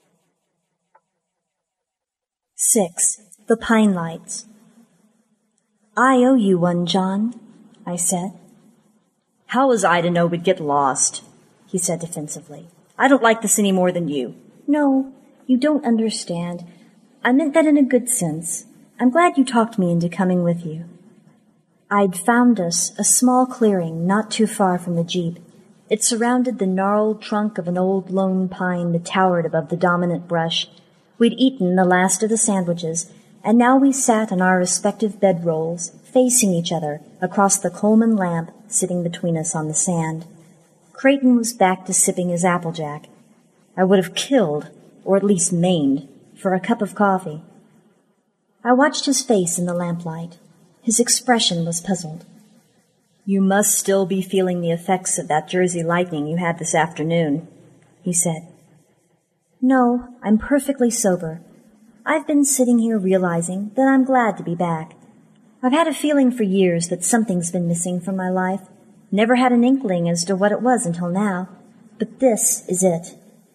6. The Pine Lights. "I owe you one, John," I said. "How was I to know we'd get lost?" he said defensively. "I don't like this any more than you." "No, you don't understand. I meant that in a good sense. I'm glad you talked me into coming with you." I'd found us a small clearing not too far from the Jeep. It surrounded the gnarled trunk of an old lone pine that towered above the dominant brush. We'd eaten the last of the sandwiches, and now we sat on our respective bedrolls, facing each other across the Coleman lamp sitting between us on the sand. Creighton was back to sipping his Applejack. I would have killed, or at least maimed, for a cup of coffee. I watched his face in the lamplight. His expression was puzzled. "You must still be feeling the effects of that Jersey lightning you had this afternoon," he said. "No, I'm perfectly sober. I've been sitting here realizing that I'm glad to be back. I've had a feeling for years that something's been missing from my life. Never had an inkling as to what it was until now. But this is it.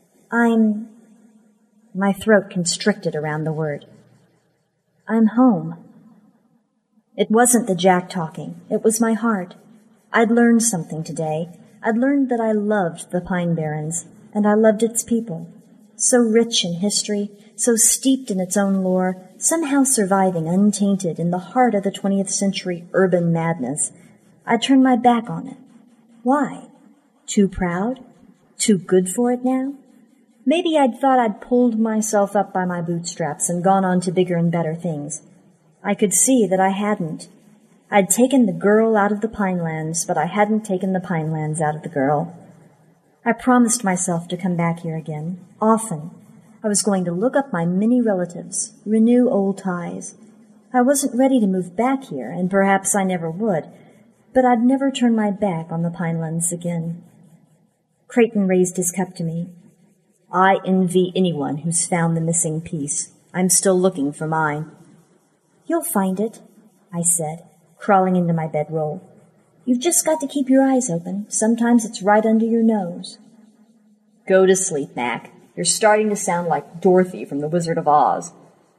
My throat constricted around the word. "I'm home." It wasn't the Jack talking. It was my heart. I'd learned something today. I'd learned that I loved the Pine Barrens, and I loved its people. So rich in history, so steeped in its own lore, somehow surviving untainted in the heart of the 20th century urban madness. I turned my back on it. Why? Too proud? Too good for it now? Maybe I'd thought I'd pulled myself up by my bootstraps and gone on to bigger and better things. I could see that I hadn't. I'd taken the girl out of the Pinelands, but I hadn't taken the Pinelands out of the girl. I promised myself to come back here again, often. I was going to look up my many relatives, renew old ties. I wasn't ready to move back here, and perhaps I never would, but I'd never turn my back on the Pinelands again. Creighton raised his cup to me. "I envy anyone who's found the missing piece. I'm still looking for mine." "You'll find it," I said, crawling into my bedroll. "You've just got to keep your eyes open. Sometimes it's right under your nose." "Go to sleep, Mac. You're starting to sound like Dorothy from The Wizard of Oz."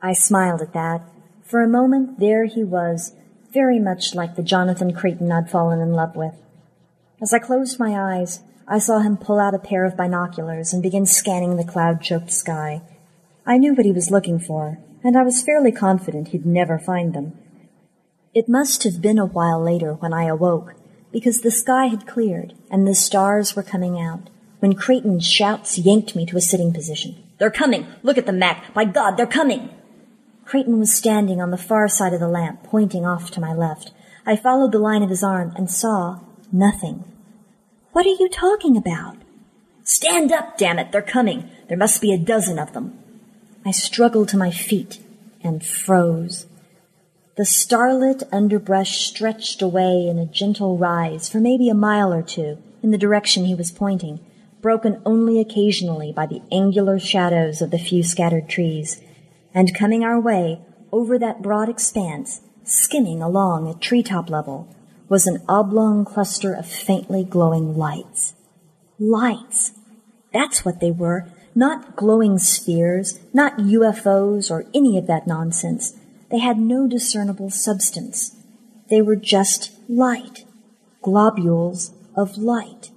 I smiled at that. For a moment, there he was, very much like the Jonathan Creighton I'd fallen in love with. As I closed my eyes, I saw him pull out a pair of binoculars and begin scanning the cloud-choked sky. I knew what he was looking for, and I was fairly confident he'd never find them. It must have been a while later when I awoke, because the sky had cleared and the stars were coming out, when Creighton's shouts yanked me to a sitting position. "They're coming! Look at them, Mac! By God, they're coming!" Creighton was standing on the far side of the lamp, pointing off to my left. I followed the line of his arm and saw nothing. "What are you talking about?" "Stand up, damn it! They're coming! There must be a dozen of them." I struggled to my feet and froze. The starlit underbrush stretched away in a gentle rise for maybe a mile or two in the direction he was pointing, broken only occasionally by the angular shadows of the few scattered trees. And coming our way, over that broad expanse, skimming along at treetop level, was an oblong cluster of faintly glowing lights. Lights! That's what they were. Not glowing spheres, not UFOs or any of that nonsense. They had no discernible substance. They were just light. Globules of light.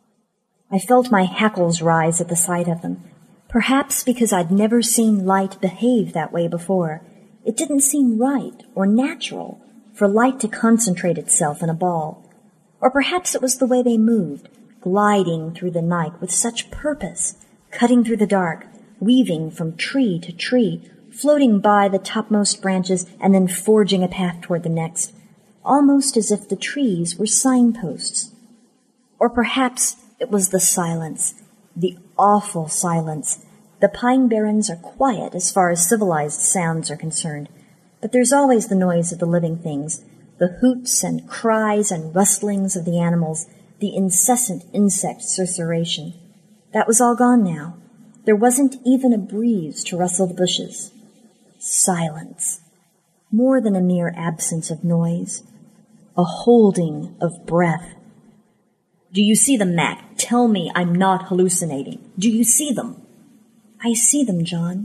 I felt my hackles rise at the sight of them. Perhaps because I'd never seen light behave that way before. It didn't seem right or natural for light to concentrate itself in a ball. Or perhaps it was the way they moved, gliding through the night with such purpose, cutting through the dark, weaving from tree to tree, floating by the topmost branches and then forging a path toward the next, almost as if the trees were signposts. Or perhaps it was the silence, the awful silence. The pine barrens are quiet as far as civilized sounds are concerned, but there's always the noise of the living things, the hoots and cries and rustlings of the animals, the incessant insect susurration. That was all gone now. There wasn't even a breeze to rustle the bushes. Silence. More than a mere absence of noise. A holding of breath. "Do you see them, Mac? Tell me I'm not hallucinating. Do you see them?" "I see them, John."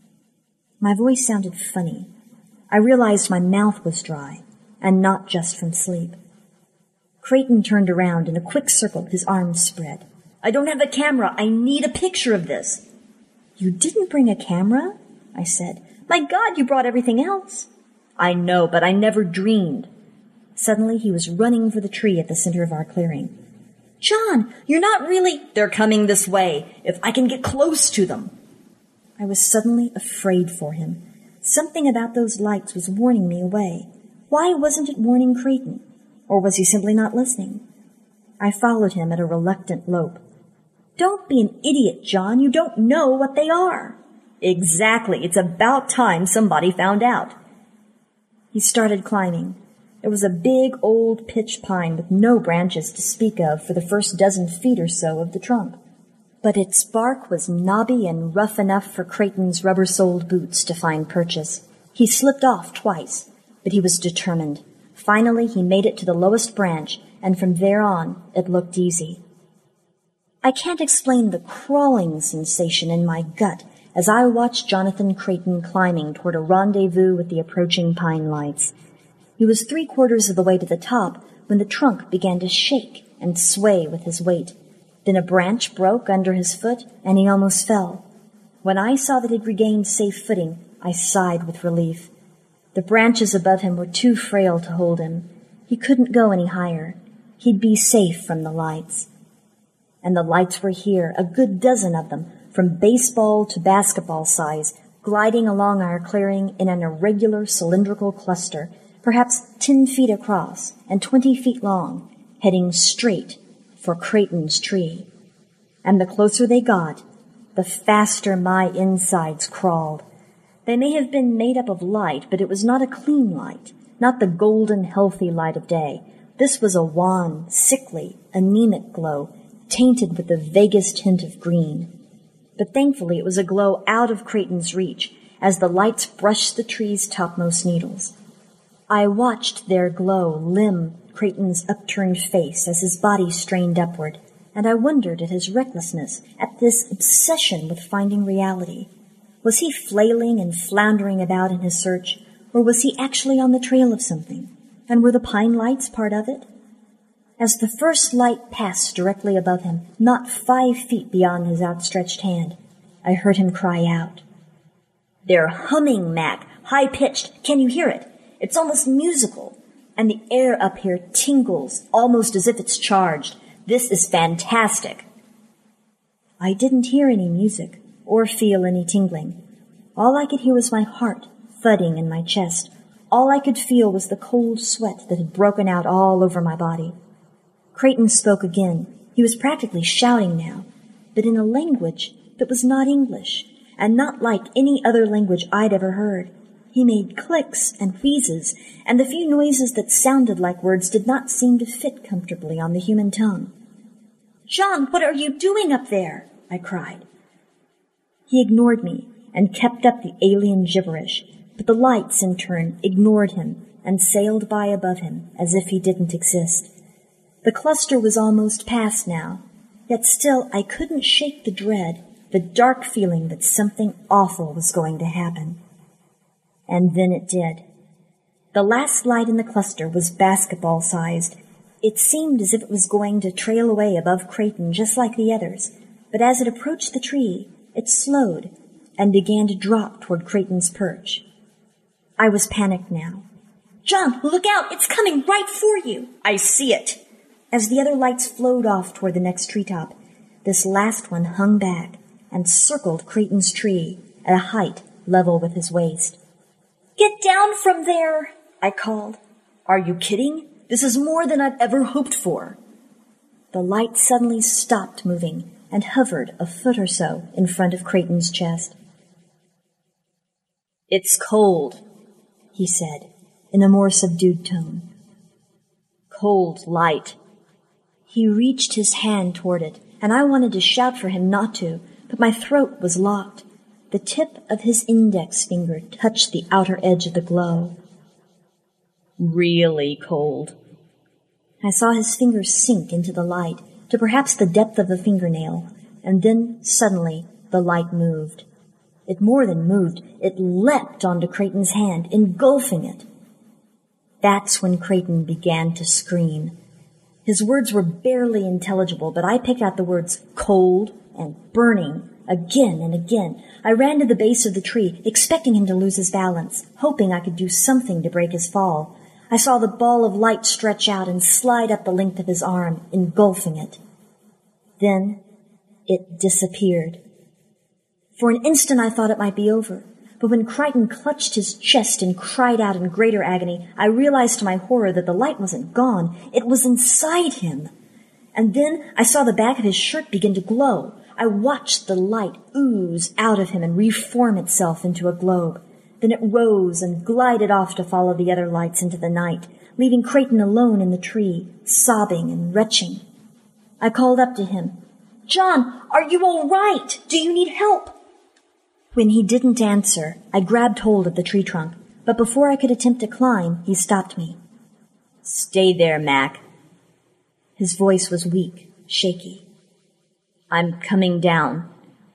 My voice sounded funny. I realized my mouth was dry, and not just from sleep. Creighton turned around in a quick circle, his arms spread. "I don't have a camera. I need a picture of this." "You didn't bring a camera?" I said. "My God, you brought everything else." "I know, but I never dreamed." Suddenly he was running for the tree at the center of our clearing. "John, you're not really—" "They're coming this way. If I can get close to them." I was suddenly afraid for him. Something about those lights was warning me away. Why wasn't it warning Creighton? Or was he simply not listening? I followed him at a reluctant lope. "Don't be an idiot, John. You don't know what they are." "Exactly. It's about time somebody found out." He started climbing. It was a big old pitch pine with no branches to speak of for the first dozen feet or so of the trunk. But its bark was knobby and rough enough for Creighton's rubber-soled boots to find purchase. He slipped off twice, but he was determined. Finally, he made it to the lowest branch, and from there on, it looked easy. I can't explain the crawling sensation in my gut as I watched Jonathan Creighton climbing toward a rendezvous with the approaching pine lights. He was 3/4 of the way to the top when the trunk began to shake and sway with his weight. Then a branch broke under his foot, and he almost fell. When I saw that he'd regained safe footing, I sighed with relief. The branches above him were too frail to hold him. He couldn't go any higher. He'd be safe from the lights. And the lights were here, a good dozen of them, from baseball to basketball size, gliding along our clearing in an irregular cylindrical cluster, perhaps 10 feet across and 20 feet long, heading straight for Creighton's tree. And the closer they got, the faster my insides crawled. They may have been made up of light, but it was not a clean light, not the golden, healthy light of day. This was a wan, sickly, anemic glow, tainted with the vaguest hint of green. But thankfully it was a glow out of Creighton's reach, as the lights brushed the tree's topmost needles. I watched their glow limn Creighton's upturned face as his body strained upward, and I wondered at his recklessness, at this obsession with finding reality. Was he flailing and floundering about in his search, or was he actually on the trail of something? And were the pine lights part of it? As the first light passed directly above him, not 5 feet beyond his outstretched hand, I heard him cry out. "They're humming, Mac, high-pitched. Can you hear it? It's almost musical. And the air up here tingles, almost as if it's charged. This is fantastic." I didn't hear any music or feel any tingling. All I could hear was my heart thudding in my chest. All I could feel was the cold sweat that had broken out all over my body. Creighton spoke again. He was practically shouting now, but in a language that was not English, and not like any other language I'd ever heard. He made clicks and wheezes, and the few noises that sounded like words did not seem to fit comfortably on the human tongue. "John, what are you doing up there?" I cried. He ignored me and kept up the alien gibberish, but the lights, in turn, ignored him and sailed by above him as if he didn't exist. The cluster was almost past now, yet still I couldn't shake the dread, the dark feeling that something awful was going to happen. And then it did. The last light in the cluster was basketball-sized. It seemed as if it was going to trail away above Creighton just like the others, but as it approached the tree, it slowed and began to drop toward Creighton's perch. I was panicked now. "John, look out! It's coming right for you!" "I see it!" As the other lights flowed off toward the next treetop, this last one hung back and circled Creighton's tree at a height level with his waist. "Get down from there!" I called. "Are you kidding? This is more than I'd ever hoped for." The light suddenly stopped moving and hovered a foot or so in front of Creighton's chest. "It's cold," he said in a more subdued tone. "Cold light." He reached his hand toward it, and I wanted to shout for him not to, but my throat was locked. The tip of his index finger touched the outer edge of the glow. "Really cold." I saw his fingers sink into the light, to perhaps the depth of a fingernail, and then, suddenly, the light moved. It more than moved, it leapt onto Creighton's hand, engulfing it. That's when Creighton began to scream. His words were barely intelligible, but I picked out the words cold and burning again and again. I ran to the base of the tree, expecting him to lose his balance, hoping I could do something to break his fall. I saw the ball of light stretch out and slide up the length of his arm, engulfing it. Then it disappeared. For an instant I thought it might be over, but when Creighton clutched his chest and cried out in greater agony, I realized to my horror that the light wasn't gone. It was inside him. And then I saw the back of his shirt begin to glow. I watched the light ooze out of him and reform itself into a globe. Then it rose and glided off to follow the other lights into the night, leaving Creighton alone in the tree, sobbing and retching. I called up to him. "John, are you all right? Do you need help?" When he didn't answer, I grabbed hold of the tree trunk, but before I could attempt to climb, he stopped me. "Stay there, Mac." His voice was weak, shaky. "I'm coming down."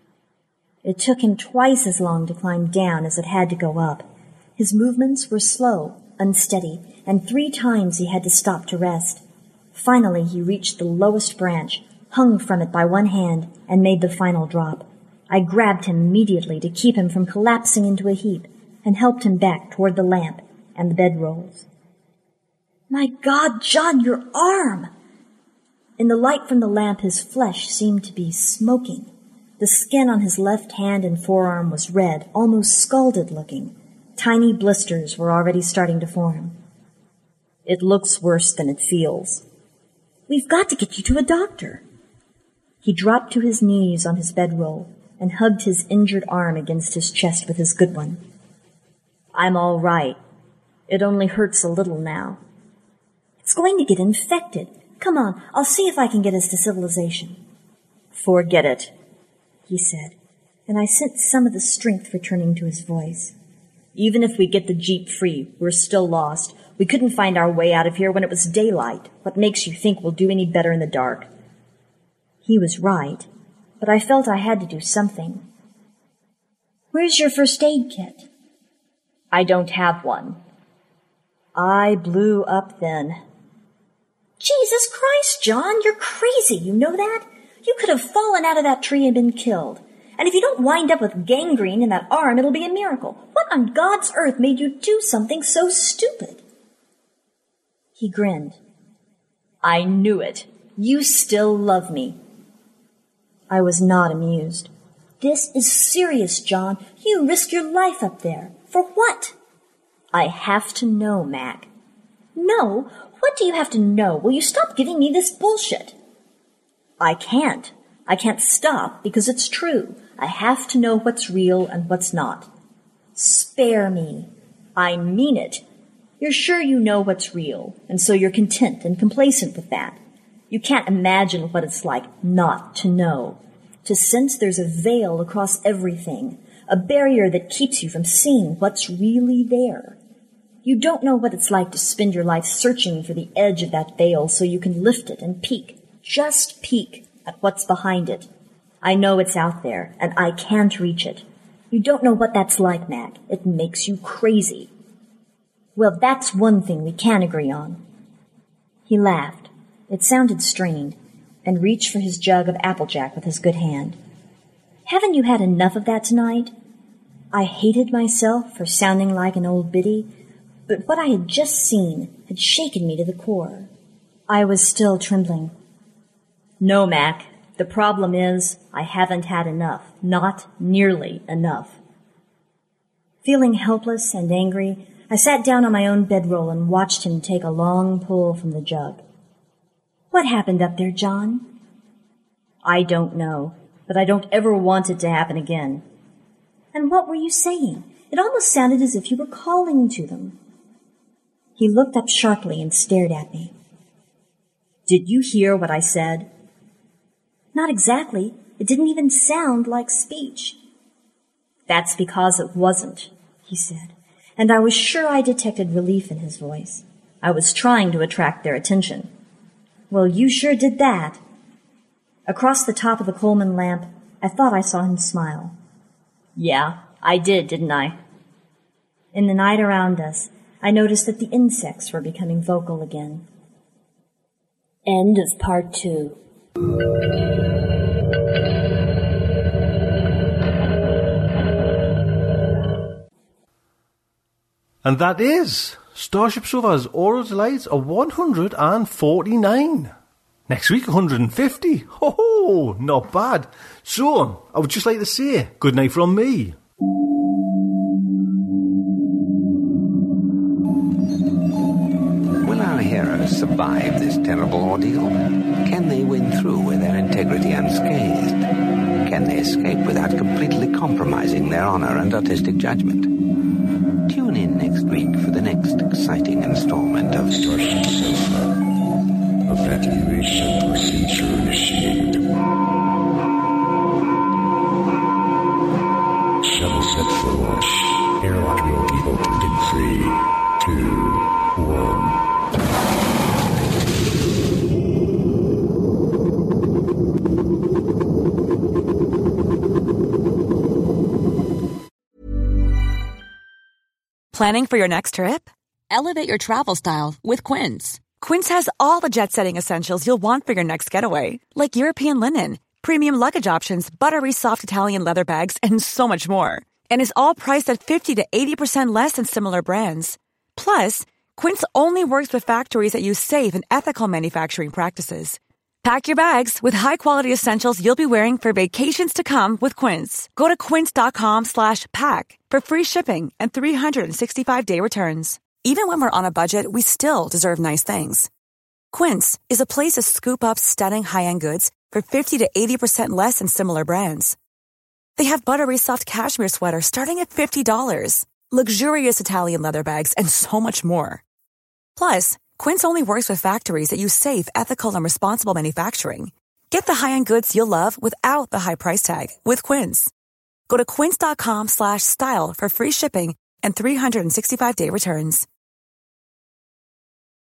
It took him twice as long to climb down as it had to go up. His movements were slow, unsteady, and 3 times he had to stop to rest. Finally, he reached the lowest branch, hung from it by one hand, and made the final drop. I grabbed him immediately to keep him from collapsing into a heap and helped him back toward the lamp and the bedrolls. "My God, John, your arm!" In the light from the lamp, his flesh seemed to be smoking. The skin on his left hand and forearm was red, almost scalded looking. Tiny blisters were already starting to form. "It looks worse than it feels." "We've got to get you to a doctor." He dropped to his knees on his bedroll and hugged his injured arm against his chest with his good one. "I'm all right. It only hurts a little now." "It's going to get infected. Come on, I'll see if I can get us to civilization." "Forget it," he said, and I sensed some of the strength returning to his voice. "Even if we get the Jeep free, we're still lost. We couldn't find our way out of here when it was daylight. What makes you think we'll do any better in the dark?" He was right, but I felt I had to do something. Where's your first aid kit? I don't have one. I blew up then. Jesus Christ, John, you're crazy, you know that? You could have fallen out of that tree and been killed. And if you don't wind up with gangrene in that arm, it'll be a miracle. What on God's earth made you do something so stupid? He grinned. I knew it. You still love me. I was not amused. This is serious, John. You risk your life up there. For what? I have to know, Mac. No? What do you have to know? Will you stop giving me this bullshit? I can't. I can't stop because it's true. I have to know what's real and what's not. Spare me. I mean it. You're sure you know what's real, and so you're content and complacent with that. You can't imagine what it's like not to know. To sense there's a veil across everything, a barrier that keeps you from seeing what's really there. You don't know what it's like to spend your life searching for the edge of that veil so you can lift it and peek, just peek, at what's behind it. I know it's out there, and I can't reach it. You don't know what that's like, Mac. It makes you crazy. Well, that's one thing we can agree on. He laughed. It sounded strained, and reached for his jug of Applejack with his good hand. Haven't you had enough of that tonight? I hated myself for sounding like an old biddy, but what I had just seen had shaken me to the core. I was still trembling. No, Mac, the problem is I haven't had enough, not nearly enough. Feeling helpless and angry, I sat down on my own bedroll and watched him take a long pull from the jug. What happened up there, John? I don't know, but I don't ever want it to happen again. And what were you saying? It almost sounded as if you were calling to them. He looked up sharply and stared at me. Did you hear what I said? Not exactly. It didn't even sound like speech. That's because it wasn't, he said, and I was sure I detected relief in his voice. I was trying to attract their attention. Well, you sure did that. Across the top of the Coleman lamp, I thought I saw him smile. Yeah, I did, didn't I? In the night around us, I noticed that the insects were becoming vocal again. End of part 2. And that is Starship Sofa's Oral Delights of 149. Next week, 150. Ho ho, not bad. So, I would just like to say good night from me. Will our heroes survive this terrible ordeal? Can they win through with their integrity unscathed? Can they escape without completely compromising their honor and artistic judgment? Tune in next week for the next exciting installment of Starship Sofa. Evacuation procedure initiated. Shuttle set for launch. Airlock will be opened in 3, 2, 1. Planning for your next trip? Elevate your travel style with Quince. Quince has all the jet-setting essentials you'll want for your next getaway, like European linen, premium luggage options, buttery soft Italian leather bags, and so much more. And is all priced at 50 to 80% less than similar brands. Plus, Quince only works with factories that use safe and ethical manufacturing practices. Pack your bags with high-quality essentials you'll be wearing for vacations to come with Quince. Go to quince.com/pack for free shipping and 365-day returns. Even when we're on a budget, we still deserve nice things. Quince is a place to scoop up stunning high-end goods for 50 to 80% less than similar brands. They have buttery soft cashmere sweaters starting at $50, luxurious Italian leather bags, and so much more. Plus, Quince only works with factories that use safe, ethical, and responsible manufacturing. Get the high-end goods you'll love without the high price tag with Quince. Go to quince.com/style for free shipping and 365-day returns.